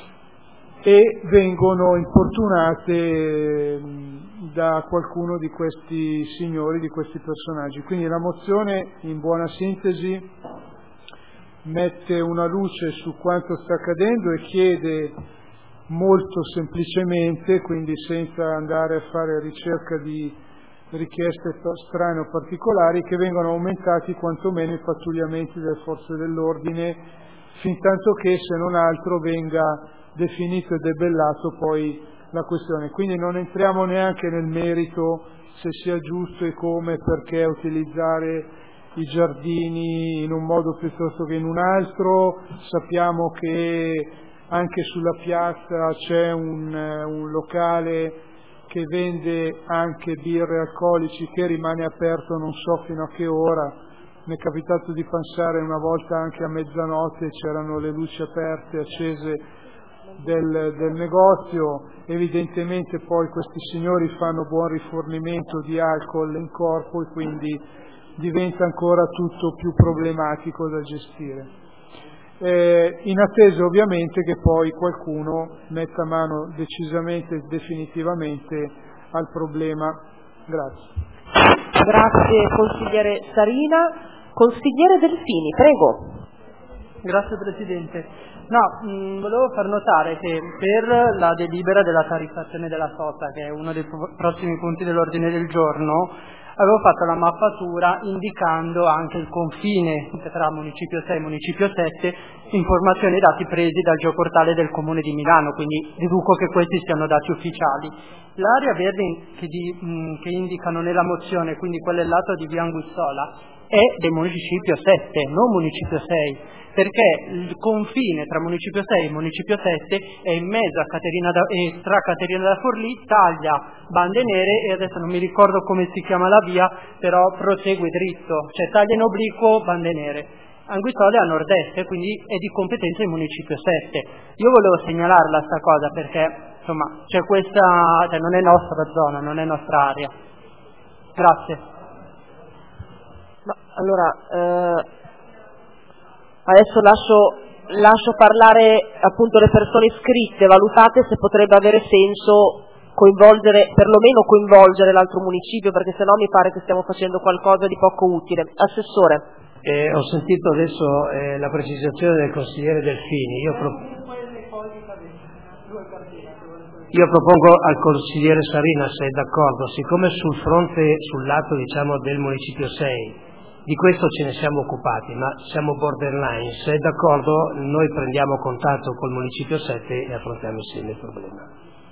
K: e vengono importunate da qualcuno di questi signori, di questi personaggi. Quindi la mozione, in buona sintesi, mette una luce su quanto sta accadendo e chiede molto semplicemente, quindi senza andare a fare ricerca di richieste strane o particolari, che vengano aumentati quantomeno i pattugliamenti delle forze dell'ordine, fin tanto che, se non altro, venga definito e debellato poi la questione. Quindi non entriamo neanche nel merito se sia giusto e come, perché utilizzare i giardini in un modo piuttosto che in un altro. Sappiamo che anche sulla piazza c'è un locale che vende anche birre alcolici, che rimane aperto non so fino a che ora. Mi è capitato di passare una volta anche a mezzanotte, c'erano le luci aperte, accese, del negozio. Evidentemente poi questi signori fanno buon rifornimento di alcol in corpo e quindi diventa ancora tutto più problematico da gestire. In attesa ovviamente che poi qualcuno metta mano decisamente e definitivamente al problema. Grazie.
B: Grazie consigliere Sarina. Consigliere Delfini, prego.
R: Grazie Presidente. Volevo far notare che per la delibera della tariffazione della sosta, che è uno dei prossimi punti dell'ordine del giorno, avevo fatto la mappatura indicando anche il confine tra Municipio 6 e Municipio 7, informazioni e dati presi dal geoportale del Comune di Milano, quindi deduco che questi siano dati ufficiali. L'area verde che indicano nella mozione, quindi quella del lato di Via Anguissola, è del Municipio 7, non Municipio 6, perché il confine tra Municipio 6 e Municipio 7 è in mezzo a tra Caterina da Forlì, taglia Bande Nere e adesso non mi ricordo come si chiama la via, però prosegue dritto, cioè taglia in obliquo Bande Nere. Anguissola è a nord-est, quindi è di competenza del Municipio 7. Io volevo segnalarla sta cosa perché insomma c'è questa, cioè non è nostra zona, non è nostra area. Grazie.
B: Adesso lascio parlare appunto le persone iscritte, valutate se potrebbe avere senso perlomeno coinvolgere l'altro municipio, perché sennò mi pare che stiamo facendo qualcosa di poco utile. Assessore.
A: Ho sentito adesso la precisazione del consigliere Delfini. Io propongo al consigliere Sarina, se è d'accordo, siccome sul lato diciamo del Municipio 6 di questo ce ne siamo occupati, ma siamo borderline, se è d'accordo noi prendiamo contatto col Municipio 7 e affrontiamo insieme il problema.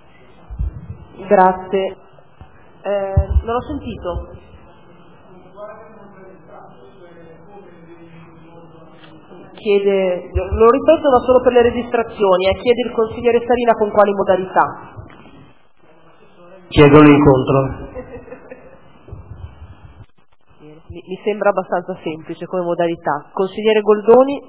B: Grazie. Non ho sentito. Lo ripeto ma solo per le registrazioni, chiede il consigliere Sarina con quali modalità.
A: Chiedo l'incontro.
B: Mi sembra abbastanza semplice come modalità. Consigliere Goldoni.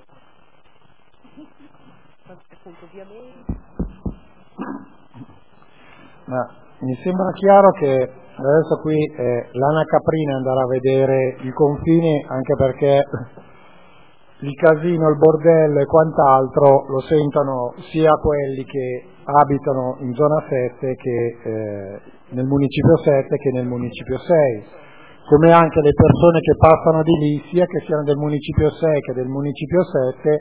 G: Mi sembra chiaro che adesso qui l'Ana Caprina andrà a vedere il confine, anche perché il casino, il bordello e quant'altro lo sentono sia quelli che abitano in zona 7 che nel Municipio 7 che nel Municipio 6. Come anche le persone che passano di lì, sia che siano del Municipio 6 che del Municipio 7,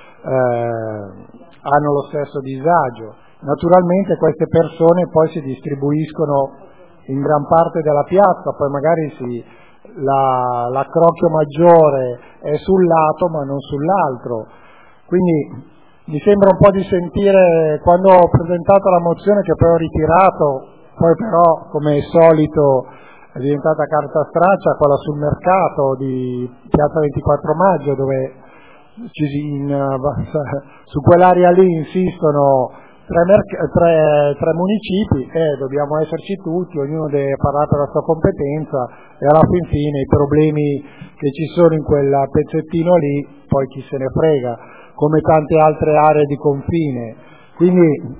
G: hanno lo stesso disagio. Naturalmente queste persone poi si distribuiscono in gran parte della piazza, poi magari l'accrocchio maggiore è sul lato ma non sull'altro. Quindi mi sembra un po' di sentire, quando ho presentato la mozione che poi ho ritirato, poi però come è solito è diventata carta straccia, quella sul mercato di Piazza 24 Maggio, dove su quell'area lì insistono tre municipi e dobbiamo esserci tutti, ognuno deve parlare per la sua competenza e alla fin fine i problemi che ci sono in quel pezzettino lì poi chi se ne frega, come tante altre aree di confine. Quindi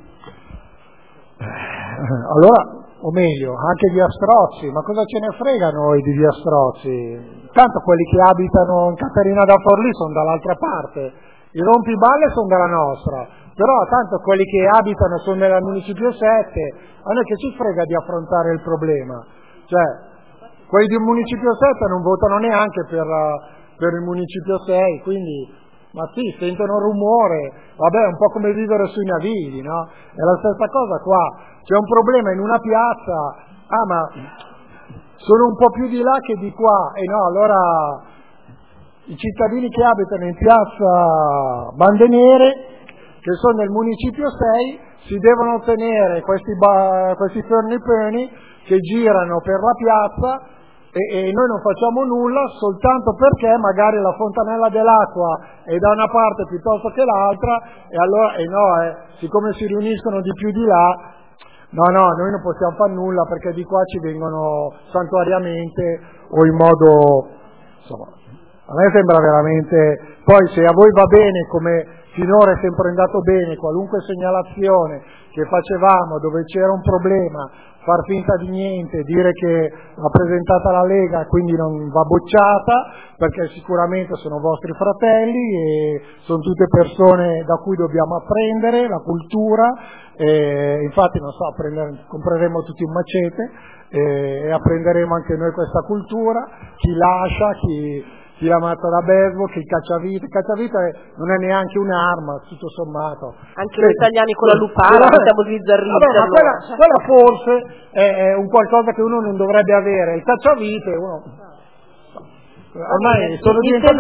G: allora, o meglio, anche Via Strozzi, ma cosa ce ne frega noi di Via Strozzi? Tanto quelli che abitano in Caterina da Forlì sono dall'altra parte, i rompiballe sono dalla nostra, però tanto quelli che abitano sono nel Municipio 7, a noi che ci frega di affrontare il problema? Cioè, quelli di un Municipio 7 non votano neanche per il Municipio 6, quindi, ma sì, sentono rumore, vabbè, è un po' come vivere sui navigli, no? È la stessa cosa qua. C'è un problema in una piazza, ma sono un po' più di là che di qua, e no, allora i cittadini che abitano in piazza Bande Nere, che sono nel Municipio 6, si devono tenere questi ferni che girano per la piazza e noi non facciamo nulla soltanto perché magari la fontanella dell'acqua è da una parte piuttosto che l'altra, e allora siccome si riuniscono di più di là, no, noi non possiamo fare nulla perché di qua ci vengono santuariamente o in modo, insomma, A me sembra veramente, poi se a voi va bene, come finora è sempre andato bene, qualunque segnalazione che facevamo dove c'era un problema, far finta di niente, dire che l'ha presentata la Lega quindi non va bocciata, perché sicuramente sono vostri fratelli e sono tutte persone da cui dobbiamo apprendere la cultura, infatti non so, compreremo tutti un macete e apprenderemo anche noi questa cultura, chi lascia, chi la mazza da baseball, che il cacciavite non è neanche un'arma, tutto sommato.
B: Anche noi italiani con la lupara siamo sbizzarriti.
G: Ma quella forse è un qualcosa che uno non dovrebbe avere, il cacciavite uno... Ormai sono diventati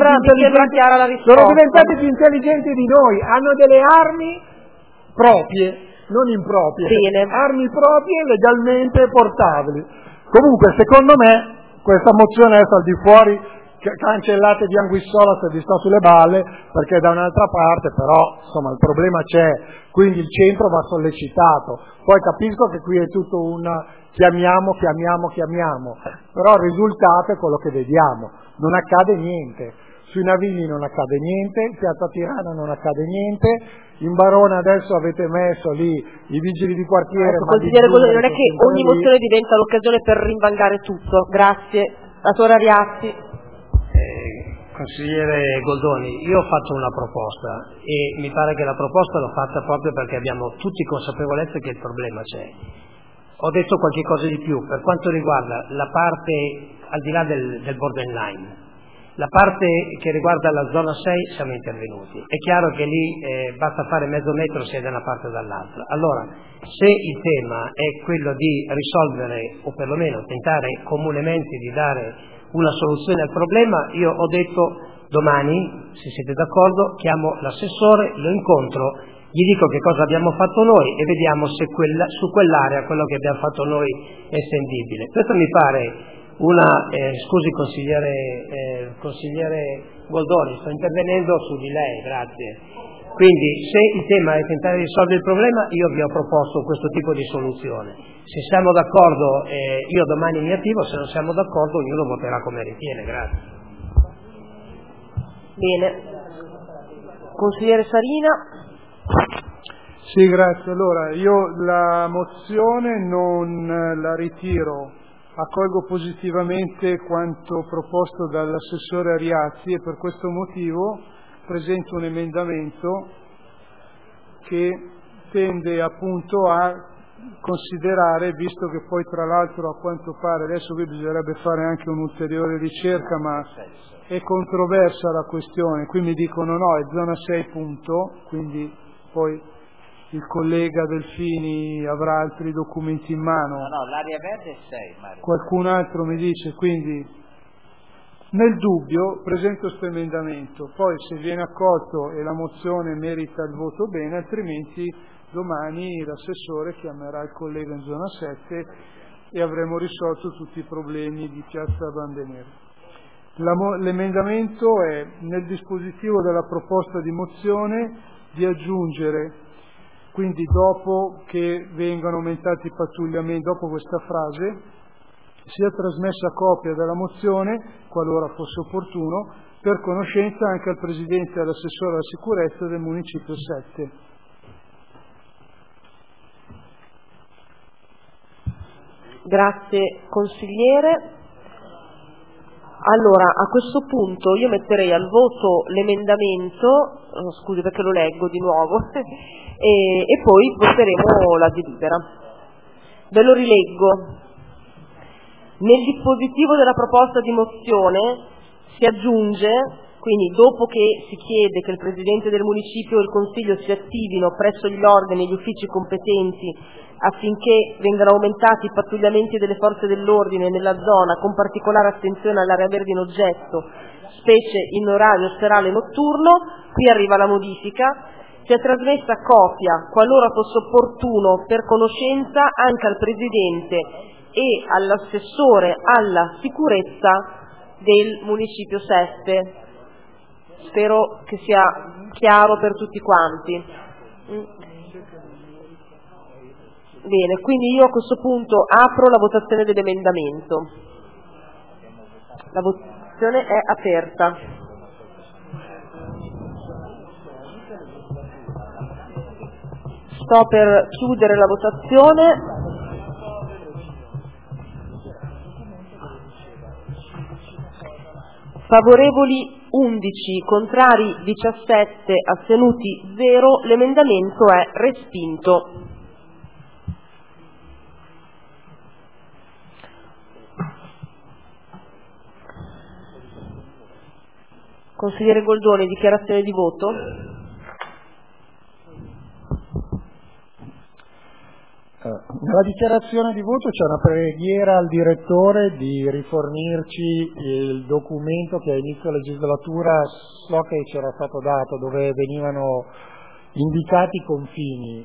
G: più intelligenti di noi, hanno delle armi proprie, non improprie, armi proprie legalmente portabili. Comunque secondo me questa mozione adesso al di fuori cancellate di Anguissola se vi sta sulle balle, perché da un'altra parte però insomma il problema c'è, quindi il centro va sollecitato. Poi capisco che qui è tutto un chiamiamo, però il risultato è quello che vediamo, non accade niente, sui Navigli non accade niente, in Piazza Tirana non accade niente, in Barona adesso avete messo lì i vigili di quartiere.
B: Consigliere Goldoni, non è che ogni mozione diventa l'occasione per rinvangare tutto. Grazie. La tua Riazzi.
A: Consigliere Goldoni, io ho fatto una proposta e mi pare che la proposta l'ho fatta proprio perché abbiamo tutti consapevolezza che il problema c'è. Ho detto qualche cosa di più per quanto riguarda la parte al di là del borderline, la parte che riguarda la zona 6 siamo intervenuti. È chiaro che lì basta fare mezzo metro sia da una parte o dall'altra. Allora, se il tema è quello di risolvere o perlomeno tentare comunemente di dare una soluzione al problema, io ho detto domani, se siete d'accordo, chiamo l'assessore, lo incontro, gli dico che cosa abbiamo fatto noi e vediamo se su quell'area quello che abbiamo fatto noi è estendibile. Questo mi pare una, scusi consigliere Goldoni, sto intervenendo su di lei, grazie. Quindi se il tema è tentare di risolvere il problema, io vi ho proposto questo tipo di soluzione. Se siamo d'accordo io domani mi attivo, se non siamo d'accordo ognuno voterà come ritiene, grazie.
B: Bene. Consigliere Sarina.
K: Sì, grazie. Allora, io la mozione non la ritiro, accolgo positivamente quanto proposto dall'assessore Ariazzi e per questo motivo presento un emendamento che tende appunto a considerare, visto che poi tra l'altro a quanto pare, adesso qui bisognerebbe fare anche un'ulteriore ricerca, ma è controversa la questione, qui mi dicono no, è zona 6 punto, quindi poi il collega Delfini avrà altri documenti in mano.
H: No, l'area verde è 6, Mario.
K: Qualcun altro mi dice, quindi nel dubbio presento questo emendamento, poi se viene accolto e la mozione merita il voto bene, altrimenti domani l'assessore chiamerà il collega in zona 7 e avremo risolto tutti i problemi di Piazza Bandenera. L'emendamento è nel dispositivo della proposta di mozione di aggiungere, quindi dopo che vengano aumentati i pattugliamenti, dopo questa frase, sia trasmessa copia della mozione, qualora fosse opportuno, per conoscenza anche al Presidente e all'assessore alla sicurezza del Municipio 7.
B: Grazie consigliere. Allora, a questo punto io metterei al voto l'emendamento, scusi perché lo leggo di nuovo, e poi voteremo la delibera. Ve lo rileggo. Nel dispositivo della proposta di mozione si aggiunge, quindi dopo che si chiede che il Presidente del Municipio e il Consiglio si attivino presso gli organi e gli uffici competenti affinché vengano aumentati i pattugliamenti delle forze dell'ordine nella zona, con particolare attenzione all'area verde in oggetto, specie in orario serale e notturno, qui arriva la modifica, sia trasmessa copia, qualora fosse opportuno, per conoscenza anche al Presidente e all'assessore alla sicurezza del Municipio 7. Spero che sia chiaro per tutti quanti. Bene, quindi io a questo punto apro la votazione dell'emendamento. La votazione è aperta. Sto per chiudere la votazione. Favorevoli 11, contrari 17, astenuti 0. L'emendamento è respinto. Consigliere Goldoni, dichiarazione di voto.
G: Nella dichiarazione di voto c'è una preghiera al direttore di rifornirci il documento che a inizio legislatura so che c'era stato dato, dove venivano indicati i confini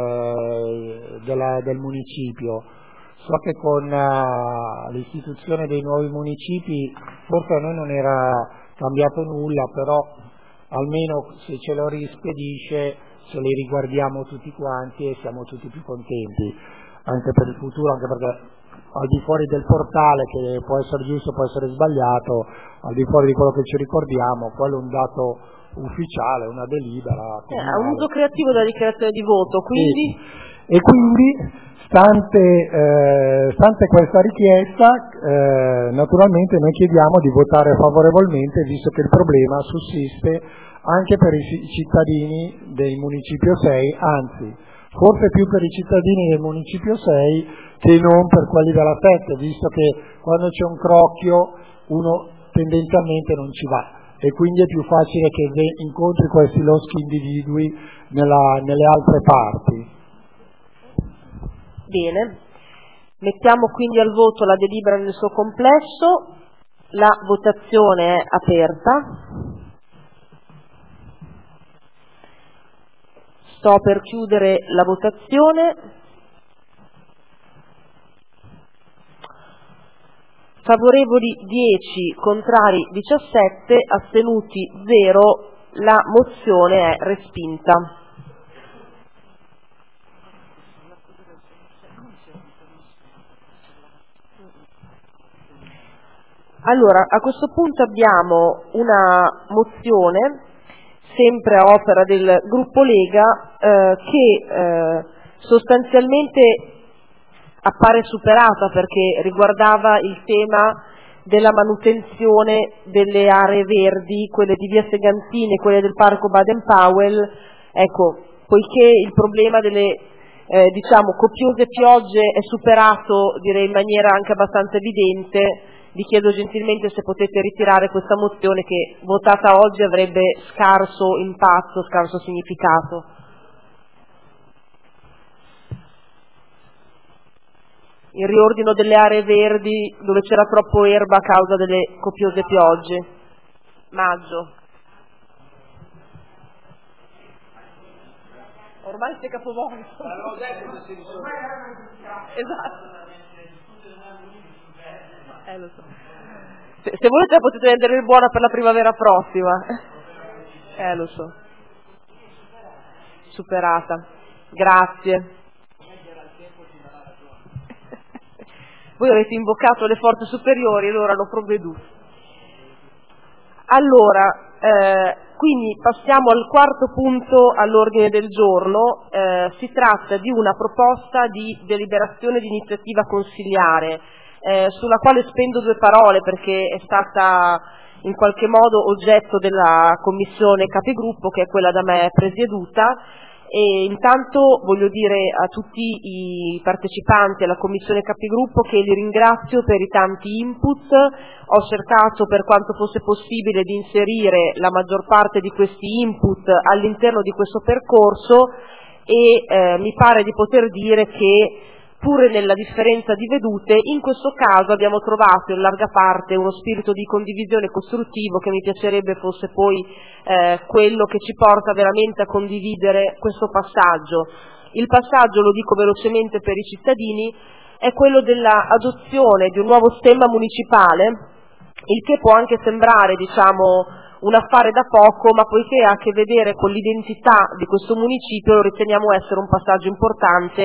G: del municipio. So che con l'istituzione dei nuovi municipi forse a noi non era cambiato nulla, però almeno se ce lo rispedisce ce li riguardiamo tutti quanti e siamo tutti più contenti, anche per il futuro, anche perché al di fuori del portale, che può essere giusto, può essere sbagliato, al di fuori di quello che ci ricordiamo, quello è un dato ufficiale, una delibera.
B: Ha un uso creativo della dichiarazione di voto, quindi...
G: Sì. E quindi, stante questa richiesta, naturalmente noi chiediamo di votare favorevolmente, visto che il problema sussiste anche per i cittadini del Municipio 6, anzi, forse più per i cittadini del Municipio 6 che non per quelli della 7, visto che quando c'è un crocchio uno tendenzialmente non ci va e quindi è più facile che incontri questi loschi individui nelle altre parti.
B: Bene, mettiamo quindi al voto la delibera nel suo complesso, la votazione è aperta. Sto per chiudere la votazione. Favorevoli 10, contrari 17, astenuti 0. La mozione è respinta. Allora, a questo punto abbiamo una mozione sempre a opera del gruppo Lega che sostanzialmente appare superata perché riguardava il tema della manutenzione delle aree verdi, quelle di via Segantini, quelle del parco Baden-Powell. Ecco, poiché il problema delle copiose piogge è superato, direi in maniera anche abbastanza evidente, vi chiedo gentilmente se potete ritirare questa mozione che votata oggi avrebbe scarso impatto, scarso significato. Il riordino delle aree verdi dove c'era troppo erba a causa delle copiose piogge. Maggio. Ormai sei capovolto. Esatto. Lo so. Se volete potete rendere buona per la primavera prossima. Lo so. Superata. Grazie. Voi avete invocato le forze superiori e loro hanno provveduto. Allora, quindi passiamo al quarto punto all'ordine del giorno. Si tratta di una proposta di deliberazione di iniziativa consiliare, sulla quale spendo due parole perché è stata in qualche modo oggetto della commissione capigruppo, che è quella da me presieduta, e intanto voglio dire a tutti i partecipanti alla commissione capigruppo che li ringrazio per i tanti input. Ho cercato per quanto fosse possibile di inserire la maggior parte di questi input all'interno di questo percorso e mi pare di poter dire che pure nella differenza di vedute, in questo caso abbiamo trovato in larga parte uno spirito di condivisione costruttivo che mi piacerebbe fosse poi quello che ci porta veramente a condividere questo passaggio. Il passaggio, lo dico velocemente per i cittadini, è quello dell'adozione di un nuovo stemma municipale, il che può anche sembrare, un affare da poco, ma poiché ha a che vedere con l'identità di questo municipio lo riteniamo essere un passaggio importante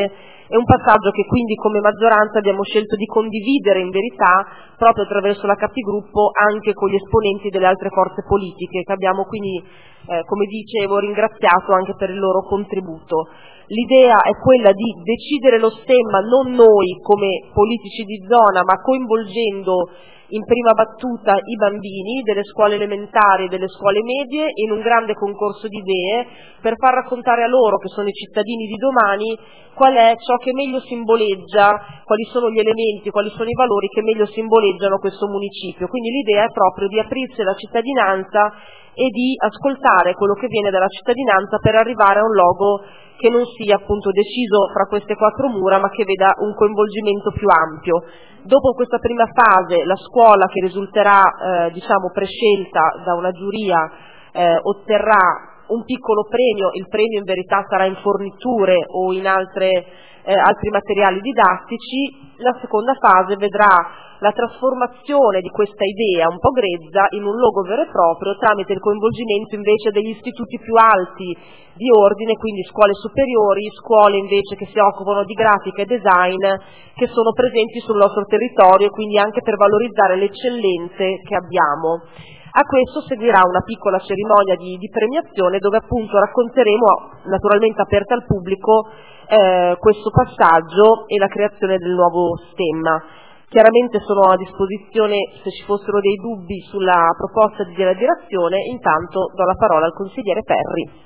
B: È un passaggio che quindi come maggioranza abbiamo scelto di condividere in verità proprio attraverso la capigruppo anche con gli esponenti delle altre forze politiche che abbiamo quindi, come dicevo, ringraziato anche per il loro contributo. L'idea è quella di decidere lo stemma non noi come politici di zona, ma coinvolgendo in prima battuta i bambini delle scuole elementari e delle scuole medie in un grande concorso di idee per far raccontare a loro, che sono i cittadini di domani, qual è ciò che meglio simboleggia, quali sono gli elementi, quali sono i valori che meglio simboleggiano questo municipio. Quindi l'idea è proprio di aprirsi alla cittadinanza e di ascoltare quello che viene dalla cittadinanza per arrivare a un logo che non sia appunto deciso fra queste quattro mura, ma che veda un coinvolgimento più ampio. Dopo questa prima fase la scuola che risulterà prescelta da una giuria otterrà un piccolo premio, il premio in verità sarà in forniture o in altri materiali didattici. La seconda fase vedrà la trasformazione di questa idea un po' grezza in un logo vero e proprio tramite il coinvolgimento invece degli istituti più alti di ordine, quindi scuole superiori, scuole invece che si occupano di grafica e design che sono presenti sul nostro territorio, quindi anche per valorizzare le eccellenze che abbiamo. A questo seguirà una piccola cerimonia di premiazione dove appunto racconteremo, naturalmente aperta al pubblico, questo passaggio e la creazione del nuovo stemma. Chiaramente sono a disposizione se ci fossero dei dubbi sulla proposta della direzione, intanto do la parola al consigliere Perri.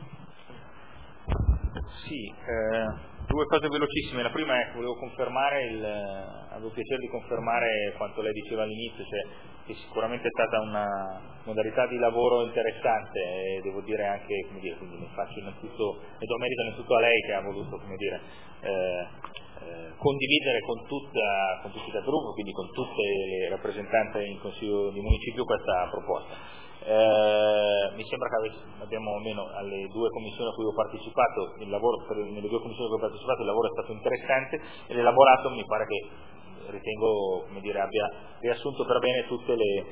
E: Sì, due cose velocissime. La prima è che avevo piacere di confermare quanto lei diceva all'inizio, cioè che sicuramente è stata una modalità di lavoro interessante e devo dire anche, quindi ne faccio innanzitutto e do merito innanzitutto a lei che ha voluto, condividere con tutti i capogruppo, quindi con tutte le rappresentanze in Consiglio di Municipio questa proposta. Mi sembra che abbiamo almeno alle due commissioni a cui ho partecipato, nelle due commissioni a cui ho partecipato il lavoro è stato interessante e l'elaborato mi pare che ritengo abbia riassunto per bene tutte le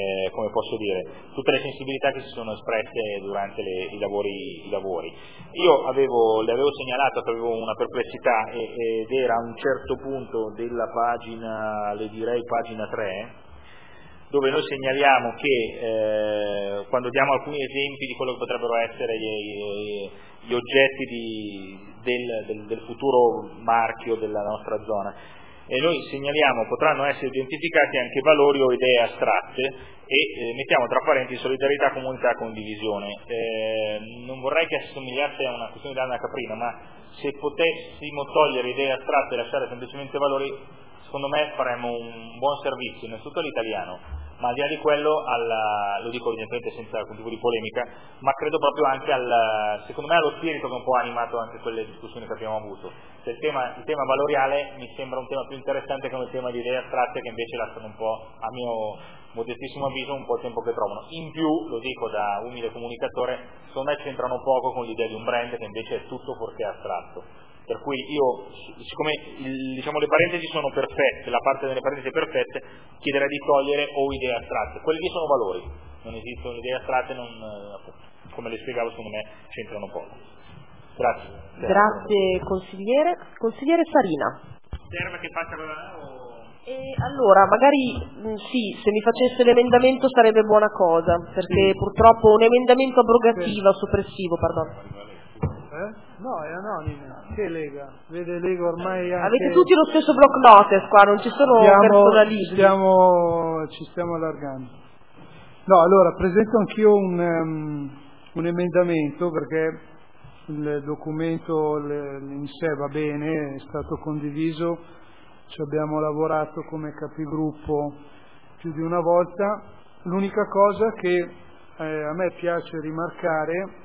E: tutte le sensibilità che si sono espresse durante i lavori. Io le avevo segnalato che avevo una perplessità ed era a un certo punto della pagina, le direi pagina 3, dove noi segnaliamo che quando diamo alcuni esempi di quello che potrebbero essere gli oggetti del futuro marchio della nostra zona, e noi segnaliamo potranno essere identificati anche valori o idee astratte e mettiamo tra parentesi solidarietà, comunità, condivisione. Non vorrei che assomigliasse a una questione di Anna Caprina, ma se potessimo togliere idee astratte e lasciare semplicemente valori, secondo me faremmo un buon servizio innanzitutto all'italiano, ma al di là di quello lo dico evidentemente senza alcun tipo di polemica, ma credo proprio anche secondo me allo spirito che un po' ha animato anche quelle discussioni che abbiamo avuto. Il tema valoriale mi sembra un tema più interessante che il tema di idee astratte, che invece lasciano un po', a mio modestissimo avviso, un po' il tempo che trovano. In più, lo dico da umile comunicatore, secondo me c'entrano poco con l'idea di un brand che invece è tutto fuorché astratto. Per cui io, siccome le parentesi sono perfette, la parte delle parentesi è perfette, chiederei di togliere o idee astratte. Quelli lì sono valori, non esistono idee astratte, come le spiegavo, secondo me c'entrano poco. Grazie.
B: Grazie consigliere. Consigliere Sarina.
E: Serve che faccia
B: allora, magari sì, se mi facesse l'emendamento sarebbe buona cosa, perché purtroppo un emendamento abrogativo, soppressivo, perdono.
K: No, è anonimo. Che Lega? Vede Lega ormai anche...
B: Avete tutti lo stesso block notice qua, non ci sono personalismi.
K: Ci stiamo allargando. No, allora, presento anch'io un emendamento perché il documento in sé va bene, è stato condiviso, ci abbiamo lavorato come capigruppo più di una volta. L'unica cosa che a me piace rimarcare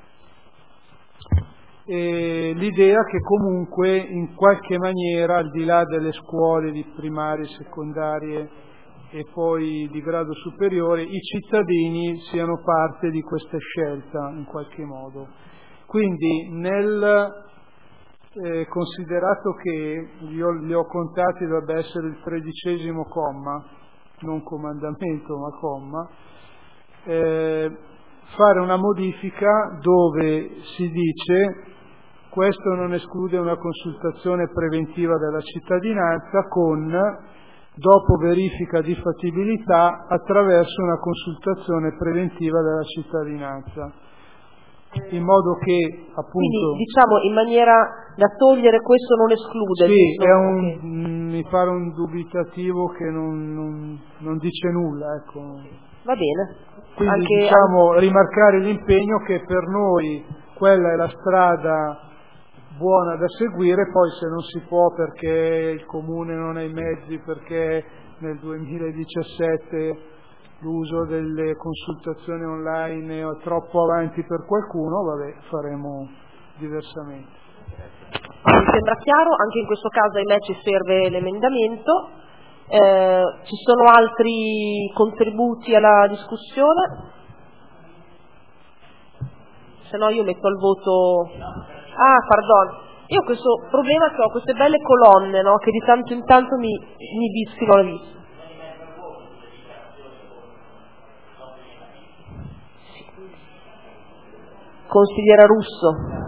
K: l'idea che comunque in qualche maniera, al di là delle scuole di primarie, secondarie e poi di grado superiore, i cittadini siano parte di questa scelta in qualche modo. Quindi considerato che io li ho contati, dovrebbe essere il 13° comma, non comandamento ma comma, fare una modifica dove si dice Questo non esclude una consultazione preventiva della cittadinanza dopo verifica di fattibilità attraverso una consultazione preventiva della cittadinanza, in modo che appunto...
B: Quindi diciamo in maniera da togliere questo non esclude.
K: Sì, mi pare un dubitativo che non dice nulla, ecco.
B: Va bene.
K: Quindi rimarcare l'impegno che per noi quella è la strada buona da seguire, poi se non si può perché il Comune non ha i mezzi, perché nel 2017 l'uso delle consultazioni online è troppo avanti per qualcuno, faremo diversamente.
B: Mi sembra chiaro, anche in questo caso ahimè ci serve l'emendamento. Ci sono altri contributi alla discussione? Se no io metto al voto... pardon, io ho questo problema che ho queste belle colonne, no? Che di tanto in tanto mi disfilano la vista. Consigliera Russo.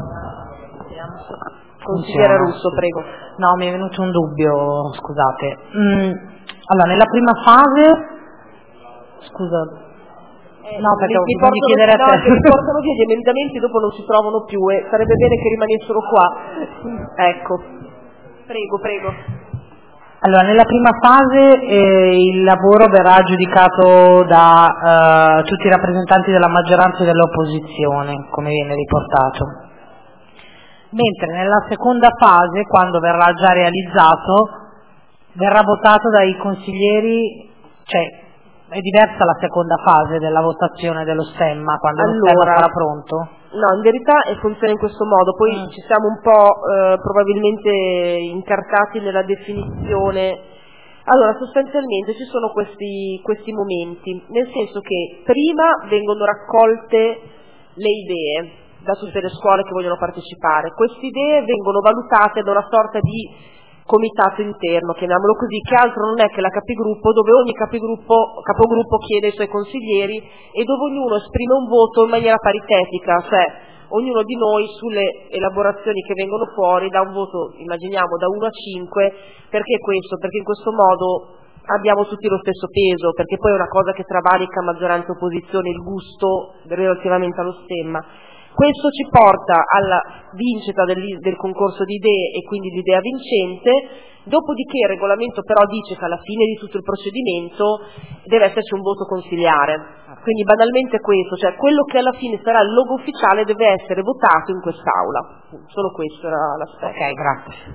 B: Consigliera Russo, prego.
S: No, mi è venuto un dubbio, scusate. Allora, nella prima fase... Scusa... No, perché
B: mi portano via gli emendamenti, dopo non si trovano più e sarebbe bene che rimanessero qua. Ecco, prego.
S: Allora, nella prima fase il lavoro verrà giudicato da tutti i rappresentanti della maggioranza e dell'opposizione, come viene riportato. Mentre nella seconda fase, quando verrà già realizzato, verrà votato dai consiglieri, cioè è diversa la seconda fase della votazione dello stemma, quando lo stemma sarà pronto?
B: No, in verità funziona in questo modo, poi ci siamo un po' probabilmente incartati nella definizione. Allora, sostanzialmente ci sono questi momenti, nel senso che prima vengono raccolte le idee da tutte le scuole che vogliono partecipare. Queste idee vengono valutate da una sorta di comitato interno, chiamiamolo così, che altro non è che la capigruppo, dove ogni capogruppo chiede ai suoi consiglieri e dove ognuno esprime un voto in maniera paritetica, cioè ognuno di noi sulle elaborazioni che vengono fuori dà un voto, immaginiamo, da 1 a 5, perché questo? Perché in questo modo abbiamo tutti lo stesso peso, perché poi è una cosa che travalica maggioranza e opposizione, il gusto relativamente allo stemma. Questo ci porta alla vincita del concorso di idee e quindi l'idea vincente, dopodiché il regolamento però dice che alla fine di tutto il procedimento deve esserci un voto consigliare. Quindi banalmente questo, cioè quello che alla fine sarà il logo ufficiale deve essere votato in quest'Aula. Solo questo era l'aspetto.
S: Ok, grazie.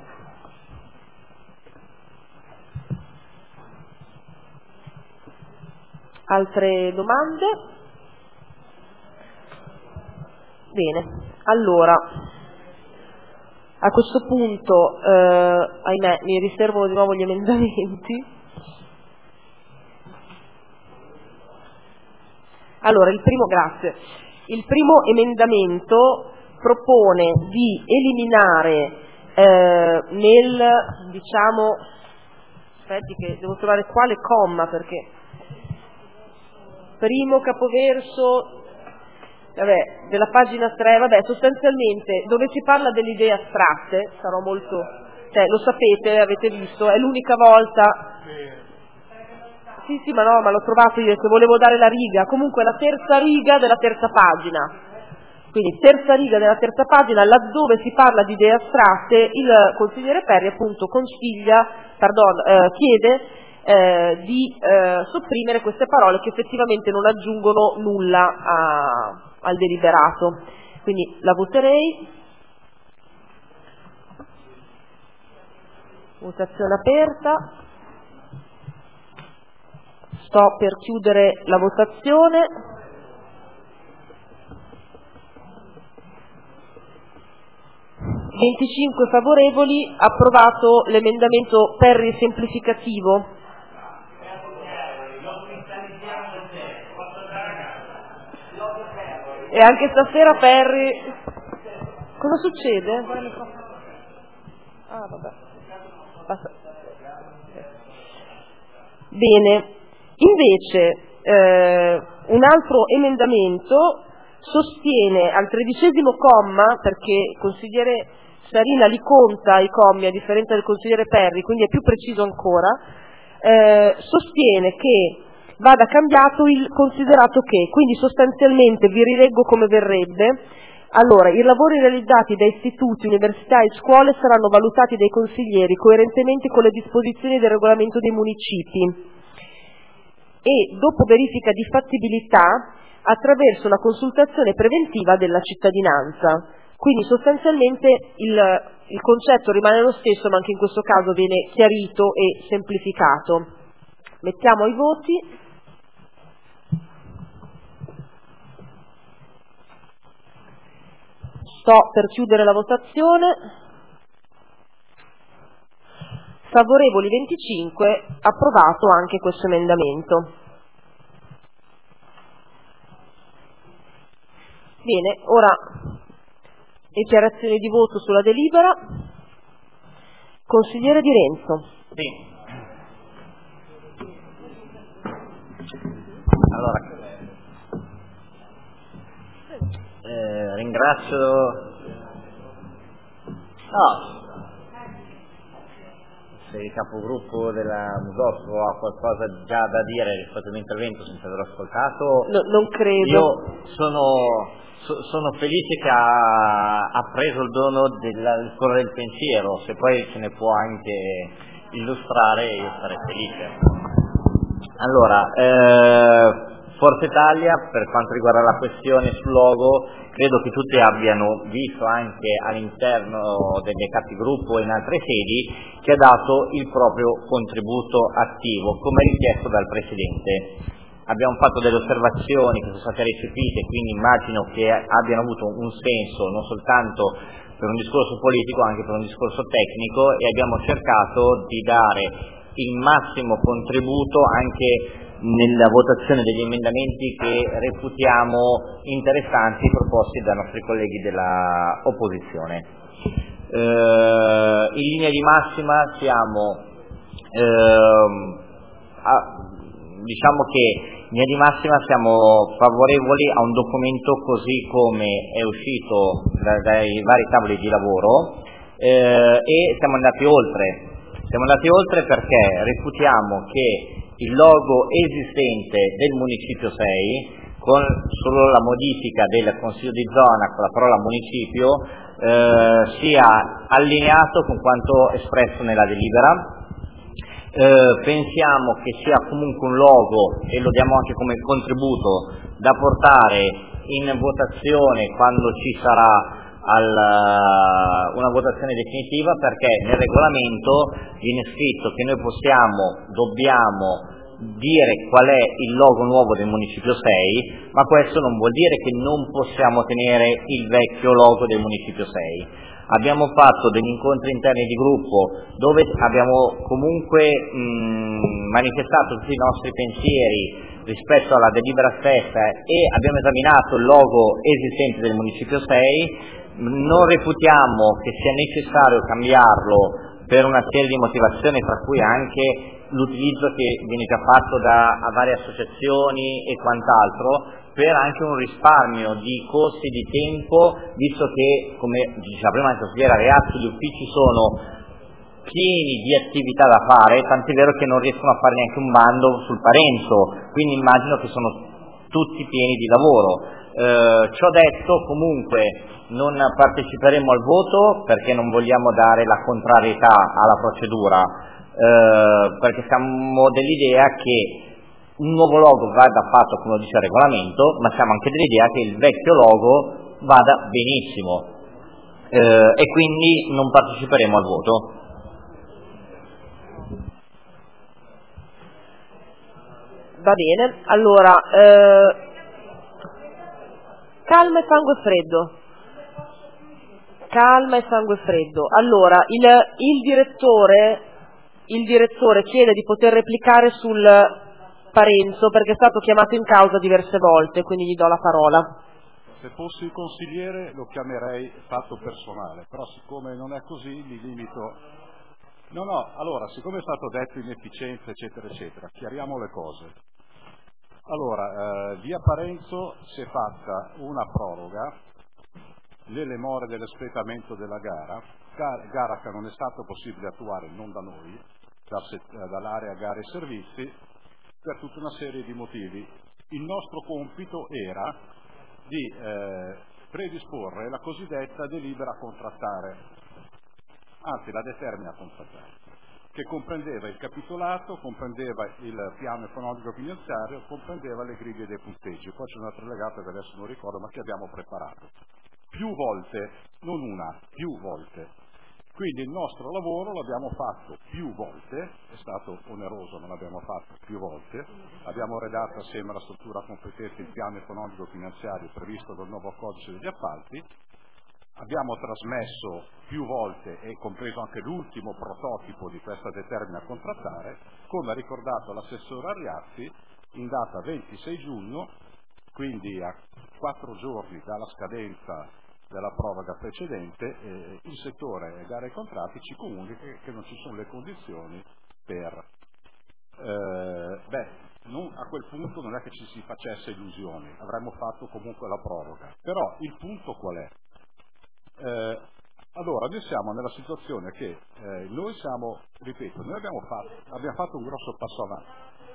B: Altre domande? Bene, allora a questo punto ahimè mi riservo di nuovo gli emendamenti. Allora il primo emendamento propone di eliminare aspetti che devo trovare quale comma, perché primo capoverso della pagina 3, sostanzialmente dove si parla delle idee astratte, lo sapete, avete visto, è l'unica volta. Sì, ma l'ho trovato io, che volevo dare la riga, comunque la terza riga della terza pagina. Quindi terza riga della terza pagina, laddove si parla di idee astratte, il consigliere Perri appunto chiede di sopprimere queste parole che effettivamente non aggiungono nulla al deliberato. Quindi la voterei. Votazione aperta. Sto per chiudere la votazione. (25 favorevoli), approvato l'emendamento Perri semplificativo. E anche stasera Perri... Cosa succede? Vabbè. Basta. Bene. Invece un altro emendamento sostiene al 13° comma, perché il consigliere Sarina li conta i commi a differenza del consigliere Perri, quindi è più preciso ancora, sostiene che vada cambiato il considerato che, quindi sostanzialmente vi rileggo come verrebbe. Allora, i lavori realizzati da istituti, università e scuole saranno valutati dai consiglieri coerentemente con le disposizioni del regolamento dei municipi e, dopo verifica di fattibilità, attraverso una consultazione preventiva della cittadinanza. Quindi sostanzialmente il concetto rimane lo stesso, ma anche in questo caso viene chiarito e semplificato. Mettiamo i voti. Sto per chiudere la votazione. Favorevoli 25, approvato anche questo emendamento. Bene, ora dichiarazioni di voto sulla delibera. Consigliere Di Renzo.
I: Sì. Allora, ringrazio. Se il capogruppo della Musotto ha qualcosa già da dire rispetto al mio intervento senza aver ascoltato,
B: non credo.
I: Io sono felice che ha preso il dono del scorrere del pensiero, se poi ce ne può anche illustrare io sarei felice. Allora, Forza Italia, per quanto riguarda la questione sul logo, credo che tutti abbiano visto anche all'interno delle capigruppo e in altre sedi che ha dato il proprio contributo attivo, come richiesto dal Presidente. Abbiamo fatto delle osservazioni che sono state recepite, quindi immagino che abbiano avuto un senso non soltanto per un discorso politico, anche per un discorso tecnico, e abbiamo cercato di dare il massimo contributo anche nella votazione degli emendamenti che reputiamo interessanti proposti dai nostri colleghi della opposizione. In linea di massima siamo favorevoli a un documento così come è uscito dai vari tavoli di lavoro e siamo andati oltre. Siamo andati oltre perché reputiamo che il logo esistente del Municipio 6, con solo la modifica del Consiglio di zona con la parola municipio, sia allineato con quanto espresso nella delibera. Pensiamo che sia comunque un logo, e lo diamo anche come contributo, da portare in votazione quando ci sarà una votazione definitiva, perché nel regolamento viene scritto che noi dobbiamo dire qual è il logo nuovo del Municipio 6, ma questo non vuol dire che non possiamo tenere il vecchio logo del Municipio 6. Abbiamo fatto degli incontri interni di gruppo dove abbiamo comunque manifestato tutti i nostri pensieri rispetto alla delibera stessa e abbiamo esaminato il logo esistente del Municipio 6. Non reputiamo che sia necessario cambiarlo per una serie di motivazioni, tra cui anche l'utilizzo che viene già fatto da varie associazioni e quant'altro, per anche un risparmio di costi di tempo, visto che, come diceva prima il consigliere Reazzi, gli uffici sono pieni di attività da fare, tant'è vero che non riescono a fare neanche un bando sul Parenzo, quindi immagino che sono tutti pieni di lavoro. Ciò detto, comunque non parteciperemo al voto perché non vogliamo dare la contrarietà alla procedura, perché siamo dell'idea che un nuovo logo vada fatto come lo dice il regolamento, ma siamo anche dell'idea che il vecchio logo vada benissimo, e quindi non parteciperemo al voto.
B: Va bene, allora calma e sangue freddo. Calma e sangue freddo. Allora, il direttore chiede di poter replicare sul Parenzo perché è stato chiamato in causa diverse volte, quindi gli do la parola.
T: Se fossi il consigliere lo chiamerei fatto personale, però siccome non è così mi limito. Allora, siccome è stato detto inefficienza eccetera eccetera, chiariamo le cose. Allora, via Parenzo si è fatta una proroga nelle more dell'espletamento della gara che non è stato possibile attuare, non da noi, dall'area gare e servizi, per tutta una serie di motivi. Il nostro compito era di predisporre la cosiddetta delibera a contrattare, anzi la determina a contrattare, che comprendeva il capitolato, comprendeva il piano economico finanziario, comprendeva le griglie dei punteggi. Poi c'è un altro legato che adesso non ricordo, ma che abbiamo preparato più volte, non una, più volte. Quindi il nostro lavoro l'abbiamo fatto più volte, è stato oneroso ma l'abbiamo fatto più volte, abbiamo redatto assieme alla struttura competente il piano economico finanziario previsto dal nuovo codice degli appalti, abbiamo trasmesso più volte e compreso anche l'ultimo prototipo di questa determina a contrattare, come ha ricordato l'assessore Arriazzi, in data 26 giugno, quindi a 4 giorni dalla scadenza della proroga precedente, il settore gare e contratti ci comunica che non ci sono le condizioni per... a quel punto non è che ci si facesse illusioni, avremmo fatto comunque la proroga. Però il punto qual è? Allora, noi siamo nella situazione che noi siamo, ripeto, noi abbiamo fatto un grosso passo avanti.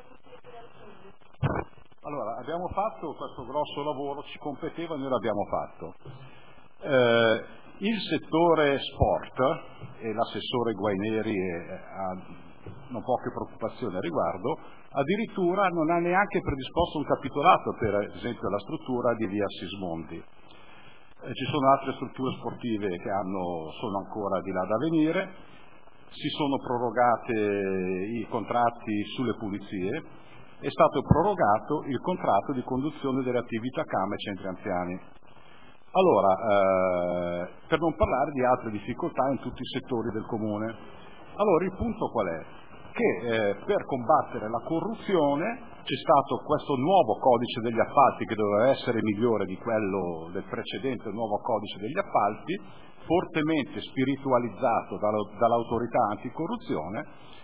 T: Allora, abbiamo fatto questo grosso lavoro, ci competeva, noi l'abbiamo fatto. Il settore sport, e l'assessore Guaineri ha non poche preoccupazioni a riguardo, addirittura non ha neanche predisposto un capitolato per esempio la struttura di via Sismondi. Ci sono altre strutture sportive che sono ancora di là da venire, si sono prorogate i contratti sulle pulizie, è stato prorogato il contratto di conduzione delle attività CAM e centri anziani. Allora, per non parlare di altre difficoltà in tutti i settori del comune. Allora, il punto qual è? Che per combattere la corruzione c'è stato questo nuovo codice degli appalti che doveva essere migliore di quello del precedente nuovo codice degli appalti, fortemente spiritualizzato dall'autorità anticorruzione.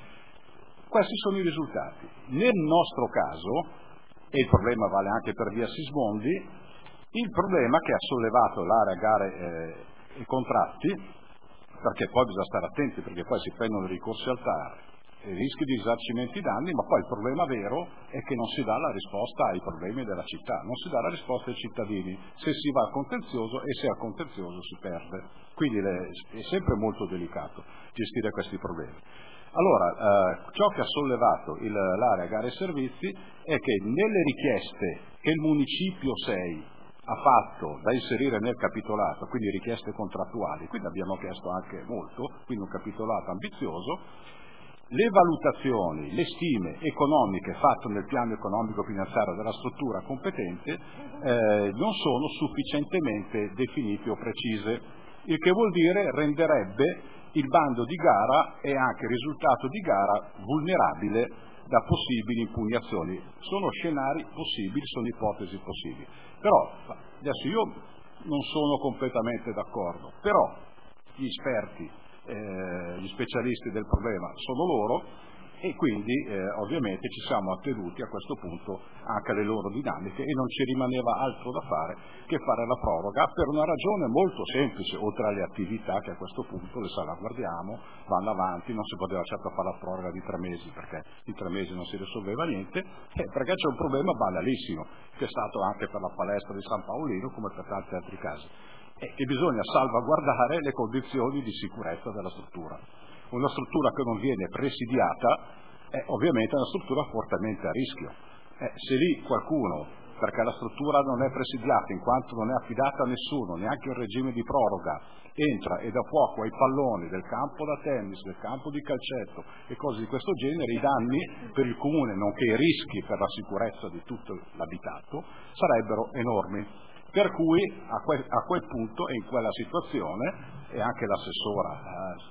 T: Questi sono i risultati. Nel nostro caso, e il problema vale anche per via Sismondi, il problema che ha sollevato l'area gare e contratti, perché poi bisogna stare attenti perché poi si prendono ricorsi al TAR e rischi di risarcimenti danni, ma poi il problema vero è che non si dà la risposta ai problemi della città, non si dà la risposta ai cittadini, se si va al contenzioso e se al contenzioso si perde. Quindi è sempre molto delicato gestire questi problemi. Allora, ciò che ha sollevato l'area gare e servizi è che nelle richieste che il municipio 6 ha fatto da inserire nel capitolato, quindi richieste contrattuali, quindi abbiamo chiesto anche molto, quindi un capitolato ambizioso, le valutazioni, le stime economiche fatte nel piano economico finanziario della struttura competente non sono sufficientemente definite o precise, il che vuol dire renderebbe il bando di gara e anche il risultato di gara vulnerabile da possibili impugnazioni. Sono scenari possibili, sono ipotesi possibili. Però, adesso io non sono completamente d'accordo, però gli esperti, gli specialisti del problema sono loro e quindi ovviamente ci siamo attenuti a questo punto anche alle loro dinamiche e non ci rimaneva altro da fare che fare la proroga per una ragione molto semplice, oltre alle attività che a questo punto le salvaguardiamo, vanno avanti, non si poteva certo fare la proroga di 3 mesi perché in 3 mesi non si risolveva niente, perché c'è un problema banalissimo che è stato anche per la palestra di San Paolino come per tanti altri casi, che bisogna salvaguardare le condizioni di sicurezza della struttura. Una struttura che non viene presidiata è ovviamente una struttura fortemente a rischio. Se lì qualcuno, perché la struttura non è presidiata in quanto non è affidata a nessuno, neanche in regime di proroga, entra e dà fuoco ai palloni del campo da tennis, del campo di calcetto e cose di questo genere, i danni per il comune, nonché i rischi per la sicurezza di tutto l'abitato, sarebbero enormi. Per cui a quel punto e in quella situazione, e anche l'assessora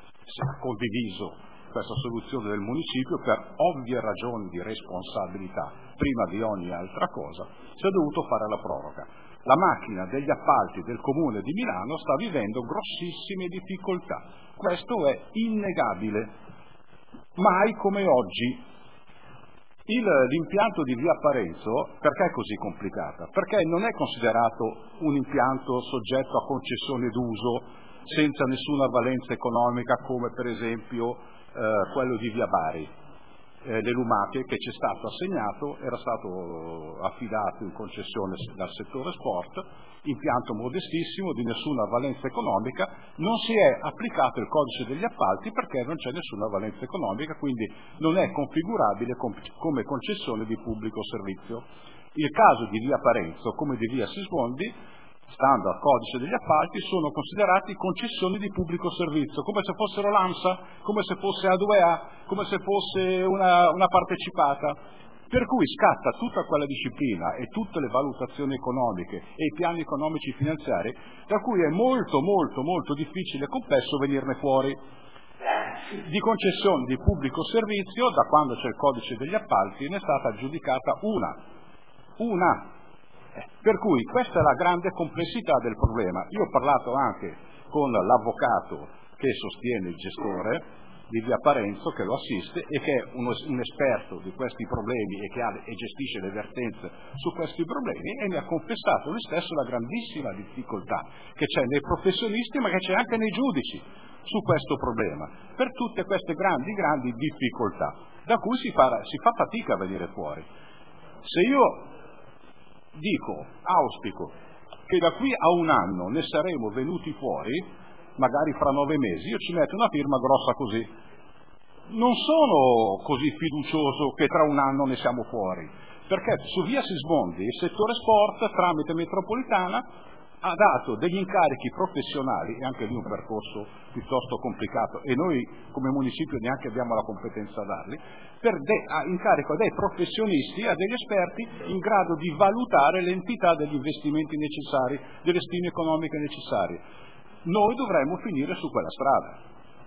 T: ha condiviso questa soluzione del municipio per ovvie ragioni di responsabilità, prima di ogni altra cosa, si è dovuto fare la proroga. La macchina degli appalti del Comune di Milano sta vivendo grossissime difficoltà, questo è innegabile, mai come oggi. L'impianto di via Parenzo, perché è così complicata? Perché non è considerato un impianto soggetto a concessione d'uso senza nessuna valenza economica, come per esempio quello di via Bari. Le lumache, che ci è stato assegnato, era stato affidato in concessione dal settore sport, impianto modestissimo, di nessuna valenza economica, non si è applicato il codice degli appalti perché non c'è nessuna valenza economica, quindi non è configurabile come concessione di pubblico servizio. Il caso di via Parenzo, come di via Sismondi, stando al codice degli appalti, sono considerati concessioni di pubblico servizio, come se fossero l'ANSA, come se fosse A2A, come se fosse una partecipata. Per cui scatta tutta quella disciplina e tutte le valutazioni economiche e i piani economici finanziari, da cui è molto molto molto difficile e complesso venirne fuori. Di concessioni di pubblico servizio, da quando c'è il codice degli appalti, ne è stata aggiudicata una. Per cui questa è la grande complessità del problema. Io ho parlato anche con l'avvocato che sostiene il gestore di via Parenzo, che lo assiste e che è un esperto di questi problemi e gestisce le vertenze su questi problemi, e mi ha confessato lui stesso la grandissima difficoltà che c'è nei professionisti, ma che c'è anche nei giudici su questo problema, per tutte queste grandi difficoltà da cui si fa fatica a venire fuori. Se io auspico che da qui a un anno ne saremo venuti fuori, magari fra 9 mesi, io ci metto una firma grossa così. Non sono così fiducioso che tra un anno ne siamo fuori, perché su via Sismondi il settore sport, tramite Metropolitana, ha dato degli incarichi professionali, e anche lì un percorso piuttosto complicato, e noi come municipio neanche abbiamo la competenza a darli, a incarico dei professionisti, a degli esperti in grado di valutare l'entità degli investimenti necessari, delle stime economiche necessarie. Noi dovremmo finire su quella strada.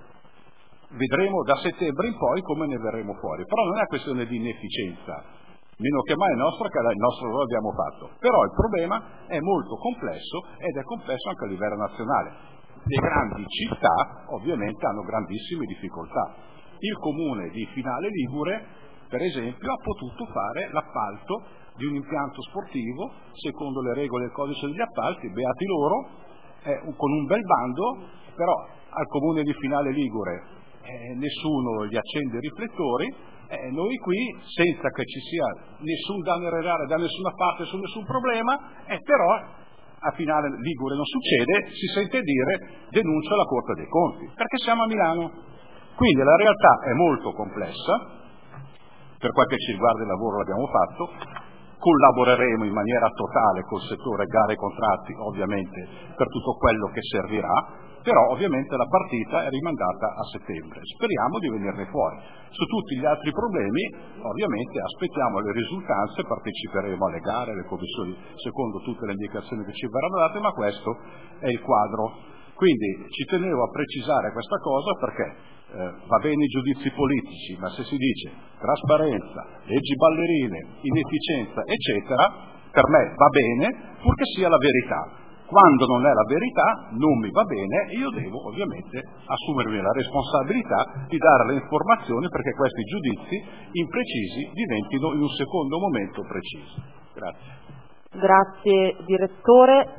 T: Vedremo da settembre in poi come ne verremo fuori, però non è questione di inefficienza, meno che mai nostra, che il nostro lavoro abbiamo fatto. Però il problema è molto complesso ed è complesso anche a livello nazionale. Le grandi città ovviamente hanno grandissime difficoltà. Il comune di Finale Ligure, per esempio, ha potuto fare l'appalto di un impianto sportivo secondo le regole del codice degli appalti, beati loro, con un bel bando, però al comune di Finale Ligure nessuno gli accende i riflettori. Noi qui, senza che ci sia nessun danno erariale da nessuna parte su nessun problema, però a Finale Ligure non succede, si sente dire denuncia alla Corte dei Conti, perché siamo a Milano. Quindi la realtà è molto complessa, per quel che ci riguarda il lavoro l'abbiamo fatto, collaboreremo in maniera totale col settore gare e contratti, ovviamente, per tutto quello che servirà, però ovviamente la partita è rimandata a settembre. Speriamo di venirne fuori. Su tutti gli altri problemi, ovviamente, aspettiamo le risultanze, parteciperemo alle gare, alle commissioni, secondo tutte le indicazioni che ci verranno date, ma questo è il quadro. Quindi ci tenevo a precisare questa cosa perché va bene i giudizi politici, ma se si dice trasparenza, leggi ballerine, inefficienza, eccetera, per me va bene, purché sia la verità. Quando non è la verità non mi va bene e io devo ovviamente assumermi la responsabilità di dare le informazioni perché questi giudizi imprecisi diventino in un secondo momento precisi. Grazie.
B: Grazie direttore.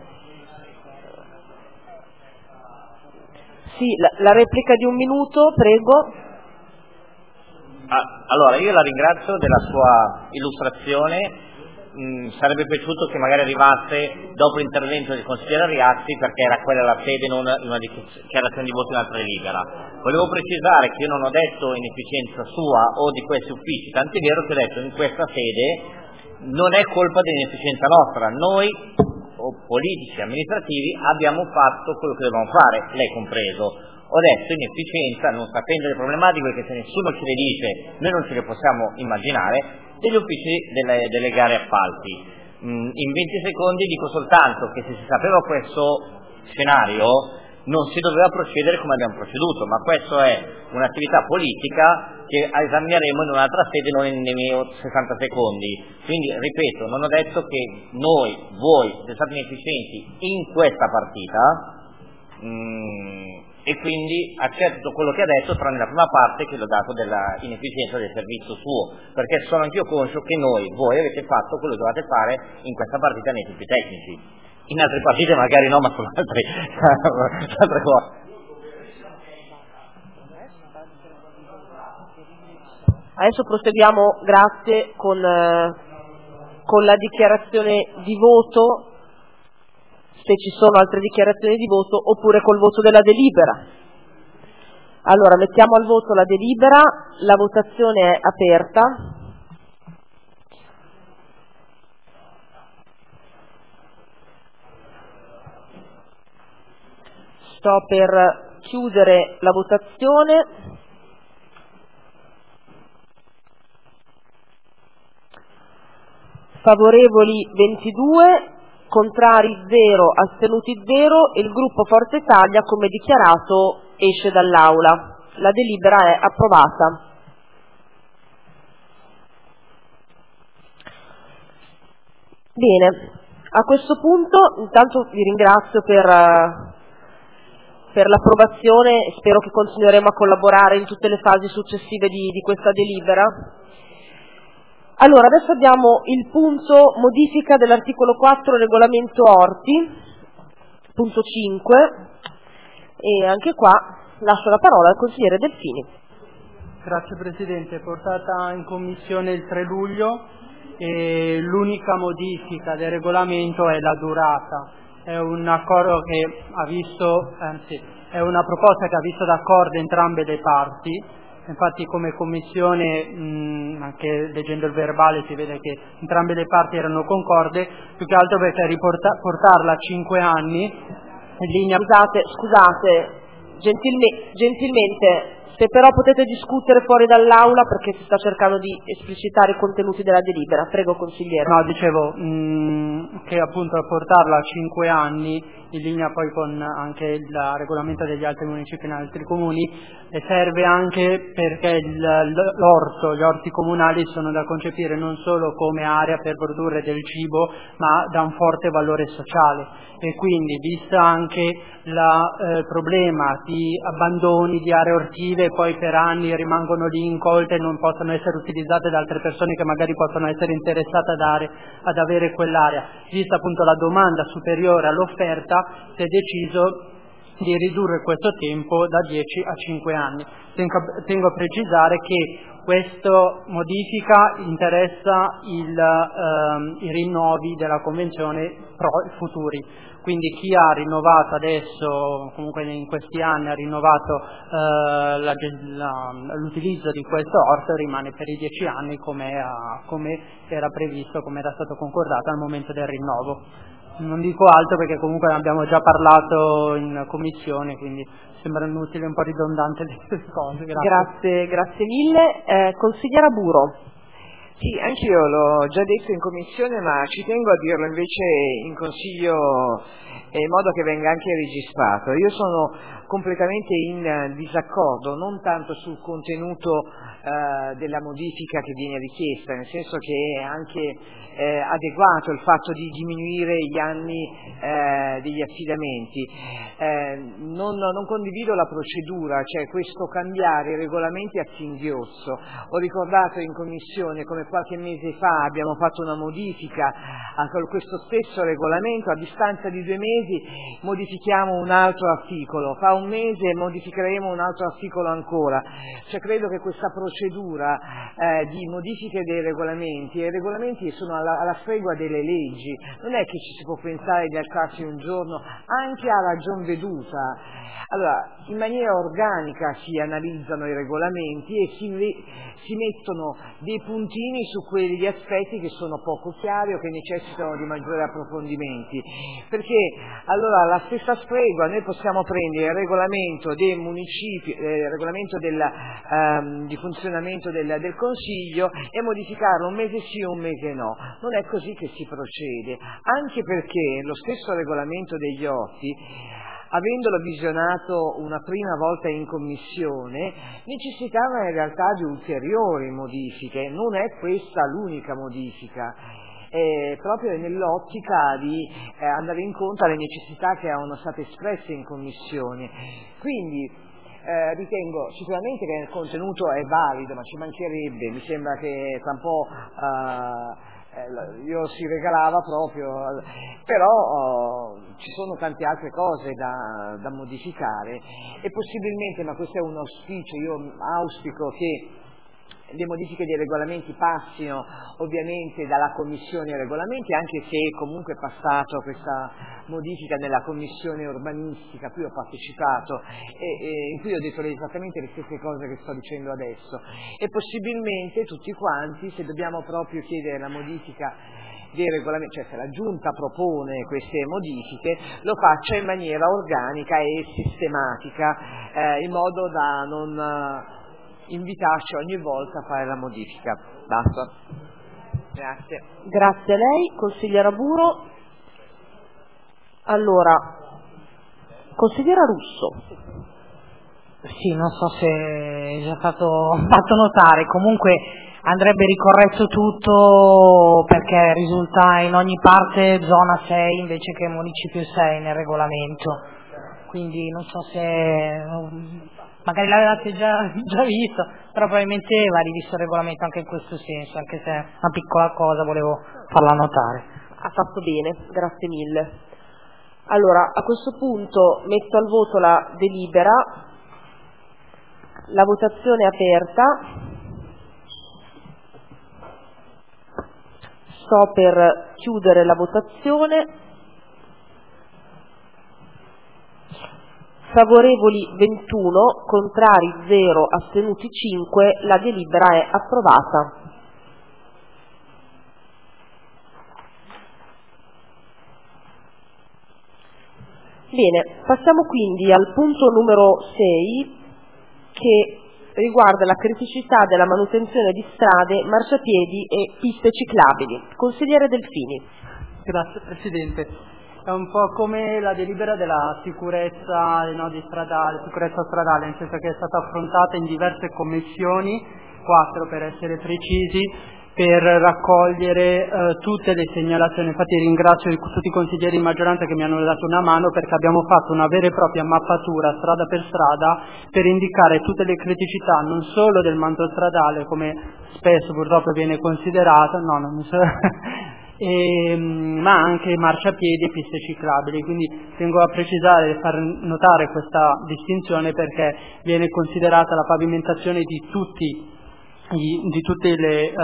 B: Sì, la replica di 1 minuto, prego.
I: Allora, io la ringrazio della sua illustrazione. Sarebbe piaciuto che magari arrivasse dopo l'intervento del consigliere Riazzi, perché era quella la sede, non una dichiarazione di voto in altra delibera. Volevo precisare che io non ho detto inefficienza sua o di questi uffici, tant'è vero che ho detto in questa sede non è colpa dell'inefficienza nostra, noi politici, amministrativi abbiamo fatto quello che dovevamo fare, lei compreso. Ho detto inefficienza, non sapendo le problematiche, perché se nessuno ce le dice noi non ce le possiamo immaginare, degli uffici delle gare appalti. In 20 secondi dico soltanto che se si sapeva questo scenario non si doveva procedere come abbiamo proceduto, ma questo è un'attività politica che esamineremo in un'altra sede, non in nemmeno 60 secondi. Quindi, ripeto, non ho detto che voi siete stati inefficienti in questa partita, e quindi accetto quello che ha detto, tranne la prima parte che l'ho dato della inefficienza del servizio suo, perché sono anch'io conscio che voi avete fatto quello che dovete fare in questa partita nei tempi tecnici, in altre partite magari no, ma su altre cose.
B: Adesso proseguiamo, grazie, con la dichiarazione di voto, se ci sono altre dichiarazioni di voto, oppure col voto della delibera. Allora, mettiamo al voto la delibera, la votazione è aperta. Sto per chiudere la votazione. Favorevoli 22, contrari 0, astenuti 0 e il gruppo Forza Italia, come dichiarato, esce dall'Aula. La delibera è approvata. Bene, a questo punto intanto vi ringrazio per l'approvazione e spero che continueremo a collaborare in tutte le fasi successive di questa delibera. Allora, adesso abbiamo il punto modifica dell'articolo 4 regolamento Orti, punto 5, e anche qua lascio la parola al consigliere Delfini.
R: Grazie Presidente, portata in commissione il 3 luglio e l'unica modifica del regolamento è la durata. È un accordo che ha visto, è una proposta che ha visto d'accordo entrambe le parti. Infatti come commissione, anche leggendo il verbale si vede che entrambe le parti erano concorde, più che altro perché portarla a 5 anni in linea...
B: Scusate, gentilmente, se però potete discutere fuori dall'aula perché si sta cercando di esplicitare i contenuti della delibera. Prego consigliere.
R: No, dicevo che appunto portarla a 5 anni in linea poi con anche il regolamento degli altri municipi in altri comuni serve anche perché l'orto, gli orti comunali sono da concepire non solo come area per produrre del cibo ma da un forte valore sociale e quindi vista anche il problema di abbandoni di aree ortive e poi per anni rimangono lì incolte e non possono essere utilizzate da altre persone che magari possono essere interessate ad avere quell'area, vista appunto la domanda superiore all'offerta si è deciso di ridurre questo tempo da 10 a 5 anni. Tengo a precisare che questa modifica interessa i rinnovi della convenzione futuri, quindi chi ha rinnovato adesso, comunque in questi anni ha rinnovato l'utilizzo di questo orto rimane per i 10 anni come era previsto, come era stato concordato al momento del rinnovo. Non dico altro perché comunque ne abbiamo già parlato in commissione, quindi sembra inutile, un po' ridondante le cose.
B: Grazie mille. Consigliera Buro.
M: Sì, anch'io l'ho già detto in commissione, ma ci tengo a dirlo invece in consiglio in modo che venga anche registrato. Io sono completamente in disaccordo, non tanto sul contenuto della modifica che viene richiesta, nel senso che è anche adeguato il fatto di diminuire gli anni degli affidamenti. Non condivido la procedura, cioè questo cambiare i regolamenti a singhiozzo. Ho ricordato in commissione come qualche mese fa abbiamo fatto una modifica a questo stesso regolamento, a distanza di 2 mesi modifichiamo un altro articolo, fra un mese modificheremo un altro articolo ancora. Cioè credo che questa procedura di modifiche dei regolamenti, e i regolamenti sono alla stregua delle leggi, non è che ci si può pensare di alzarsi un giorno anche a ragion veduta. Allora, in maniera organica si analizzano i regolamenti e si mettono dei puntini su quegli aspetti che sono poco chiari o che necessitano di maggiori approfondimenti, perché allora alla stessa stregua noi possiamo prendere il regolamento dei municipi, il regolamento di funzionamento del Consiglio e modificarlo un mese sì un mese no. Non è così che si procede, anche perché lo stesso regolamento degli orti, avendolo visionato una prima volta in commissione, necessitava in realtà di ulteriori modifiche, non è questa l'unica modifica. proprio nell'ottica di andare incontro alle necessità che erano state espresse in commissione. Quindi ritengo sicuramente che il contenuto è valido, ma ci mancherebbe, mi sembra che tra un po' io si regalava proprio, però ci sono tante altre cose da modificare e possibilmente, ma questo è un auspicio, io auspico che le modifiche dei regolamenti passino ovviamente dalla commissione regolamenti, anche se comunque è passato questa modifica nella commissione urbanistica, a cui ho partecipato e in cui ho detto esattamente le stesse cose che sto dicendo adesso, e possibilmente tutti quanti, se dobbiamo proprio chiedere la modifica dei regolamenti, cioè se la Giunta propone queste modifiche, lo faccia in maniera organica e sistematica, in modo da non invitarci ogni volta a fare la modifica. Basta. Grazie.
B: Grazie a lei, consigliera Buro. Allora, consigliera Russo.
S: Sì, non so se è già stato fatto notare, comunque andrebbe ricorretto tutto perché risulta in ogni parte zona 6 invece che municipio 6 nel regolamento, quindi non so se magari l'avevate già visto, però probabilmente va rivisto il regolamento anche in questo senso, anche se è una piccola cosa, volevo farla notare.
B: Ha fatto bene, grazie mille. Allora, a questo punto metto al voto la delibera, la votazione è aperta, sto per chiudere la votazione. Favorevoli 21, contrari 0, astenuti 5, la delibera è approvata. Bene, passiamo quindi al punto numero 6 che riguarda la criticità della manutenzione di strade, marciapiedi e piste ciclabili. Consigliere Delfini.
R: Grazie Presidente. È un po' come la delibera della sicurezza, sicurezza stradale, nel senso che è stata affrontata in diverse commissioni, 4 per essere precisi, per raccogliere tutte le segnalazioni. Infatti ringrazio tutti i consiglieri di maggioranza che mi hanno dato una mano, perché abbiamo fatto una vera e propria mappatura strada per strada per indicare tutte le criticità non solo del manto stradale, come spesso purtroppo viene considerato, ma anche marciapiedi e piste ciclabili. Quindi tengo a precisare e far notare questa distinzione, perché viene considerata la pavimentazione di tutte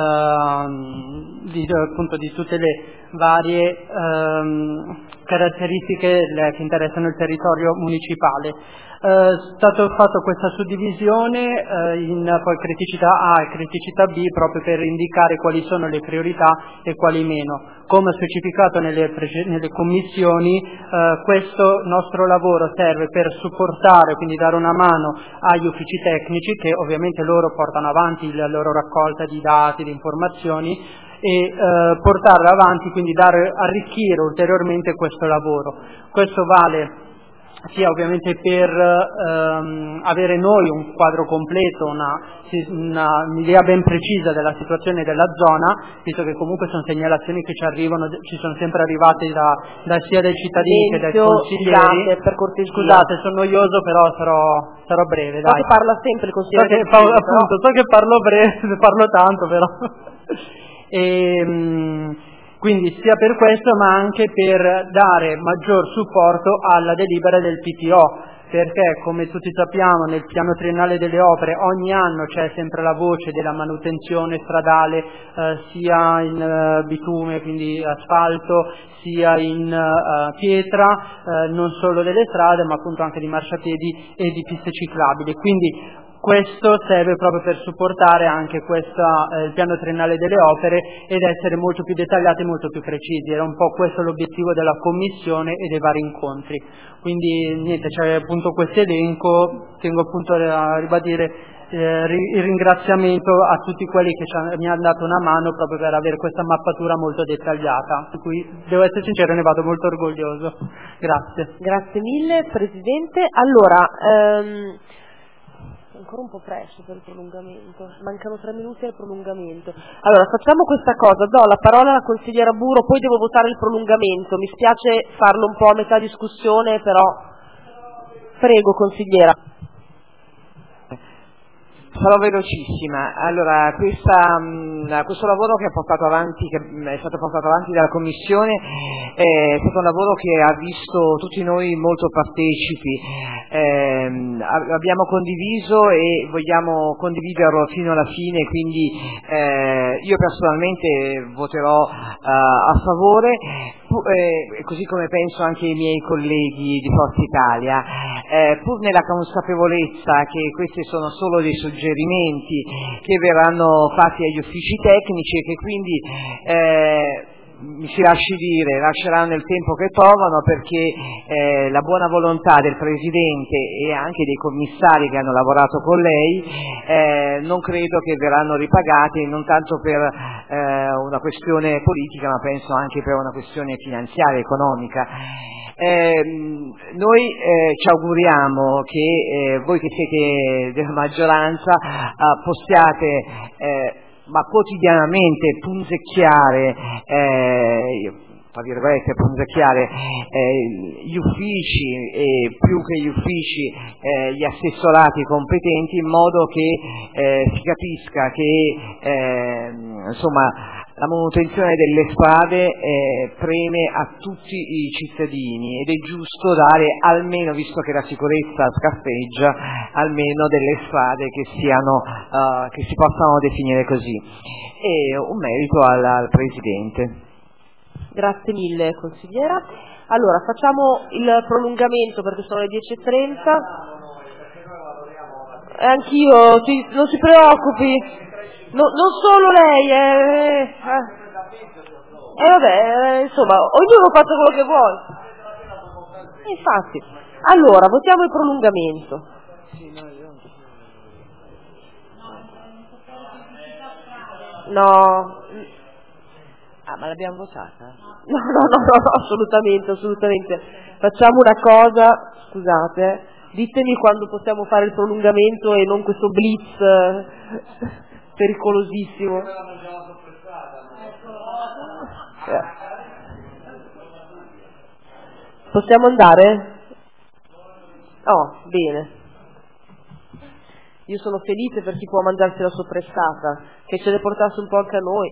R: le varie caratteristiche che interessano il territorio municipale. È stata fatta questa suddivisione in poi criticità A e criticità B, proprio per indicare quali sono le priorità e quali meno. Come specificato nelle commissioni, questo nostro lavoro serve per supportare, quindi dare una mano agli uffici tecnici, che ovviamente loro portano avanti la loro raccolta di dati, di informazioni, e portarla avanti, quindi arricchire ulteriormente questo lavoro. Questo vale sia ovviamente per avere noi un quadro completo, un'idea ben precisa della situazione della zona, visto che comunque sono segnalazioni che ci sono sempre arrivate sia dai cittadini che dai consiglieri. Scusate, sono noioso, però sarò breve. Dai.
B: So che parla sempre il consigliere.
R: So che parlo breve, parlo tanto però. Quindi sia per questo, ma anche per dare maggior supporto alla delibera del PTO, perché come tutti sappiamo nel piano triennale delle opere ogni anno c'è sempre la voce della manutenzione stradale, sia in bitume, quindi asfalto, sia in pietra, non solo delle strade ma appunto anche di marciapiedi e di piste ciclabili. Quindi questo serve proprio per supportare anche il piano triennale delle opere ed essere molto più dettagliati e molto più precisi. Era un po' questo l'obiettivo della commissione e dei vari incontri. Quindi niente, c'è appunto questo elenco. Tengo appunto a ribadire il ringraziamento a tutti quelli che mi hanno dato una mano proprio per avere questa mappatura molto dettagliata, di cui devo essere sincero, ne vado molto orgoglioso. Grazie.
B: Grazie mille Presidente. Allora, ancora un po' presto per il prolungamento, mancano 3 minuti al prolungamento. Allora facciamo questa cosa, do la parola alla consigliera Buro, poi devo votare il prolungamento, mi spiace farlo un po' a metà discussione, però prego consigliera.
M: Sarò velocissima. Allora, questo lavoro che è stato portato avanti dalla Commissione è stato un lavoro che ha visto tutti noi molto partecipi. Abbiamo condiviso e vogliamo condividerlo fino alla fine, quindi io personalmente voterò a favore, così come penso anche i miei colleghi di Forza Italia, pur nella consapevolezza che questi sono solo dei suggerimenti che verranno fatti agli uffici tecnici e che quindi mi si lasci dire, lasceranno il tempo che trovano, perché la buona volontà del Presidente e anche dei commissari che hanno lavorato con lei non credo che verranno ripagati, non tanto per una questione politica, ma penso anche per una questione finanziaria, economica. Noi ci auguriamo che voi che siete della maggioranza possiate ma quotidianamente punzecchiare tra virgolette gli uffici e più che gli uffici gli assessorati competenti, in modo che si capisca che insomma la manutenzione delle strade preme a tutti i cittadini ed è giusto dare almeno, visto che la sicurezza scarseggia, almeno delle strade che si possano definire così. E un merito al Presidente.
B: Grazie mille consigliera. Allora facciamo il prolungamento perché sono le 10:30. Anch'io, non si preoccupi. Non solo lei, vabbè, insomma, ognuno faccia quello che vuole. Infatti, allora, votiamo il prolungamento. No.
F: Ma l'abbiamo votata?
B: No, assolutamente. Facciamo una cosa, scusate, ditemi quando possiamo fare il prolungamento e non questo blitz pericolosissimo. Possiamo andare? Oh, bene. Io sono felice per chi può mangiarsi la soppressata, che ce ne portasse un po' anche a noi.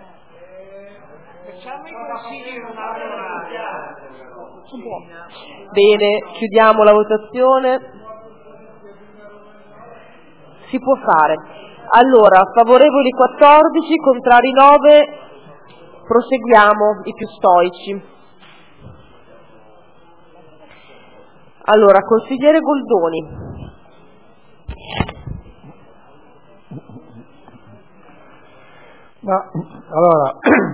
B: Bene, chiudiamo la votazione. Si può fare. Allora, favorevoli 14, contrari 9, proseguiamo, i più stoici. Allora, consigliere Goldoni.
G: Allora,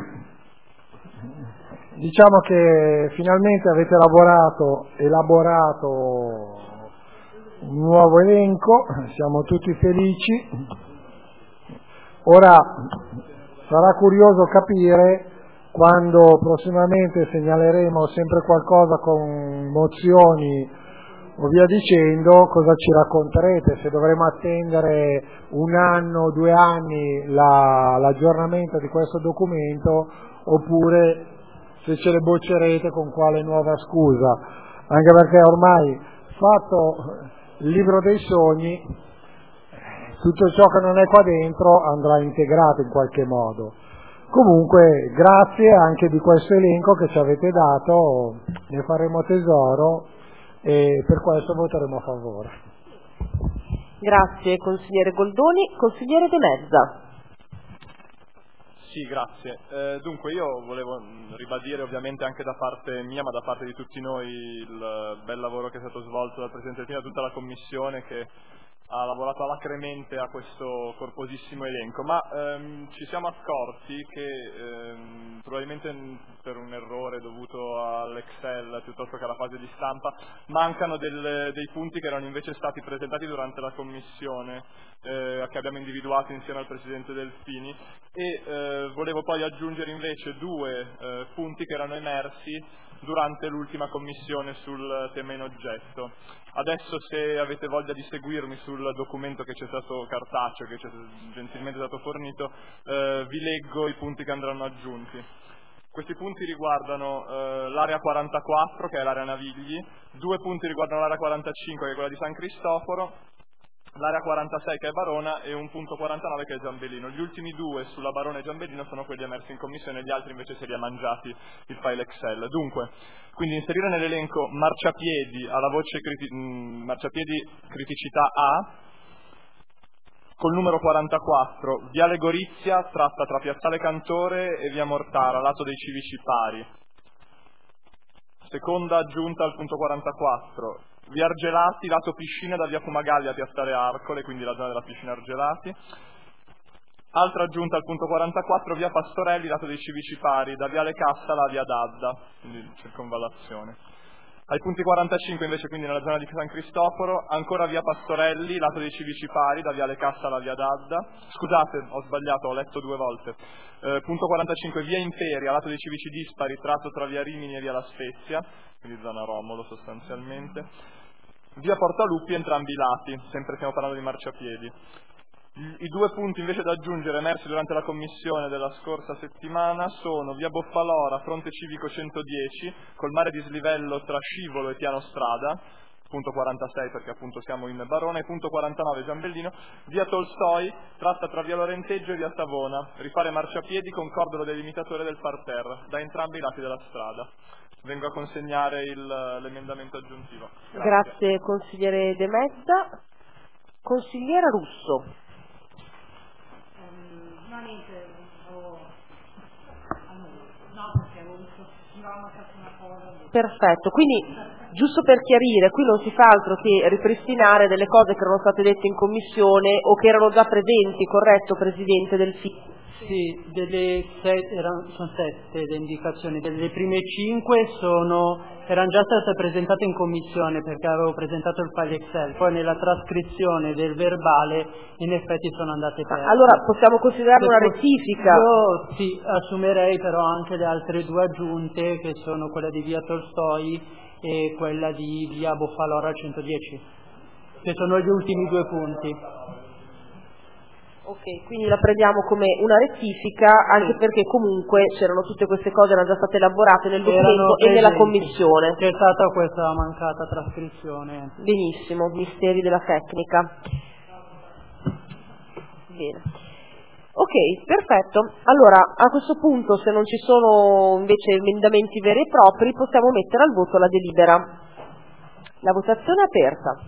G: diciamo che finalmente avete elaborato un nuovo elenco, siamo tutti felici. Ora sarà curioso capire quando prossimamente segnaleremo sempre qualcosa con mozioni o via dicendo, cosa ci racconterete, se dovremo attendere 1 anno, 2 anni l'aggiornamento di questo documento, oppure se ce le boccerete con quale nuova scusa, anche perché ormai fatto il libro dei sogni, tutto ciò che non è qua dentro andrà integrato in qualche modo. Comunque grazie anche di questo elenco che ci avete dato, ne faremo tesoro e per questo voteremo a favore.
B: Grazie consigliere Goldoni. Consigliere De Mezza.
C: Sì, grazie. Dunque io volevo ribadire ovviamente anche da parte mia, ma da parte di tutti noi, il bel lavoro che è stato svolto dal Presidente del Pino e da tutta la Commissione che ha lavorato alacremente a questo corposissimo elenco, ma ci siamo accorti che probabilmente per un errore dovuto all'Excel piuttosto che alla fase di stampa mancano dei punti che erano invece stati presentati durante la Commissione che abbiamo individuato insieme al Presidente Delfini e volevo poi aggiungere invece 2 punti che erano emersi durante l'ultima commissione sul tema in oggetto. Adesso, se avete voglia di seguirmi sul documento che c'è stato cartaceo, che ci è gentilmente stato fornito, vi leggo i punti che andranno aggiunti. Questi punti riguardano l'area 44, che è l'area Navigli, 2 punti riguardano l'area 45, che è quella di San Cristoforo, l'area 46 che è Barona e un punto 49 che è Giambellino. Gli ultimi 2 sulla Barona e Giambellino sono quelli emersi in commissione, gli altri invece si è mangiati il file Excel. Dunque, quindi inserire nell'elenco marciapiedi alla voce marciapiedi criticità A, col numero 44, Viale Gorizia, tratta tra Piazzale Cantore e Via Mortara, lato dei Civici Pari. Seconda aggiunta al punto 44, Via Argelati, lato piscina da Via Fumagalli a Piazzale Arcole, quindi la zona della piscina Argelati. Altra aggiunta al punto 44, Via Pastorelli, lato dei Civici Pari, da Viale Cassala a Via Dadda, quindi circonvallazione. Ai punti 45 invece, quindi nella zona di San Cristoforo, ancora Via Pastorelli, lato dei Civici Pari, da Viale Cassala a Via Dadda. Scusate, ho sbagliato, ho letto 2 volte. Punto 45, Via Imperia, lato dei Civici Dispari, tratto tra Via Rimini e Via La Spezia, quindi zona Romolo sostanzialmente. Via Portaluppi, entrambi i lati, sempre stiamo parlando di marciapiedi. I 2 punti invece da aggiungere emersi durante la commissione della scorsa settimana sono Via Boffalora, fronte civico 110, col mare di slivello tra Scivolo e Piano Strada, punto 46 perché appunto siamo in Barona, e punto 49 Giambellino, Via Tolstoi, tratta tra Via Lorenteggio e Via Savona, rifare marciapiedi con cordolo delimitatore del parterre, da entrambi i lati della strada. Vengo a consegnare l'emendamento aggiuntivo.
B: Grazie consigliere De Mezza. Consigliera Russo. Perfetto, quindi giusto per chiarire, qui non si fa altro che ripristinare delle cose che erano state dette in commissione o che erano già presenti, corretto Presidente del FI?
R: Sì, sono 7 le indicazioni, delle prime 5 erano già state presentate in commissione perché avevo presentato il file Excel, poi nella trascrizione del verbale in effetti sono andate perse.
B: Allora possiamo considerarlo una rettifica?
R: Io sì, assumerei però anche le altre 2 aggiunte che sono quella di Via Tolstoi e quella di Via Boffalora 110, che sono gli ultimi 2 punti.
B: Ok, quindi la prendiamo come una rettifica, anche perché comunque c'erano tutte queste cose, erano già state elaborate nel documento e nella commissione.
R: C'è stata questa mancata trascrizione.
B: Benissimo, misteri della tecnica. Bene. Ok, perfetto. Allora, a questo punto, se non ci sono invece emendamenti veri e propri, possiamo mettere al voto la delibera. La votazione è aperta.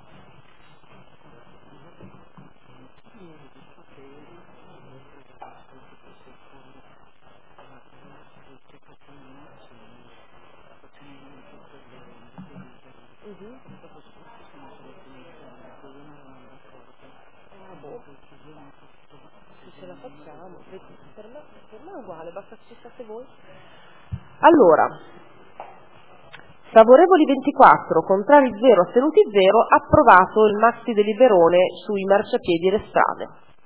B: Se la facciamo, per me è uguale, basta che ci state voi. Allora, favorevoli 24, contrari 0, astenuti 0, approvato il maxi deliberone sui marciapiedi e le strade.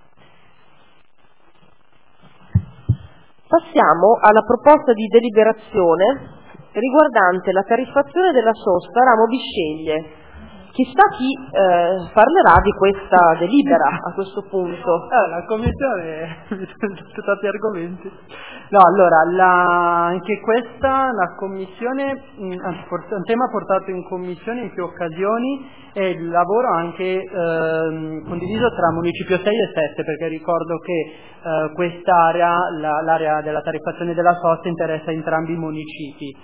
B: Passiamo alla proposta di deliberazione riguardante la tariffazione della sosta ramo Bisceglie. Chissà chi parlerà di questa delibera a questo punto.
R: La commissione tanti argomenti. No, allora, anche questa la commissione, un tema portato in commissione in più occasioni e il lavoro anche condiviso tra Municipio 6 e 7, perché ricordo che quest'area, l'area della tariffazione della sosta, interessa entrambi i municipi.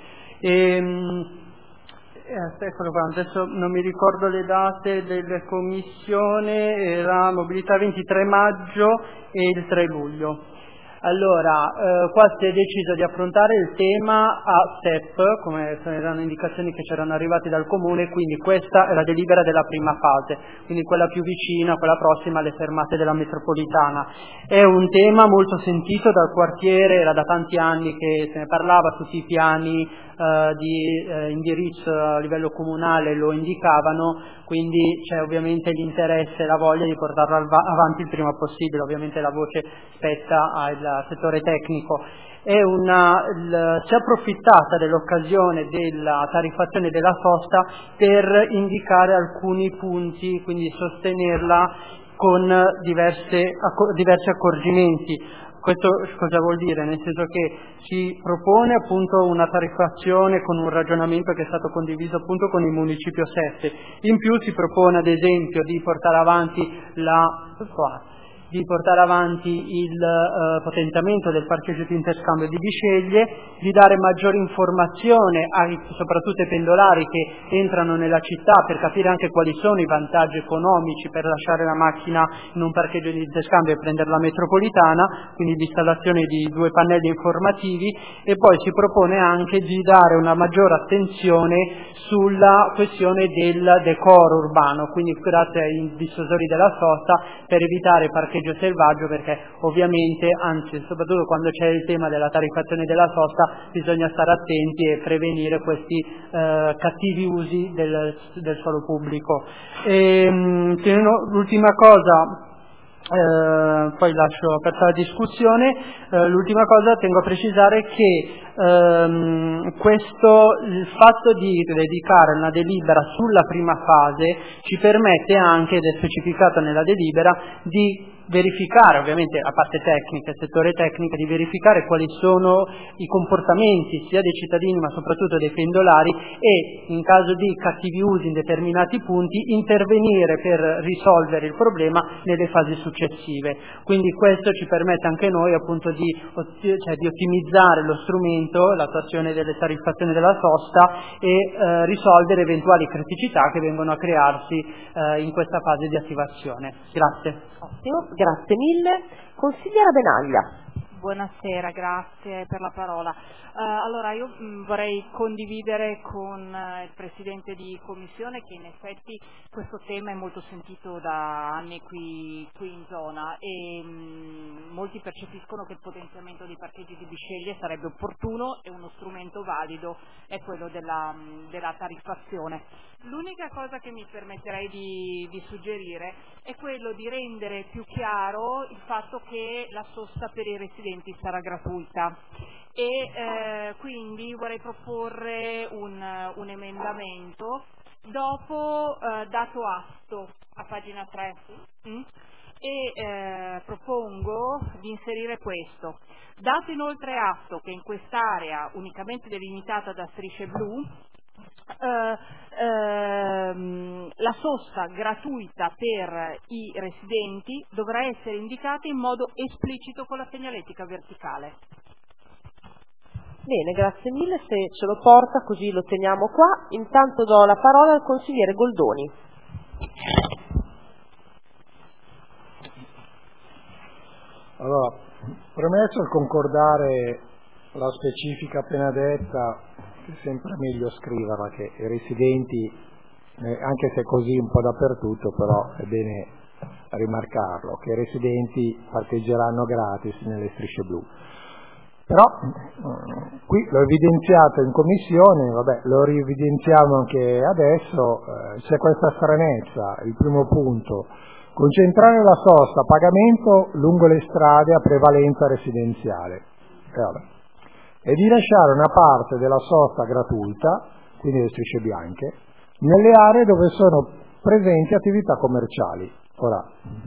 R: Eccolo qua, adesso non mi ricordo le date della commissione, era mobilità 23 maggio e il 3 luglio. Allora, qua si è deciso di affrontare il tema a step, come erano indicazioni che c'erano arrivate dal comune, quindi questa è la delibera della prima fase, quindi quella più vicina, quella prossima alle fermate della metropolitana. È un tema molto sentito dal quartiere, era da tanti anni che se ne parlava, tutti i piani di indirizzo a livello comunale lo indicavano, quindi c'è ovviamente l'interesse e la voglia di portarlo avanti il prima possibile. Ovviamente la voce spetta al settore tecnico. Si è approfittata dell'occasione della tariffazione della sosta per indicare alcuni punti, quindi sostenerla con diversi accorgimenti. Questo cosa vuol dire? Nel senso che si propone appunto una tariffazione con un ragionamento che è stato condiviso appunto con il Municipio 7. In più si propone ad esempio di portare avanti il potenziamento del parcheggio di interscambio di Bisceglie, di dare maggiore informazione soprattutto ai pendolari che entrano nella città per capire anche quali sono i vantaggi economici per lasciare la macchina in un parcheggio di interscambio e prendere la metropolitana, quindi l'installazione di 2 pannelli informativi, e poi si propone anche di dare una maggiore attenzione sulla questione del decoro urbano, quindi grazie ai dissosori della sosta per evitare parcheggi selvaggio, perché ovviamente, anzi soprattutto quando c'è il tema della tariffazione della sosta, bisogna stare attenti e prevenire questi cattivi usi del suolo pubblico. L'ultima cosa, poi lascio aperta la discussione, l'ultima cosa tengo a precisare che il fatto di dedicare una delibera sulla prima fase ci permette anche, ed è specificato nella delibera, di verificare, ovviamente a parte tecnica, il settore tecnico, di verificare quali sono i comportamenti sia dei cittadini ma soprattutto dei pendolari, e in caso di cattivi usi in determinati punti intervenire per risolvere il problema nelle fasi successive. Quindi questo ci permette anche noi appunto di ottimizzare lo strumento, l'attuazione delle tariffazioni della sosta, e risolvere eventuali criticità che vengono a crearsi in questa fase di attivazione. Grazie.
B: Ottimo, grazie mille. Consigliera Benaglia.
U: Buonasera, grazie per la parola. Allora io vorrei condividere con il Presidente di Commissione che in effetti questo tema è molto sentito da anni qui in zona, e molti percepiscono che il potenziamento dei parcheggi di Bisceglie sarebbe opportuno e uno strumento valido è quello della tariffazione. L'unica cosa che mi permetterei di suggerire è quello di rendere più chiaro il fatto che la sosta per i residenti sarà gratuita, e quindi vorrei proporre un emendamento dopo dato atto a pagina 3 e propongo di inserire questo: dato inoltre atto che in quest'area unicamente delimitata da strisce blu la sosta gratuita per i residenti dovrà essere indicata in modo esplicito con la segnaletica verticale.
B: Bene, grazie mille, se ce lo porta così lo teniamo qua. Intanto do la parola al consigliere Goldoni.
G: Allora, premesso il concordare la specifica appena detta, che è sempre meglio scriverla, che i residenti, anche se così un po' dappertutto, però è bene rimarcarlo, che i residenti parcheggeranno gratis nelle strisce blu. Però qui l'ho evidenziato in commissione, vabbè, lo rievidenziamo anche adesso, c'è questa stranezza. Il primo punto: concentrare la sosta a pagamento lungo le strade a prevalenza residenziale, e di lasciare una parte della sosta gratuita, quindi le strisce bianche, nelle aree dove sono presenti attività commerciali. Ora,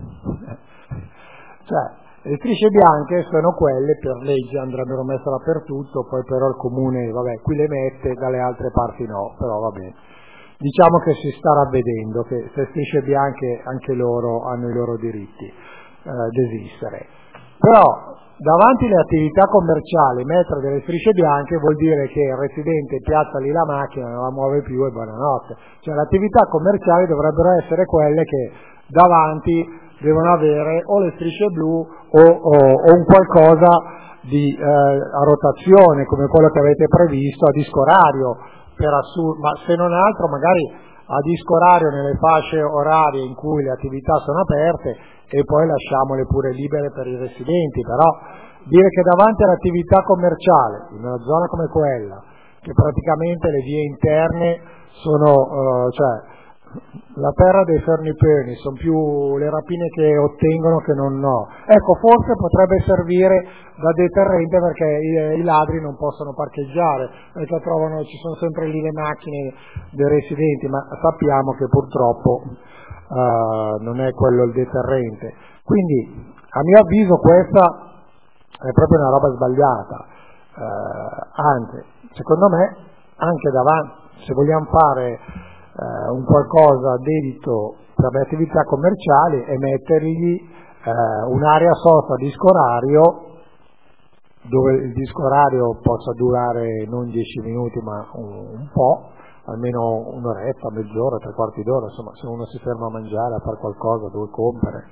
G: le strisce bianche sono quelle, per legge andrebbero messe dappertutto, poi però il comune, vabbè, qui le mette, dalle altre parti no, però va bene. Diciamo che si sta ravvedendo che queste strisce bianche anche loro hanno i loro diritti di esistere. Però davanti alle attività commerciali mettere delle strisce bianche vuol dire che il residente piazza lì la macchina, non la muove più e buonanotte. Cioè le attività commerciali dovrebbero essere quelle che davanti devono avere o le strisce blu o un qualcosa di a rotazione, come quello che avete previsto a disco orario, ma se non altro magari a disco orario nelle fasce orarie in cui le attività sono aperte, e poi lasciamole pure libere per i residenti. Però dire che davanti all'attività commerciale in una zona come quella che praticamente le vie interne sono, la terra dei Fernipeni, sono più le rapine che ottengono che non no. Ecco, forse potrebbe servire da deterrente perché i ladri non possono parcheggiare, perché ci sono sempre lì le macchine dei residenti, ma sappiamo che purtroppo non è quello il deterrente. Quindi, a mio avviso, questa è proprio una roba sbagliata. Anzi, secondo me, anche davanti, se vogliamo fare un qualcosa dedito per le attività commerciali e mettergli un'area sosta disco orario, dove il disco orario possa durare non 10 minuti ma un po', almeno un'oretta, mezz'ora, 3/4 d'ora, insomma, se uno si ferma a mangiare, a fare qualcosa, dove compere,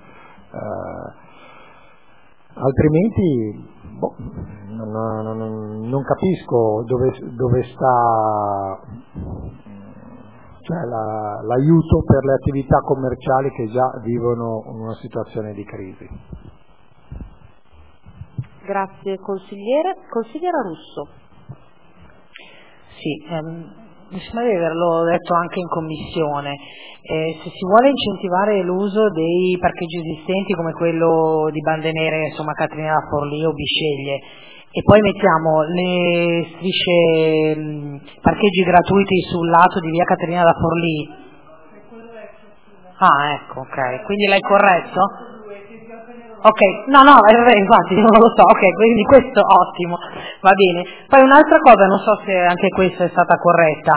G: altrimenti non capisco dove sta l'aiuto per le attività commerciali che già vivono una situazione di crisi.
B: Grazie consigliere. Consigliera Russo.
S: Sì, mi sembra di averlo detto anche in commissione. Se si vuole incentivare l'uso dei parcheggi esistenti come quello di Bande Nere, insomma Catrina da Forlì o Bisceglie, e poi mettiamo le strisce parcheggi gratuiti sul lato di via Caterina da Forlì. Ah, ecco, ok, quindi l'hai corretto? Ok, no, infatti non lo so, ok, quindi questo ottimo, va bene. Poi un'altra cosa, non so se anche questa è stata corretta,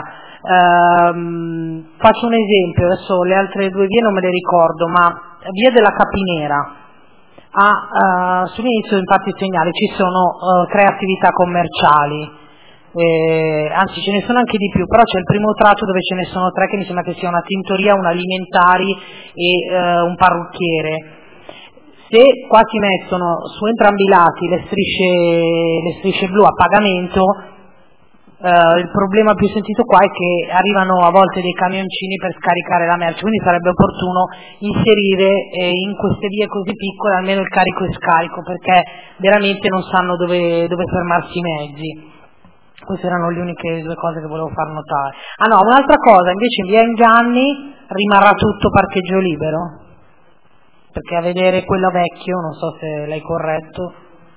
S: faccio un esempio, adesso le altre due vie non me le ricordo, ma via della Capinera, sull'inizio infatti segnale ci sono 3 attività commerciali, anzi ce ne sono anche di più, però c'è il primo tratto dove ce ne sono 3 che mi sembra che sia una tintoria, un alimentari e un parrucchiere. Se qua si mettono su entrambi i lati le strisce blu a pagamento, il problema più sentito qua è che arrivano a volte dei camioncini per scaricare la merce, quindi sarebbe opportuno inserire in queste vie così piccole almeno il carico e scarico, perché veramente non sanno dove fermarsi i mezzi. Queste erano le uniche 2 cose che volevo far notare. Ah no, un'altra cosa, invece in via Inganni rimarrà tutto parcheggio libero? Perché a vedere quello vecchio, non so se l'hai corretto,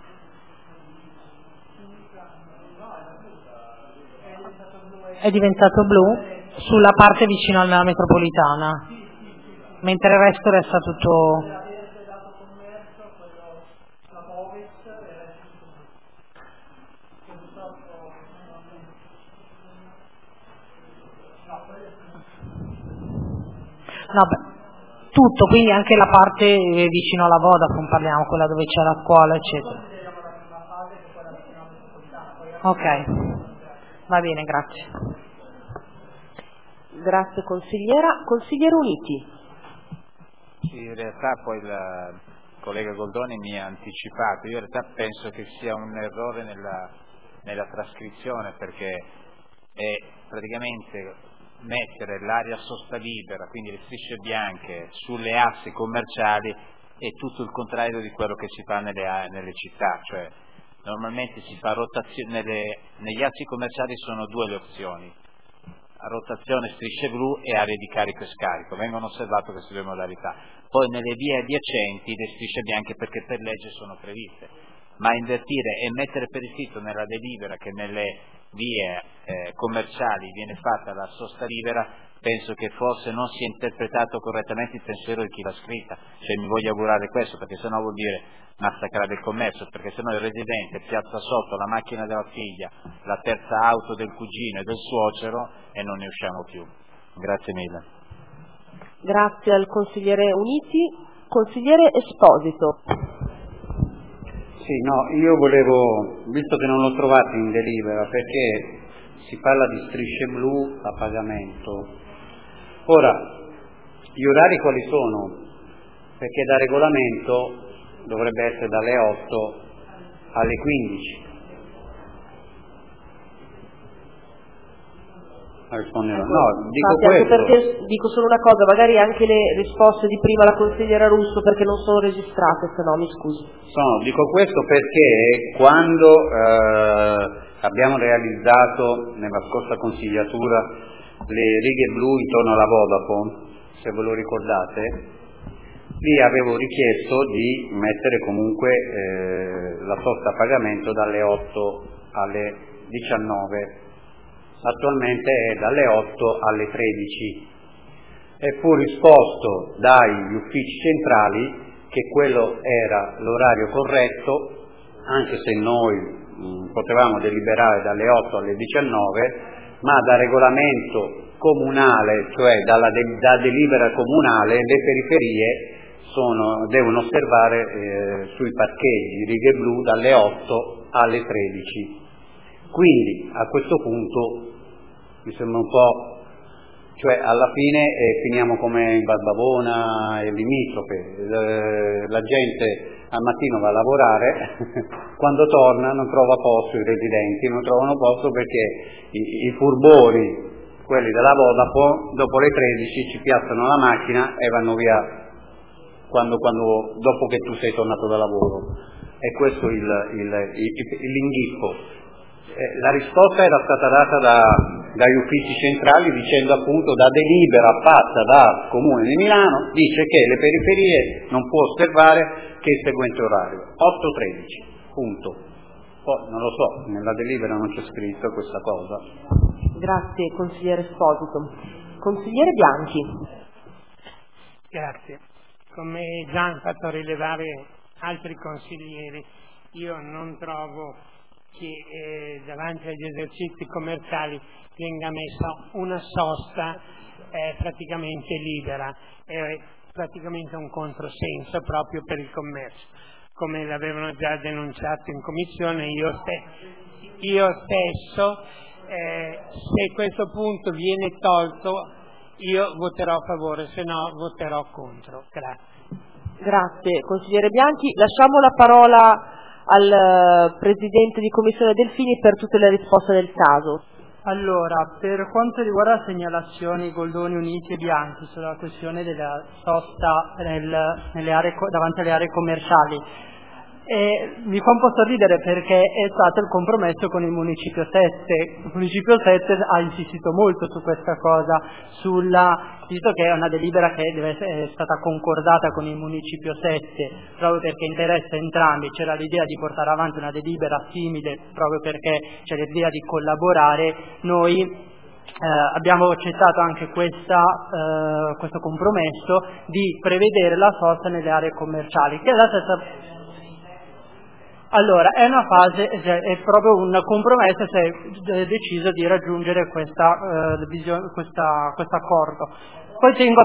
S: è diventato blu sulla parte vicino alla metropolitana, mentre il resto resta tutto. No, tutto, quindi anche la parte vicino alla Vodafone parliamo, quella dove c'è la scuola, eccetera. Ok. Va bene, grazie.
B: Grazie consigliera. Consigliere Uniti.
H: Sì, in realtà poi il collega Goldoni mi ha anticipato, io in realtà penso che sia un errore nella trascrizione, perché è praticamente mettere l'area sosta libera, quindi le strisce bianche, sulle assi commerciali è tutto il contrario di quello che si fa nelle città, cioè normalmente si fa rotazione, negli assi commerciali sono 2 le opzioni, a rotazione strisce blu e aree di carico e scarico, vengono osservate queste 2 modalità. Poi nelle vie adiacenti le strisce bianche perché per legge sono previste, ma invertire e mettere per iscritto nella delibera che nelle vie commerciali viene fatta la sosta libera, penso che forse non sia interpretato correttamente il pensiero di chi l'ha scritta, cioè mi voglio augurare questo, perché sennò vuol dire massacrare il commercio, perché sennò il residente piazza sotto la macchina della figlia, la terza auto del cugino e del suocero e non ne usciamo più. Grazie mille.
B: Grazie al consigliere Uniti. Consigliere Esposito.
L: Sì, no, io volevo, visto che non l'ho trovato in delibera, perché si parla di strisce blu a pagamento. Ora, gli orari quali sono? Perché da regolamento dovrebbe essere dalle 8 alle 15. No, dico questo.
B: Perché dico solo una cosa, magari anche le risposte di prima alla consigliera Russo perché non sono registrate, se no mi scusi.
L: Dico questo perché quando abbiamo realizzato nella scorsa consigliatura le righe blu intorno alla Vodafone, se ve lo ricordate, lì avevo richiesto di mettere comunque la sosta a pagamento dalle 8 alle 19, attualmente è dalle 8 alle 13 e fu risposto dagli uffici centrali che quello era l'orario corretto, anche se noi potevamo deliberare dalle 8 alle 19, ma da regolamento comunale, cioè da delibera comunale, le periferie devono osservare sui parcheggi righe blu dalle 8 alle 13. Quindi a questo punto mi sembra un po', cioè alla fine finiamo come in Valbavona e limitrofe, la gente al mattino va a lavorare, quando torna non trova posto, i residenti non trovano posto perché i furboni, quelli della Vodafone, dopo le 13 ci piazzano la macchina e vanno via dopo che tu sei tornato da lavoro. E questo è l'inghippo. La risposta era stata data dagli uffici centrali dicendo appunto da delibera fatta dal Comune di Milano, dice che le periferie non può osservare che il seguente orario, 8-13, punto. Poi non lo so, nella delibera non c'è scritto questa cosa.
B: Grazie consigliere Esposito. Consigliere Bianchi.
A: Grazie. Come già hanno fatto rilevare altri consiglieri, io non trovo che davanti agli esercizi commerciali venga messa una sosta praticamente libera, è praticamente un controsenso proprio per il commercio, come l'avevano già denunciato in commissione io stesso, se questo punto viene tolto io voterò a favore, se no voterò contro.
B: Grazie consigliere Bianchi, lasciamo la parola al Presidente di Commissione Delfini per tutte le risposte del caso.
R: Allora, per quanto riguarda segnalazioni Goldoni, Uniti e Bianchi sulla questione della sosta davanti alle aree commerciali, mi fa un po' sorridere perché è stato il compromesso con il Municipio 7. Il Municipio 7 ha insistito molto su questa cosa, visto che è una delibera che è stata concordata con il Municipio 7, proprio perché interessa entrambi, c'era l'idea di portare avanti una delibera simile, proprio perché c'è l'idea di collaborare. Noi abbiamo accettato anche questo compromesso di prevedere la sosta nelle aree commerciali, che è la stessa. Allora, è una fase, è proprio un compromesso, si è deciso di raggiungere questo accordo. Poi tengo a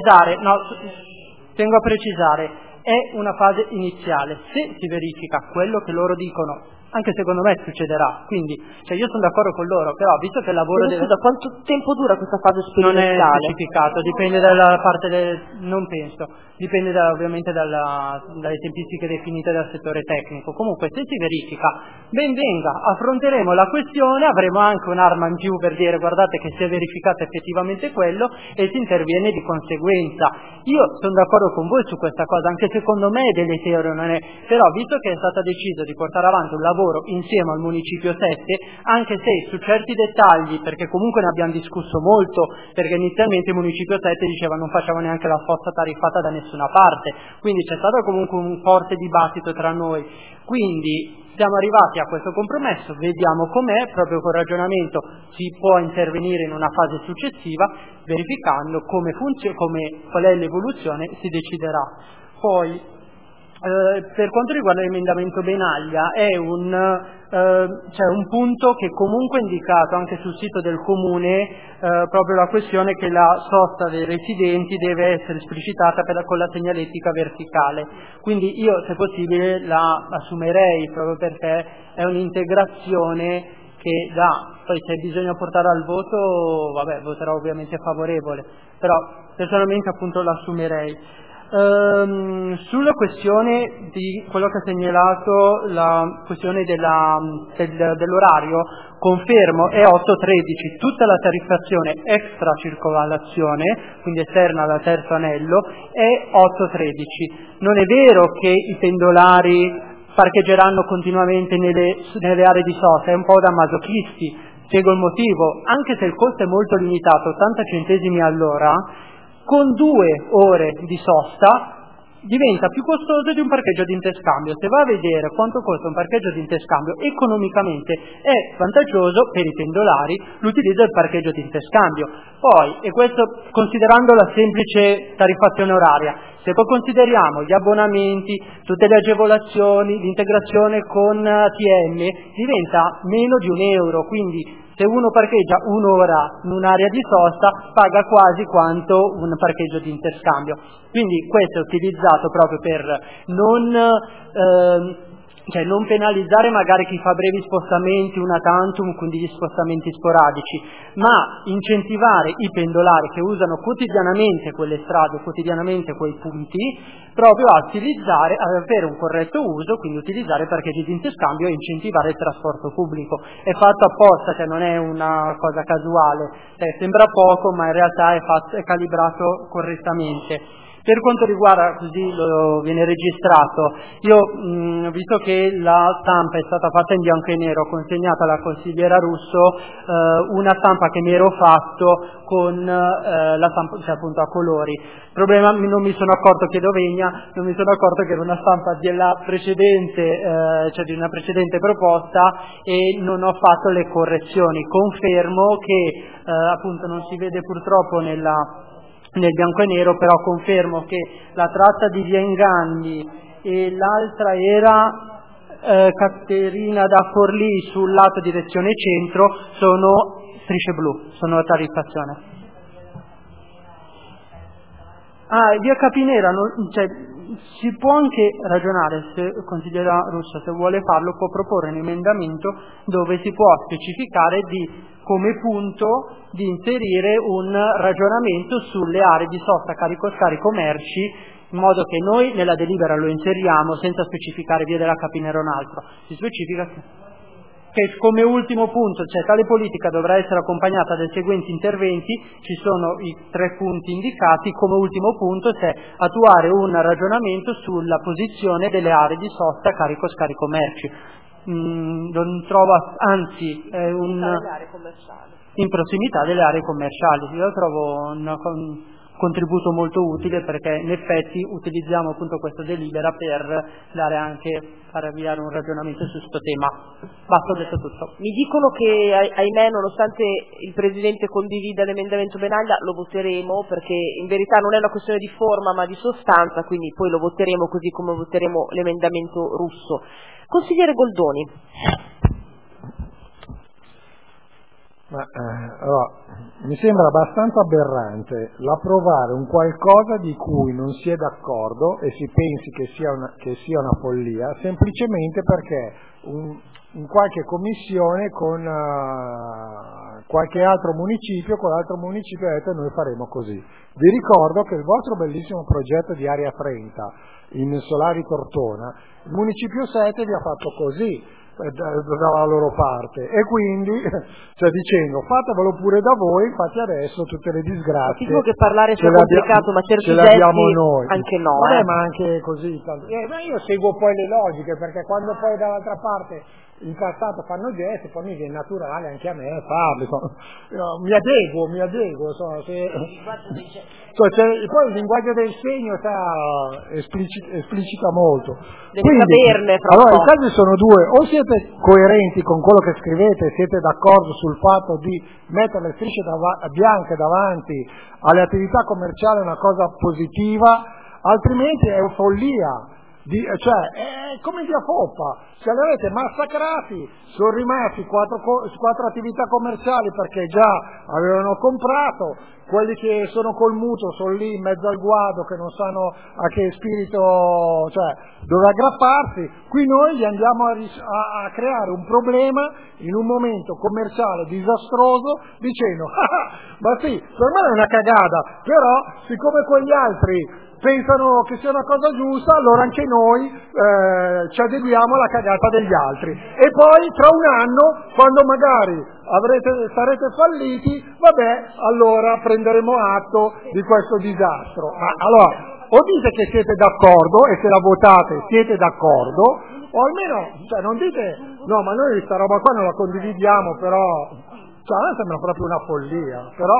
R: precisare, è una fase iniziale. Se si verifica quello che loro dicono, anche secondo me succederà, quindi io sono d'accordo con loro, però visto che il lavoro
B: da quanto tempo dura questa fase sperimentale?
R: Non è specificato, dipende dalla parte non penso, dipende ovviamente dalle tempistiche definite dal settore tecnico. Comunque se si verifica, ben venga, affronteremo la questione, avremo anche un'arma in più per dire guardate che si è verificato effettivamente quello e si interviene di conseguenza. Io sono d'accordo con voi su questa cosa, anche secondo me è deleterio, però visto che è stato deciso di portare avanti un lavoro insieme al Municipio 7, anche se su certi dettagli, perché comunque ne abbiamo discusso molto, perché inizialmente il Municipio 7 diceva non facciamo neanche la sosta tariffata da nessuna parte, quindi c'è stato comunque un forte dibattito tra noi, quindi siamo arrivati a questo compromesso, vediamo com'è, proprio col ragionamento si può intervenire in una fase successiva, verificando come funziona, qual è l'evoluzione, si deciderà. Poi per quanto riguarda l'emendamento Benaglia c'è un punto che comunque è indicato anche sul sito del Comune, proprio la questione che la sosta dei residenti deve essere esplicitata con la segnaletica verticale, quindi io se possibile la assumerei proprio perché è un'integrazione che poi se bisogna portare al voto voterò ovviamente favorevole, però personalmente appunto l'assumerei. Sulla questione di quello che ha segnalato, la questione dell'orario, confermo è 8-13, tutta la tariffazione extra circolazione, quindi esterna al terzo anello, è 8-13. Non è vero che i pendolari parcheggeranno continuamente nelle aree di sosta, è un po' da masochisti. Spiego il motivo: anche se il costo è molto limitato, 80 centesimi all'ora, con 2 ore di sosta diventa più costoso di un parcheggio di interscambio. Se va a vedere quanto costa un parcheggio di interscambio, economicamente è vantaggioso per i pendolari l'utilizzo del parcheggio di interscambio. Poi, e questo considerando la semplice tariffazione oraria, se poi consideriamo gli abbonamenti, tutte le agevolazioni, l'integrazione con ATM, diventa meno di €1, quindi se uno parcheggia un'ora in un'area di sosta paga quasi quanto un parcheggio di interscambio. Quindi questo è utilizzato proprio per non penalizzare magari chi fa brevi spostamenti una tantum, quindi gli spostamenti sporadici, ma incentivare i pendolari che usano quotidianamente quelle strade, quotidianamente quei punti, proprio a utilizzare, a avere un corretto uso, quindi utilizzare parcheggi di interscambio e incentivare il trasporto pubblico. È fatto apposta, cioè non è una cosa casuale, sembra poco ma in realtà è calibrato correttamente. Per quanto riguarda, così viene registrato, io visto che la stampa è stata fatta in bianco e nero, ho consegnato alla consigliera Russo una stampa che mi ero fatto con la stampa, cioè appunto a colori. Il problema, non mi sono accorto che non mi sono accorto che era una stampa della precedente, cioè di una precedente proposta, e non ho fatto le correzioni. Confermo che appunto non si vede purtroppo nel bianco e nero, però confermo che la tratta di Via Inganni e l'altra era Caterina da Forlì sul lato direzione centro sono strisce blu, sono a tariffazione. Via Capinera, si può anche ragionare, se consigliera Russo, se vuole farlo, può proporre un emendamento dove si può specificare come punto di inserire un ragionamento sulle aree di sosta carico-scarico merci, in modo che noi nella delibera lo inseriamo senza specificare via della Capinera o un altro. Si specifica che come ultimo punto, cioè tale politica dovrà essere accompagnata dai seguenti interventi, ci sono i 3 punti indicati, come ultimo punto c'è attuare un ragionamento sulla posizione delle aree di sosta carico-scarico merci. Non trovo, anzi è in prossimità delle aree commerciali. Io trovo un contributo molto utile, perché in effetti utilizziamo appunto questa delibera per far avviare un ragionamento su questo tema. Basta, ho detto tutto.
B: Mi dicono che ahimè, nonostante il Presidente condivida l'emendamento Benaglia, lo voteremo, perché in verità non è una questione di forma ma di sostanza, quindi poi lo voteremo così come voteremo l'emendamento Russo. Consigliere Goldoni.
G: Allora, mi sembra abbastanza aberrante l'approvare un qualcosa di cui non si è d'accordo e si pensi che sia una follia, semplicemente perché in qualche commissione con qualche altro municipio, con l'altro municipio ha detto noi faremo così. Vi ricordo che il vostro bellissimo progetto di Area 30 in Solari Tortona, il municipio 7 vi ha fatto così dalla loro parte, e quindi dicendo fatevelo pure da voi, infatti adesso tutte le disgrazie.
B: Dico che parlare sia complicato, ma certi gesti anche no.
G: Vabbè, ma anche così ma io seguo poi le logiche, perché quando poi dall'altra parte in passato fanno gesti, poi mi viene naturale anche a me farli, mi adeguo poi il linguaggio del segno esplicita molto. Allora i casi sono 2: o siete coerenti con quello che scrivete, siete d'accordo sul fatto di mettere le strisce bianche davanti alle attività commerciali, è una cosa positiva, altrimenti è follia. È come via Foppa, se li avete massacrati, sono rimasti 4 attività commerciali perché già avevano comprato, quelli che sono col mutuo sono lì in mezzo al guado che non sanno a che spirito, dove aggrapparsi. Qui noi gli andiamo a creare un problema in un momento commerciale disastroso, dicendo ma sì, per me è una cagata, però siccome quegli altri pensano che sia una cosa giusta, allora anche noi ci adeguiamo alla cagata degli altri, e poi tra un anno, quando magari sarete falliti, allora prenderemo atto di questo disastro. Allora, o dite che siete d'accordo e se la votate siete d'accordo, o almeno, cioè, non dite, no, ma noi questa roba qua non la condividiamo, però, cioè, a me sembra proprio una follia, però,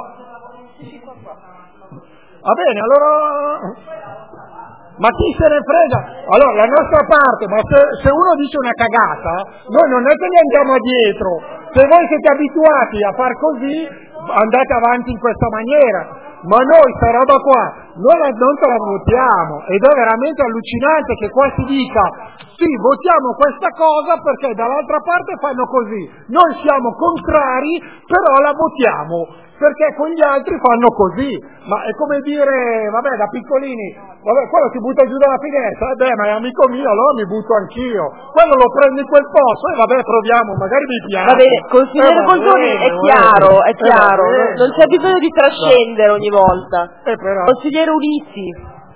G: va bene, allora, ma chi se ne frega? Allora, la nostra parte, ma se uno dice una cagata, noi non è che gli andiamo dietro, se voi siete abituati a far così, andate avanti in questa maniera. Ma noi sta roba qua non te la votiamo, ed è veramente allucinante che qua si dica sì, votiamo questa cosa perché dall'altra parte fanno così, noi siamo contrari però la votiamo perché quegli altri fanno così, ma è come dire, vabbè, da piccolini, vabbè, quello si butta giù dalla finestra, ma è amico mio, allora mi butto anch'io, quello lo prende in quel posto e vabbè, proviamo, magari mi piace.
B: Va bene, consigliere Goldoni, è chiaro, non c'è bisogno di trascendere ogni volta.
G: Però.
B: Consigliere Uniti.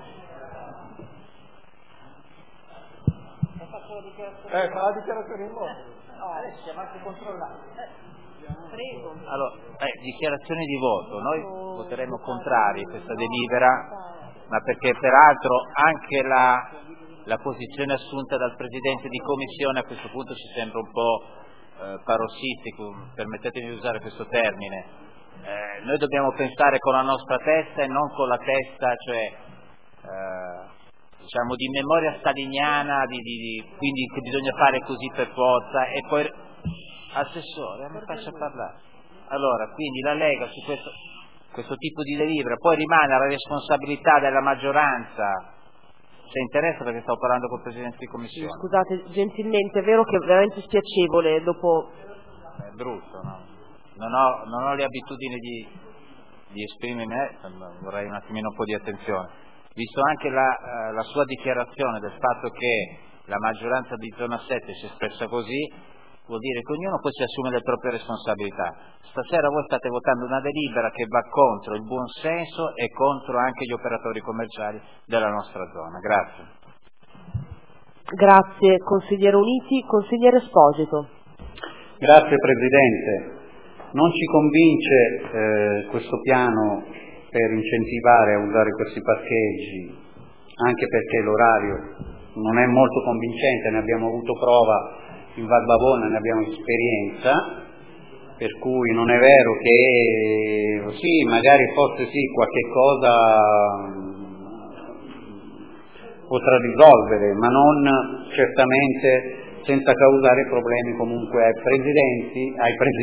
G: Fa la dichiarazione in voto.
H: Adesso siamo anche controllati. Prego. Allora, dichiarazione di voto. Noi voteremo contrari a questa delibera, ma perché peraltro anche la posizione assunta dal Presidente di Commissione a questo punto ci sembra un po' parossistico, permettetemi di usare questo termine. Noi dobbiamo pensare con la nostra testa e non con la testa, cioè diciamo di memoria staliniana, quindi che bisogna fare così per forza, e poi assessore, mi faccia parlare. Allora, quindi la Lega su questo tipo di delibera poi rimane alla responsabilità della maggioranza, se interessa, perché stavo parlando col Presidente di Commissione.
B: Scusate, gentilmente, è vero che è veramente spiacevole dopo.
H: È brutto, no? Non ho le abitudini di esprimermi, vorrei un attimino un po' di attenzione. Visto anche la sua dichiarazione del fatto che la maggioranza di zona 7 si è espressa così, vuol dire che ognuno poi si assume le proprie responsabilità. Stasera voi state votando una delibera che va contro il buon senso e contro anche gli operatori commerciali della nostra zona. Grazie.
B: Grazie, consigliere Uniti. Consigliere Esposito.
L: Grazie Presidente. Non ci convince questo piano per incentivare a usare questi parcheggi, anche perché l'orario non è molto convincente, ne abbiamo avuto prova in Val Bavona, ne abbiamo esperienza, per cui non è vero che sì, magari forse sì, qualche cosa potrà risolvere, ma non certamente senza causare problemi comunque ai residenti,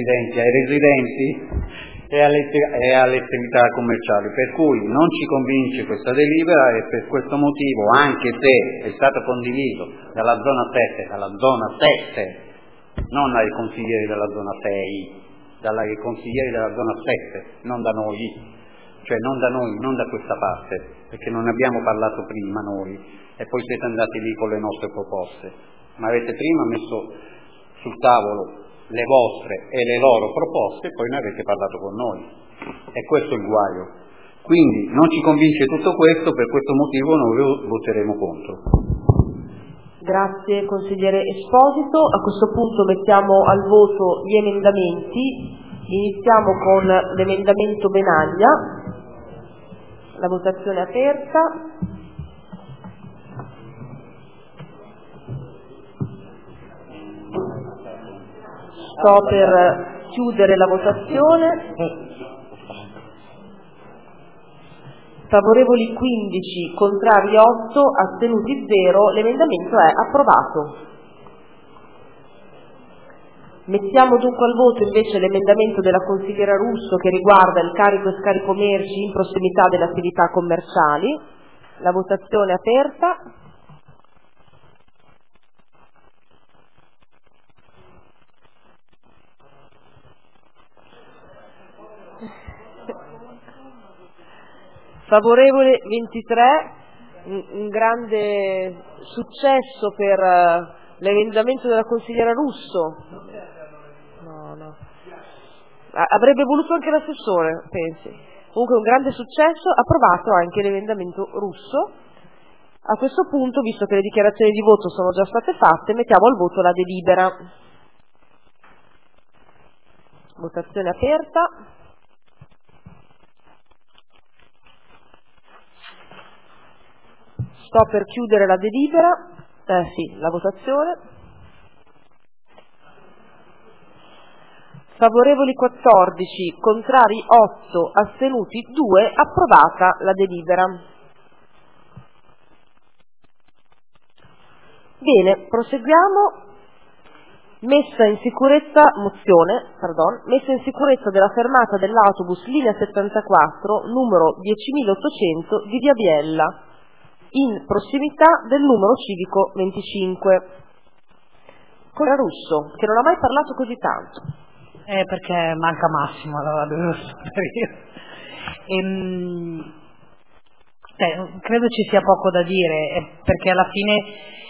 L: e alle attività commerciali, per cui non ci convince questa delibera, e per questo motivo, anche se è stato condiviso dalla zona 7, non dai consiglieri della zona 6, dai consiglieri della zona 7, non da noi, cioè non da noi, non da questa parte, perché non abbiamo parlato prima noi e poi siete andati lì con le nostre proposte, ma avete prima messo sul tavolo le vostre e le loro proposte, poi ne avete parlato con noi, e questo è il guaio. Quindi non ci convince tutto questo, per questo motivo noi voteremo contro.
B: Grazie consigliere Esposito. A questo punto mettiamo al voto gli emendamenti. Iniziamo con l'emendamento Benaglia. La votazione è aperta. Sto per chiudere la votazione. Favorevoli 15, contrari 8, astenuti 0. L'emendamento è approvato. Mettiamo dunque al voto invece l'emendamento della consigliera Russo che riguarda il carico e scarico merci in prossimità delle attività commerciali. La votazione è aperta. Favorevole 23, un grande successo per l'emendamento della consigliera Russo. No. Avrebbe voluto anche l'assessore, pensi. Comunque un grande successo, approvato anche l'emendamento Russo. A questo punto, visto che le dichiarazioni di voto sono già state fatte, mettiamo al voto la delibera. Votazione aperta. Sto per chiudere la delibera. Sì, la votazione. Favorevoli 14, contrari 8, astenuti 2, approvata la delibera. Bene, proseguiamo. Messa in sicurezza della fermata dell'autobus linea 74, numero 10.800 di Via Biella, in prossimità del numero civico 25. Cora Russo, che non ha mai parlato così tanto.
S: Perché manca Massimo, allora devo sapere io. Credo ci sia poco da dire, perché alla fine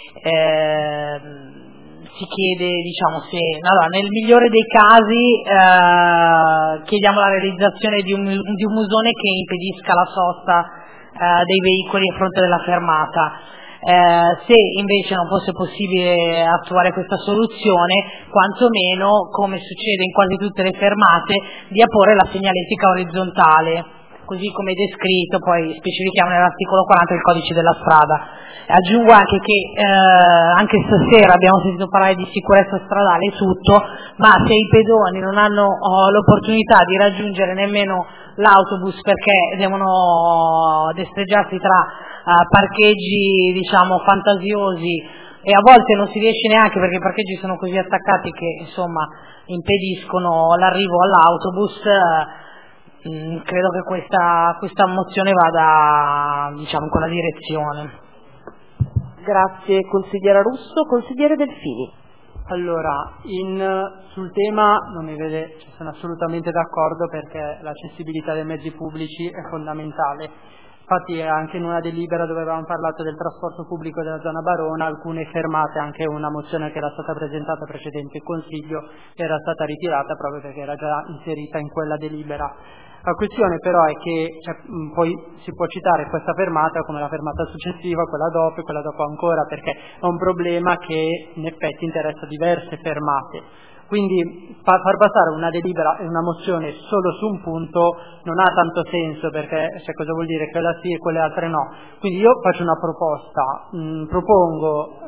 S: si chiede, diciamo, se allora, nel migliore dei casi chiediamo la realizzazione di un musone che impedisca la sosta dei veicoli a fronte della fermata. Se invece non fosse possibile attuare questa soluzione, quantomeno, come succede in quasi tutte le fermate, di apporre la segnaletica orizzontale, così come descritto, poi specifichiamo nell'articolo 40 del codice della strada. Aggiungo anche che anche stasera abbiamo sentito parlare di sicurezza stradale e tutto, ma se i pedoni non hanno l'opportunità di raggiungere nemmeno l'autobus perché devono destreggiarsi tra parcheggi, diciamo, fantasiosi, e a volte non si riesce neanche perché i parcheggi sono così attaccati che, insomma, impediscono l'arrivo all'autobus, credo che questa mozione vada, diciamo, in quella direzione.
B: Grazie consigliera Russo. Consigliere Delfini.
R: Allora, sul tema non mi vede, sono assolutamente d'accordo, perché l'accessibilità dei mezzi pubblici è fondamentale. Infatti anche in una delibera dove avevamo parlato del trasporto pubblico della zona Barona, alcune fermate, anche una mozione che era stata presentata precedente in Consiglio, era stata ritirata proprio perché era già inserita in quella delibera. La questione però è che poi si può citare questa fermata come la fermata successiva, quella dopo e quella dopo ancora, perché è un problema che in effetti interessa diverse fermate. Quindi far passare una delibera e una mozione solo su un punto non ha tanto senso, perché cosa vuol dire? Quella sì e quelle altre no. Quindi io faccio una proposta, propongo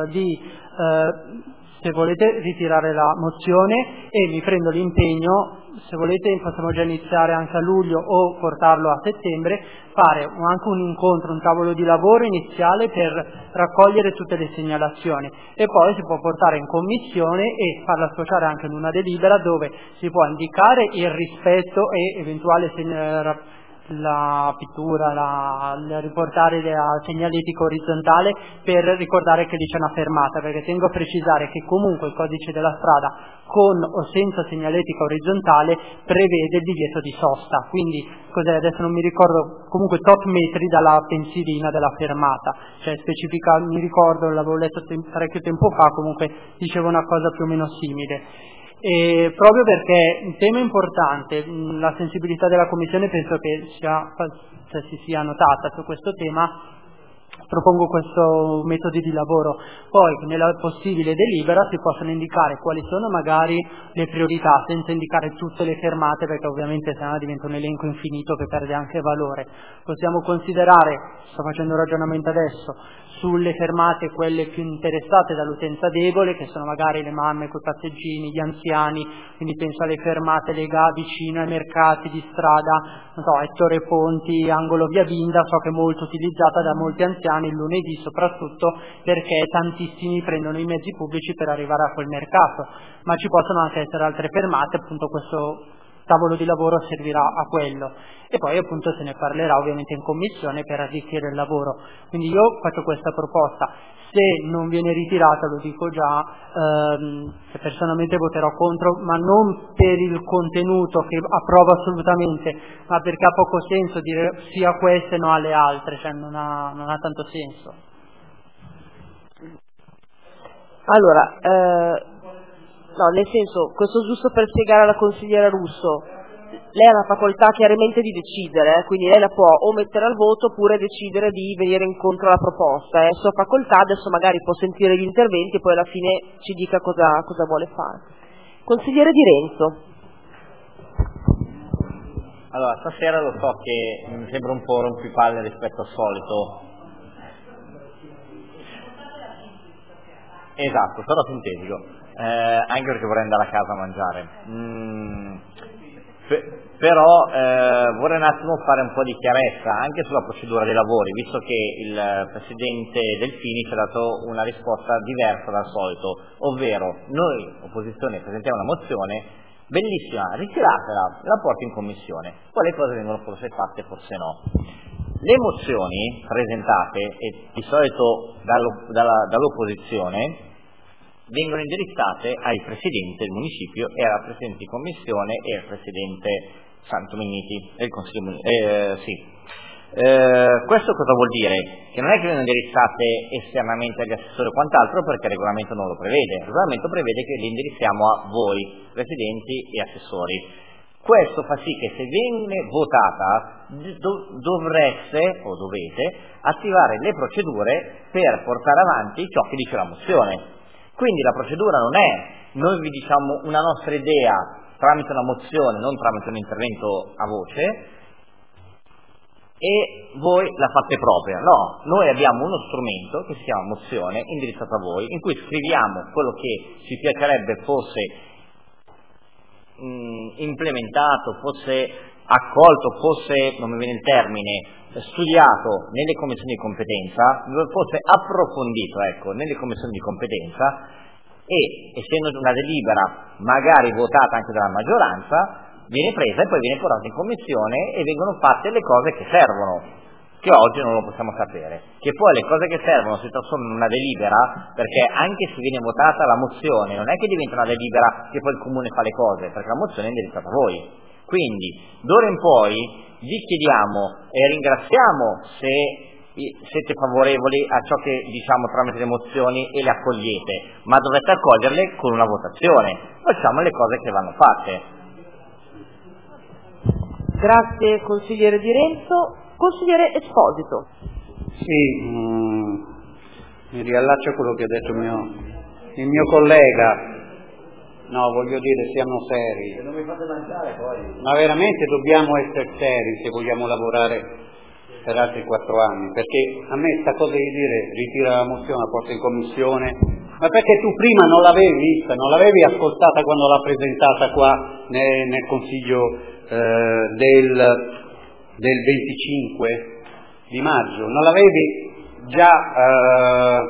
R: se volete ritirare la mozione, e mi prendo l'impegno, se volete possiamo già iniziare anche a luglio o portarlo a settembre, fare anche un incontro, un tavolo di lavoro iniziale per raccogliere tutte le segnalazioni, e poi si può portare in commissione e farla associare anche in una delibera dove si può indicare il rispetto e eventuale la pittura, riportare la segnaletica orizzontale per ricordare che lì c'è una fermata, perché tengo a precisare che comunque il codice della strada, con o senza segnaletica orizzontale, prevede il divieto di sosta, quindi adesso non mi ricordo, comunque tot metri dalla pensilina della fermata, cioè specifica, mi ricordo, l'avevo letto parecchio tempo fa, comunque diceva una cosa più o meno simile. E proprio perché un tema importante, la sensibilità della Commissione penso che si sia notata su questo tema, propongo questo metodo di lavoro. Poi nella possibile delibera si possono indicare quali sono magari le priorità, senza indicare tutte le fermate, perché ovviamente sennò diventa un elenco infinito che perde anche valore. Possiamo considerare, sto facendo un ragionamento adesso, sulle fermate quelle più interessate dall'utenza debole, che sono magari le mamme con i passeggini, gli anziani, quindi penso alle fermate legate vicino ai mercati di strada, non so, Ettore Ponti, angolo Via Binda, so che è molto utilizzata da molti anziani il lunedì, soprattutto perché tantissimi prendono i mezzi pubblici per arrivare a quel mercato, ma ci possono anche essere altre fermate, appunto questo tavolo di lavoro servirà a quello, e poi appunto se ne parlerà ovviamente in commissione per arricchire il lavoro. Quindi io faccio questa proposta, se non viene ritirata, lo dico già, personalmente voterò contro, ma non per il contenuto che approvo assolutamente, ma perché ha poco senso dire sì a queste e no alle altre, cioè non ha tanto senso.
B: Allora, no, nel senso, questo giusto per spiegare alla consigliera Russo, lei ha la facoltà chiaramente di decidere, quindi lei la può o mettere al voto oppure decidere di venire incontro alla proposta, è sua facoltà, adesso magari può sentire gli interventi e poi alla fine ci dica cosa vuole fare. Consigliere Di Renzo.
I: Allora, stasera lo so che mi sembra un po' rompipalle rispetto al solito. Esatto, sarò sintetico, anche perché vorrei andare a casa a mangiare. Però vorrei un attimo fare un po' di chiarezza anche sulla procedura dei lavori, visto che il Presidente Delfini ci ha dato una risposta diversa dal solito, ovvero noi, opposizione, presentiamo una mozione, bellissima, ritiratela, la porto in commissione, poi le cose vengono forse fatte, forse no. Le mozioni presentate, e di solito dall'opposizione, vengono indirizzate ai Presidenti del Municipio e alla Presidente di Commissione e al Presidente Santo Minniti del Consiglio questo cosa vuol dire? Che non è che vengono indirizzate esternamente agli assessori o quant'altro, perché il regolamento non lo prevede. Il regolamento prevede che li indirizziamo a voi, Presidenti e assessori. Questo fa sì che se viene votata dovreste o dovete attivare le procedure per portare avanti ciò che dice la mozione. Quindi la procedura non è noi vi diciamo una nostra idea tramite una mozione, non tramite un intervento a voce, e voi la fate propria. No, noi abbiamo uno strumento che si chiama mozione, indirizzato a voi, in cui scriviamo quello che ci piacerebbe fosse implementato, fosse accolto, fosse, non mi viene il termine, studiato nelle commissioni di competenza, fosse approfondito, ecco, nelle commissioni di competenza, e essendo una delibera magari votata anche dalla maggioranza, viene presa e poi viene portata in commissione e vengono fatte le cose che servono, che oggi non lo possiamo sapere. Che poi le cose che servono si trasformano in una delibera, perché anche se viene votata la mozione non è che diventa una delibera che poi il comune fa le cose, perché la mozione è indirizzata a voi. Quindi d'ora in poi vi chiediamo e ringraziamo se siete favorevoli a ciò che diciamo tramite le mozioni e le accogliete, ma dovete accoglierle con una votazione. Facciamo le cose che vanno fatte.
B: Grazie consigliere Di Renzo. Consigliere Esposito.
L: Sì, mi riallaccio a quello che ha detto il mio collega. No, voglio dire, siamo seri.
J: Se non mi fate mangiare poi.
L: Ma veramente dobbiamo essere seri se vogliamo lavorare per altri 4 anni, perché a me sta cosa di dire ritira la mozione, la porta in commissione, ma perché tu prima non l'avevi vista, non l'avevi ascoltata quando l'ha presentata qua nel Consiglio del 25 di maggio, non l'avevi già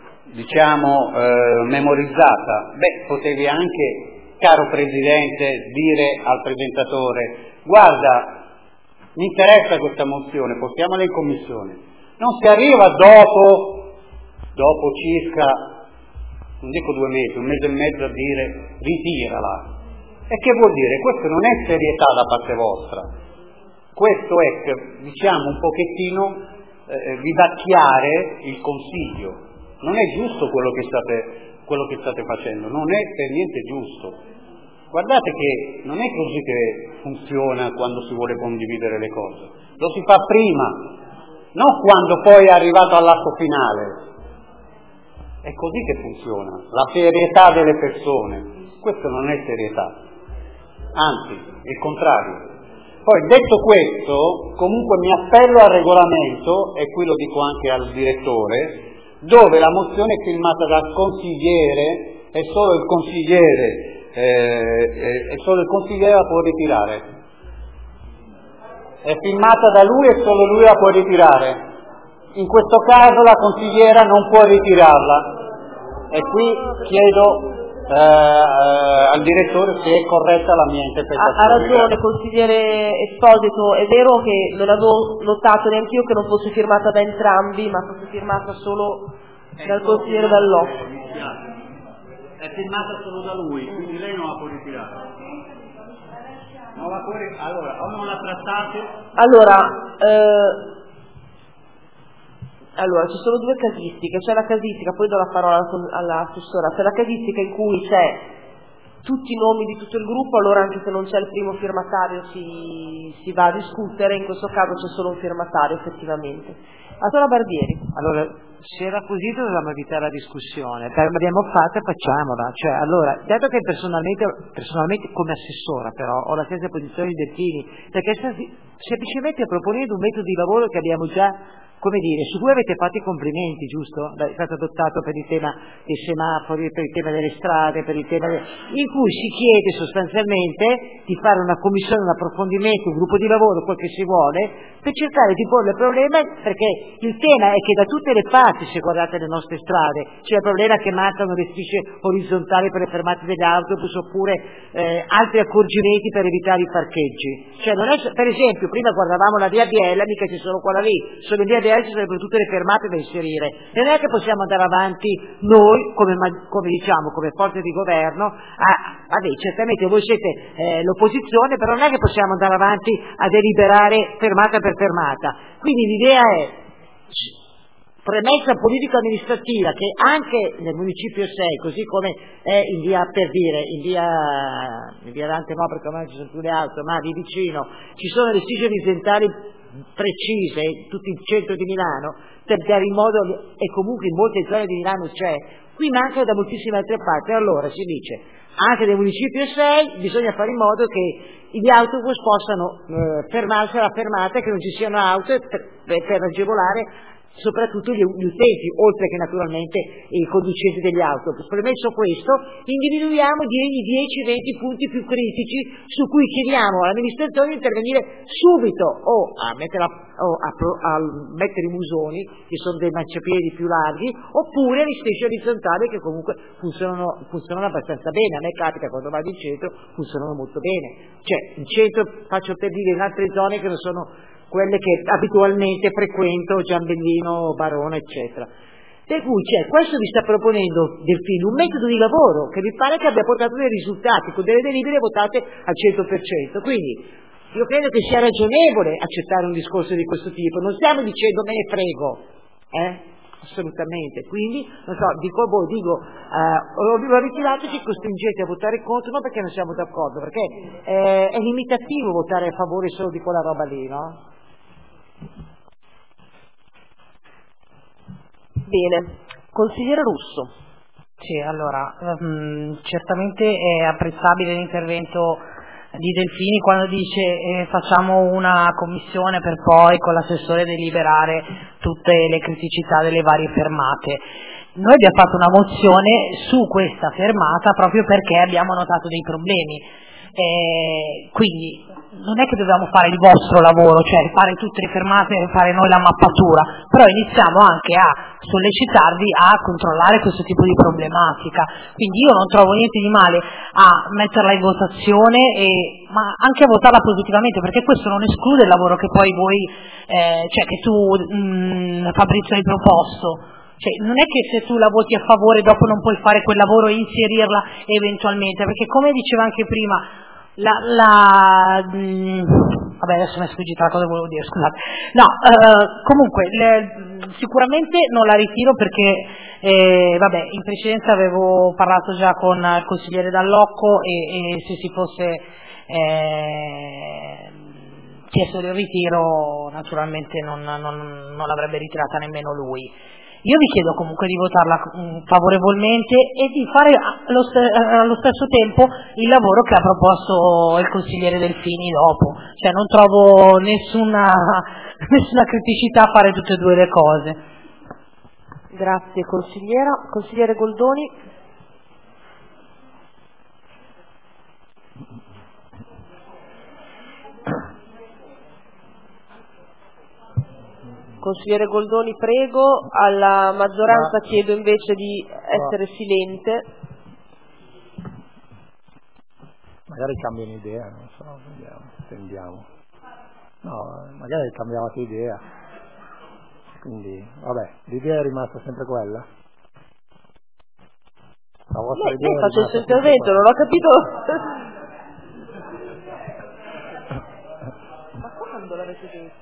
L: memorizzata? Beh, potevi anche, caro Presidente, dire al presentatore: guarda, mi interessa questa mozione, portiamola in commissione. Non si arriva dopo circa, non dico 2 mesi, 1 mese e mezzo a dire ritirala. E che vuol dire? Questo non è serietà da parte vostra, questo è, diciamo, un pochettino vivacchiare il Consiglio. Non è giusto quello che state facendo, non è per niente giusto. Guardate che non è così che funziona quando si vuole condividere le cose, lo si fa prima, non quando poi è arrivato all'atto finale. È così che funziona, la serietà delle persone. Questo non è serietà, anzi, è il contrario. Poi, detto questo, comunque mi appello al regolamento, e qui lo dico anche al direttore, dove la mozione è firmata dal consigliere e solo il consigliere la può ritirare. È firmata da lui e solo lui la può ritirare. In questo caso la consigliera non può ritirarla. E qui chiedo al direttore se è corretta la mia interpretazione.
B: Ha ragione consigliere Esposito, è vero che non avevo notato neanche io che non fosse firmata da entrambi, ma fosse firmata solo dal consigliere Dallò.
L: È firmata solo da lui, quindi lei non la può ritirare. Non la può ritirare. Allora, o non la trattate.
B: Allora, ci sono 2 casistiche, c'è la casistica, poi do la parola all'assessora, c'è la casistica in cui c'è tutti i nomi di tutto il gruppo, allora anche se non c'è il primo firmatario si va a discutere, in questo caso c'è solo un firmatario effettivamente. Assessora Barbieri.
M: Allora, se era così dovevamo evitare la discussione, l'abbiamo fatta, facciamola. Cioè, allora, dato che personalmente come assessora però ho la stessa posizione di Delfini, perché semplicemente proponendo un metodo di lavoro che abbiamo già
D: come dire, su cui avete fatto i complimenti, giusto? È stato adottato per il tema dei semafori, per il tema delle strade, in cui si chiede sostanzialmente di fare una commissione, un approfondimento, un gruppo di lavoro, quel che si vuole, per cercare di porre il problema, perché il tema è che da tutte le parti, se guardate le nostre strade, c'è il problema che mancano le strisce orizzontali per le fermate degli autobus, oppure altri accorgimenti per evitare i parcheggi. Cioè non è, per esempio, prima guardavamo la via Biella, mica ci sono quella lì, solo in via Biella ci sarebbero tutte le fermate da inserire, e non è che possiamo andare avanti noi come forze di governo vabbè, certamente voi siete l'opposizione, però non è che possiamo andare avanti a deliberare fermata per fermata. Quindi l'idea è premessa politico-amministrativa che anche nel municipio 6, così come è in via Dante, no, perché ormai ci sono più le auto, ma lì vicino ci sono le strisce orizzontali precise in tutto il centro di Milano, per dare in modo, e comunque in molte zone di Milano c'è, qui manca da moltissime altre parti. Allora si dice anche nel municipio 6 bisogna fare in modo che gli autobus possano fermarsi alla fermata, che non ci siano auto per agevolare soprattutto gli utenti, oltre che naturalmente i conducenti degli autobus. Premesso questo, individuiamo i 10-20 punti più critici su cui chiediamo all'amministrazione di intervenire subito o a mettere i musoni, che sono dei marciapiedi più larghi, oppure le strisce orizzontali, che comunque funzionano abbastanza bene. A me capita, quando vado in centro, funzionano molto bene. Cioè, in centro, faccio per dire, in altre zone che non sono quelle che abitualmente frequento, Giambellino, Barone, eccetera. Per cui questo vi sta proponendo Delfini, un metodo di lavoro che vi pare che abbia portato dei risultati, con delle delibere votate al 100%. Quindi io credo che sia ragionevole accettare un discorso di questo tipo, non stiamo dicendo me ne frego, assolutamente. Quindi, non so, dico a voi, lo ritirate, ci costringete a votare contro, non perché non siamo d'accordo, perché è limitativo votare a favore solo di quella roba lì, no?
B: Bene, consigliere Russo.
S: Sì, allora, certamente è apprezzabile l'intervento di Delfini quando dice facciamo una commissione per poi con l'assessore deliberare tutte le criticità delle varie fermate. Noi abbiamo fatto una mozione su questa fermata proprio perché abbiamo notato dei problemi, quindi non è che dobbiamo fare il vostro lavoro, cioè fare tutte le fermate e fare noi la mappatura, però iniziamo anche a sollecitarvi a controllare questo tipo di problematica. Quindi io non trovo niente di male a metterla in votazione, ma anche a votarla positivamente, perché questo non esclude il lavoro che poi voi, che tu Fabrizio hai proposto. Cioè, non è che se tu la voti a favore dopo non puoi fare quel lavoro e inserirla eventualmente, perché come diceva anche prima vabbè, adesso mi è sfuggita la cosa che volevo dire, scusate. No, comunque sicuramente non la ritiro perché vabbè, in precedenza avevo parlato già con il consigliere Dall'Occo e se si fosse chiesto il ritiro naturalmente non l'avrebbe ritirata nemmeno lui. Io vi chiedo comunque di votarla favorevolmente e di fare allo stesso tempo il lavoro che ha proposto il consigliere Delfini dopo. Cioè non trovo nessuna criticità a fare tutte e due le cose.
B: Grazie consigliera. Consigliere Goldoni. Consigliere Goldoni, prego. Alla maggioranza chiedo invece di essere silente.
G: Magari cambiano idea, non so, vediamo. No, magari cambiavate idea. Quindi, vabbè, l'idea è rimasta sempre quella. La vostra idea
B: Lei faccio il suo intervento, non ho capito. Ma quando l'avete detto?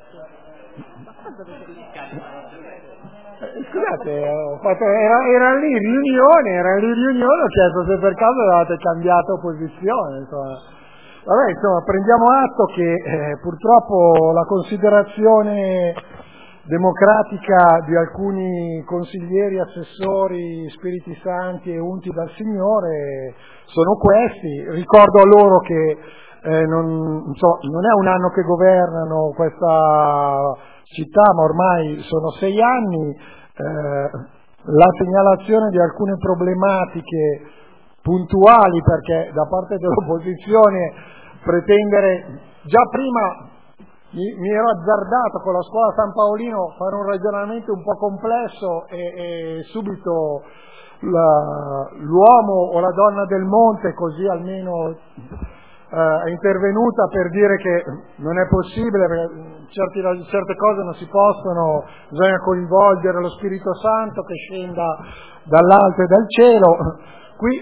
G: Scusate, era lì riunione, ho chiesto se per caso avevate cambiato posizione, insomma. Vabbè, insomma, prendiamo atto che purtroppo la considerazione democratica di alcuni consiglieri, assessori, spiriti santi e unti dal Signore sono questi. Ricordo a loro che non è un anno che governano, questa città, ma ormai sono 6 anni, la segnalazione di alcune problematiche puntuali, perché da parte dell'opposizione pretendere, già prima mi ero azzardato con la scuola San Paolino a fare un ragionamento un po' complesso e subito l'uomo o la donna del monte, così almeno è intervenuta per dire che non è possibile, perché certe cose non si possono, bisogna coinvolgere lo Spirito Santo che scenda dall'alto e dal cielo. Qui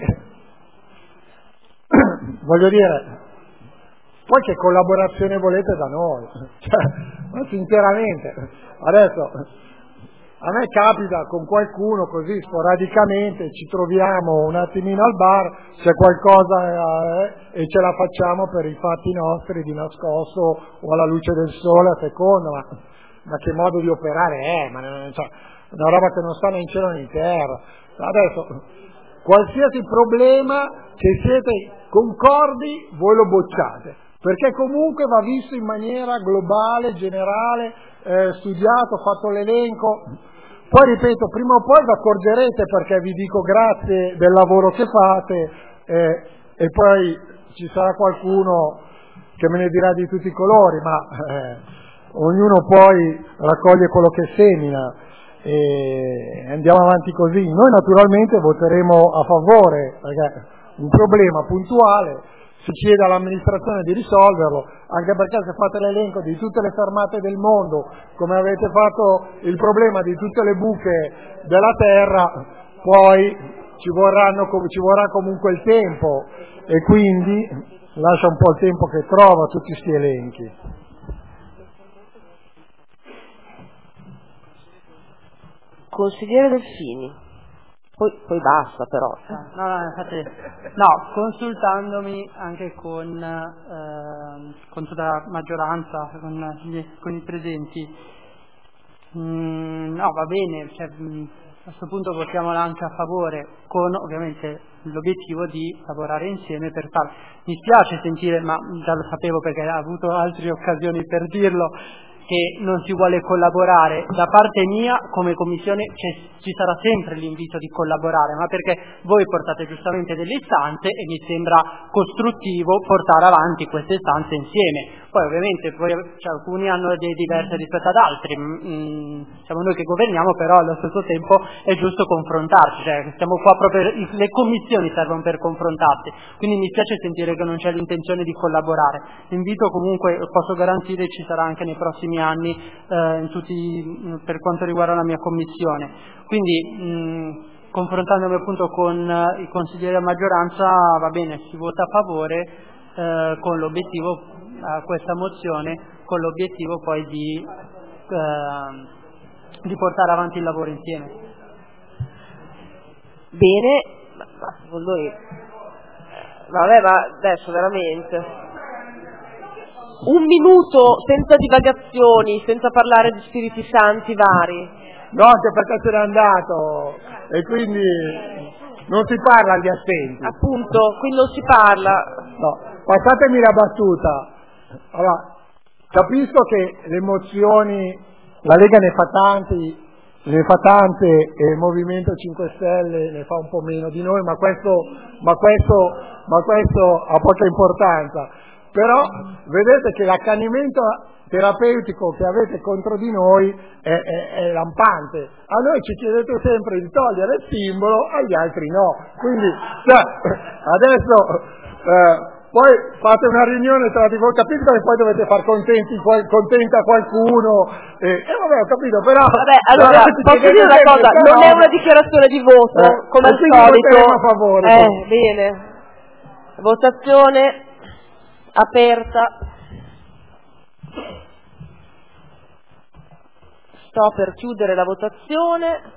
G: voglio dire, poi che collaborazione volete da noi? Ma sinceramente, adesso a me capita con qualcuno così sporadicamente, ci troviamo un attimino al bar, c'è qualcosa e ce la facciamo per i fatti nostri di nascosto o alla luce del sole a seconda, ma che modo di operare è? Ma cioè, una roba che non sta né in cielo né in terra. Adesso, qualsiasi problema, se siete concordi, voi lo bocciate, perché comunque va visto in maniera globale, generale, studiato, fatto l'elenco. Poi ripeto, prima o poi vi accorgerete, perché vi dico grazie del lavoro che fate, e poi ci sarà qualcuno che me ne dirà di tutti i colori, ma ognuno poi raccoglie quello che semina e andiamo avanti così. Noi naturalmente voteremo a favore, perché un problema puntuale si chiede all'amministrazione di risolverlo, anche perché se fate l'elenco di tutte le fermate del mondo, come avete fatto il problema di tutte le buche della terra, poi ci vorrà comunque il tempo, e quindi lascia un po' il tempo che trova tutti questi elenchi.
B: Consigliere Delfini. Poi basta però.
R: No, consultandomi anche con tutta la maggioranza, con i presenti, no, va bene, cioè, a questo punto votiamola anche a favore, con ovviamente l'obiettivo di lavorare insieme per farlo. Mi spiace sentire, ma già lo sapevo perché ha avuto altre occasioni per dirlo, che non si vuole collaborare. Da parte mia come commissione ci sarà sempre l'invito di collaborare, ma perché voi portate giustamente delle istanze e mi sembra costruttivo portare avanti queste istanze insieme. Poi ovviamente alcuni hanno idee diverse rispetto ad altri, siamo noi che governiamo, però allo stesso tempo è giusto confrontarci, cioè stiamo qua proprio, le commissioni servono per confrontarsi, quindi mi spiace sentire che non c'è l'intenzione di collaborare. L'invito comunque, posso garantire, ci sarà anche nei prossimi anni per quanto riguarda la mia commissione. Quindi confrontandomi appunto con i consiglieri a maggioranza, va bene, si vota a favore con l'obiettivo a questa mozione, con l'obiettivo poi di portare avanti il lavoro insieme.
B: Bene, ma secondo me vabbè, ma adesso veramente un minuto senza divagazioni, senza parlare di spiriti santi vari.
G: No, anche perché se n'è andato e quindi non si parla agli assenti.
B: Appunto, qui non si parla.
G: No, passatemi la battuta. Allora, capisco che le mozioni, la Lega ne fa tante e il Movimento 5 Stelle ne fa un po' meno di noi, ma questo ha poca importanza. Però vedete che l'accanimento terapeutico che avete contro di noi è lampante. A noi ci chiedete sempre di togliere il simbolo, agli altri no. Quindi adesso poi fate una riunione tra di voi, capito che poi dovete far contenta qualcuno e vabbè, ho capito, però
B: vabbè, allora posso dire una cosa, non è una dichiarazione di voto come al solito.
G: A favore,
B: bene, votazione aperta. Sto per chiudere la votazione.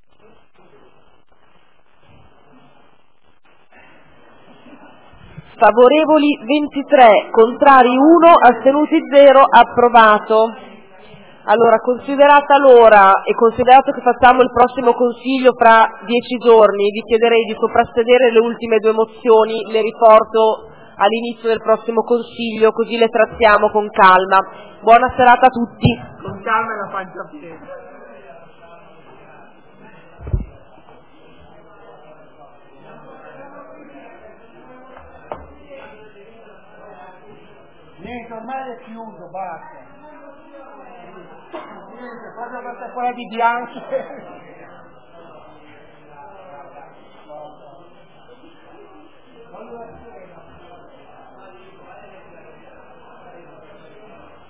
B: Favorevoli 23, contrari 1, astenuti 0, approvato. Allora, considerata l'ora e considerato che facciamo il prossimo consiglio fra 10 giorni, vi chiederei di soprassedere le ultime 2 mozioni, le riporto all'inizio del prossimo Consiglio, così le trattiamo con calma. Buona serata a tutti.
A: Con calma e la pancia piena.
K: Niente, ormai è chiuso, basta. Niente, proprio questa quella di Bianchi.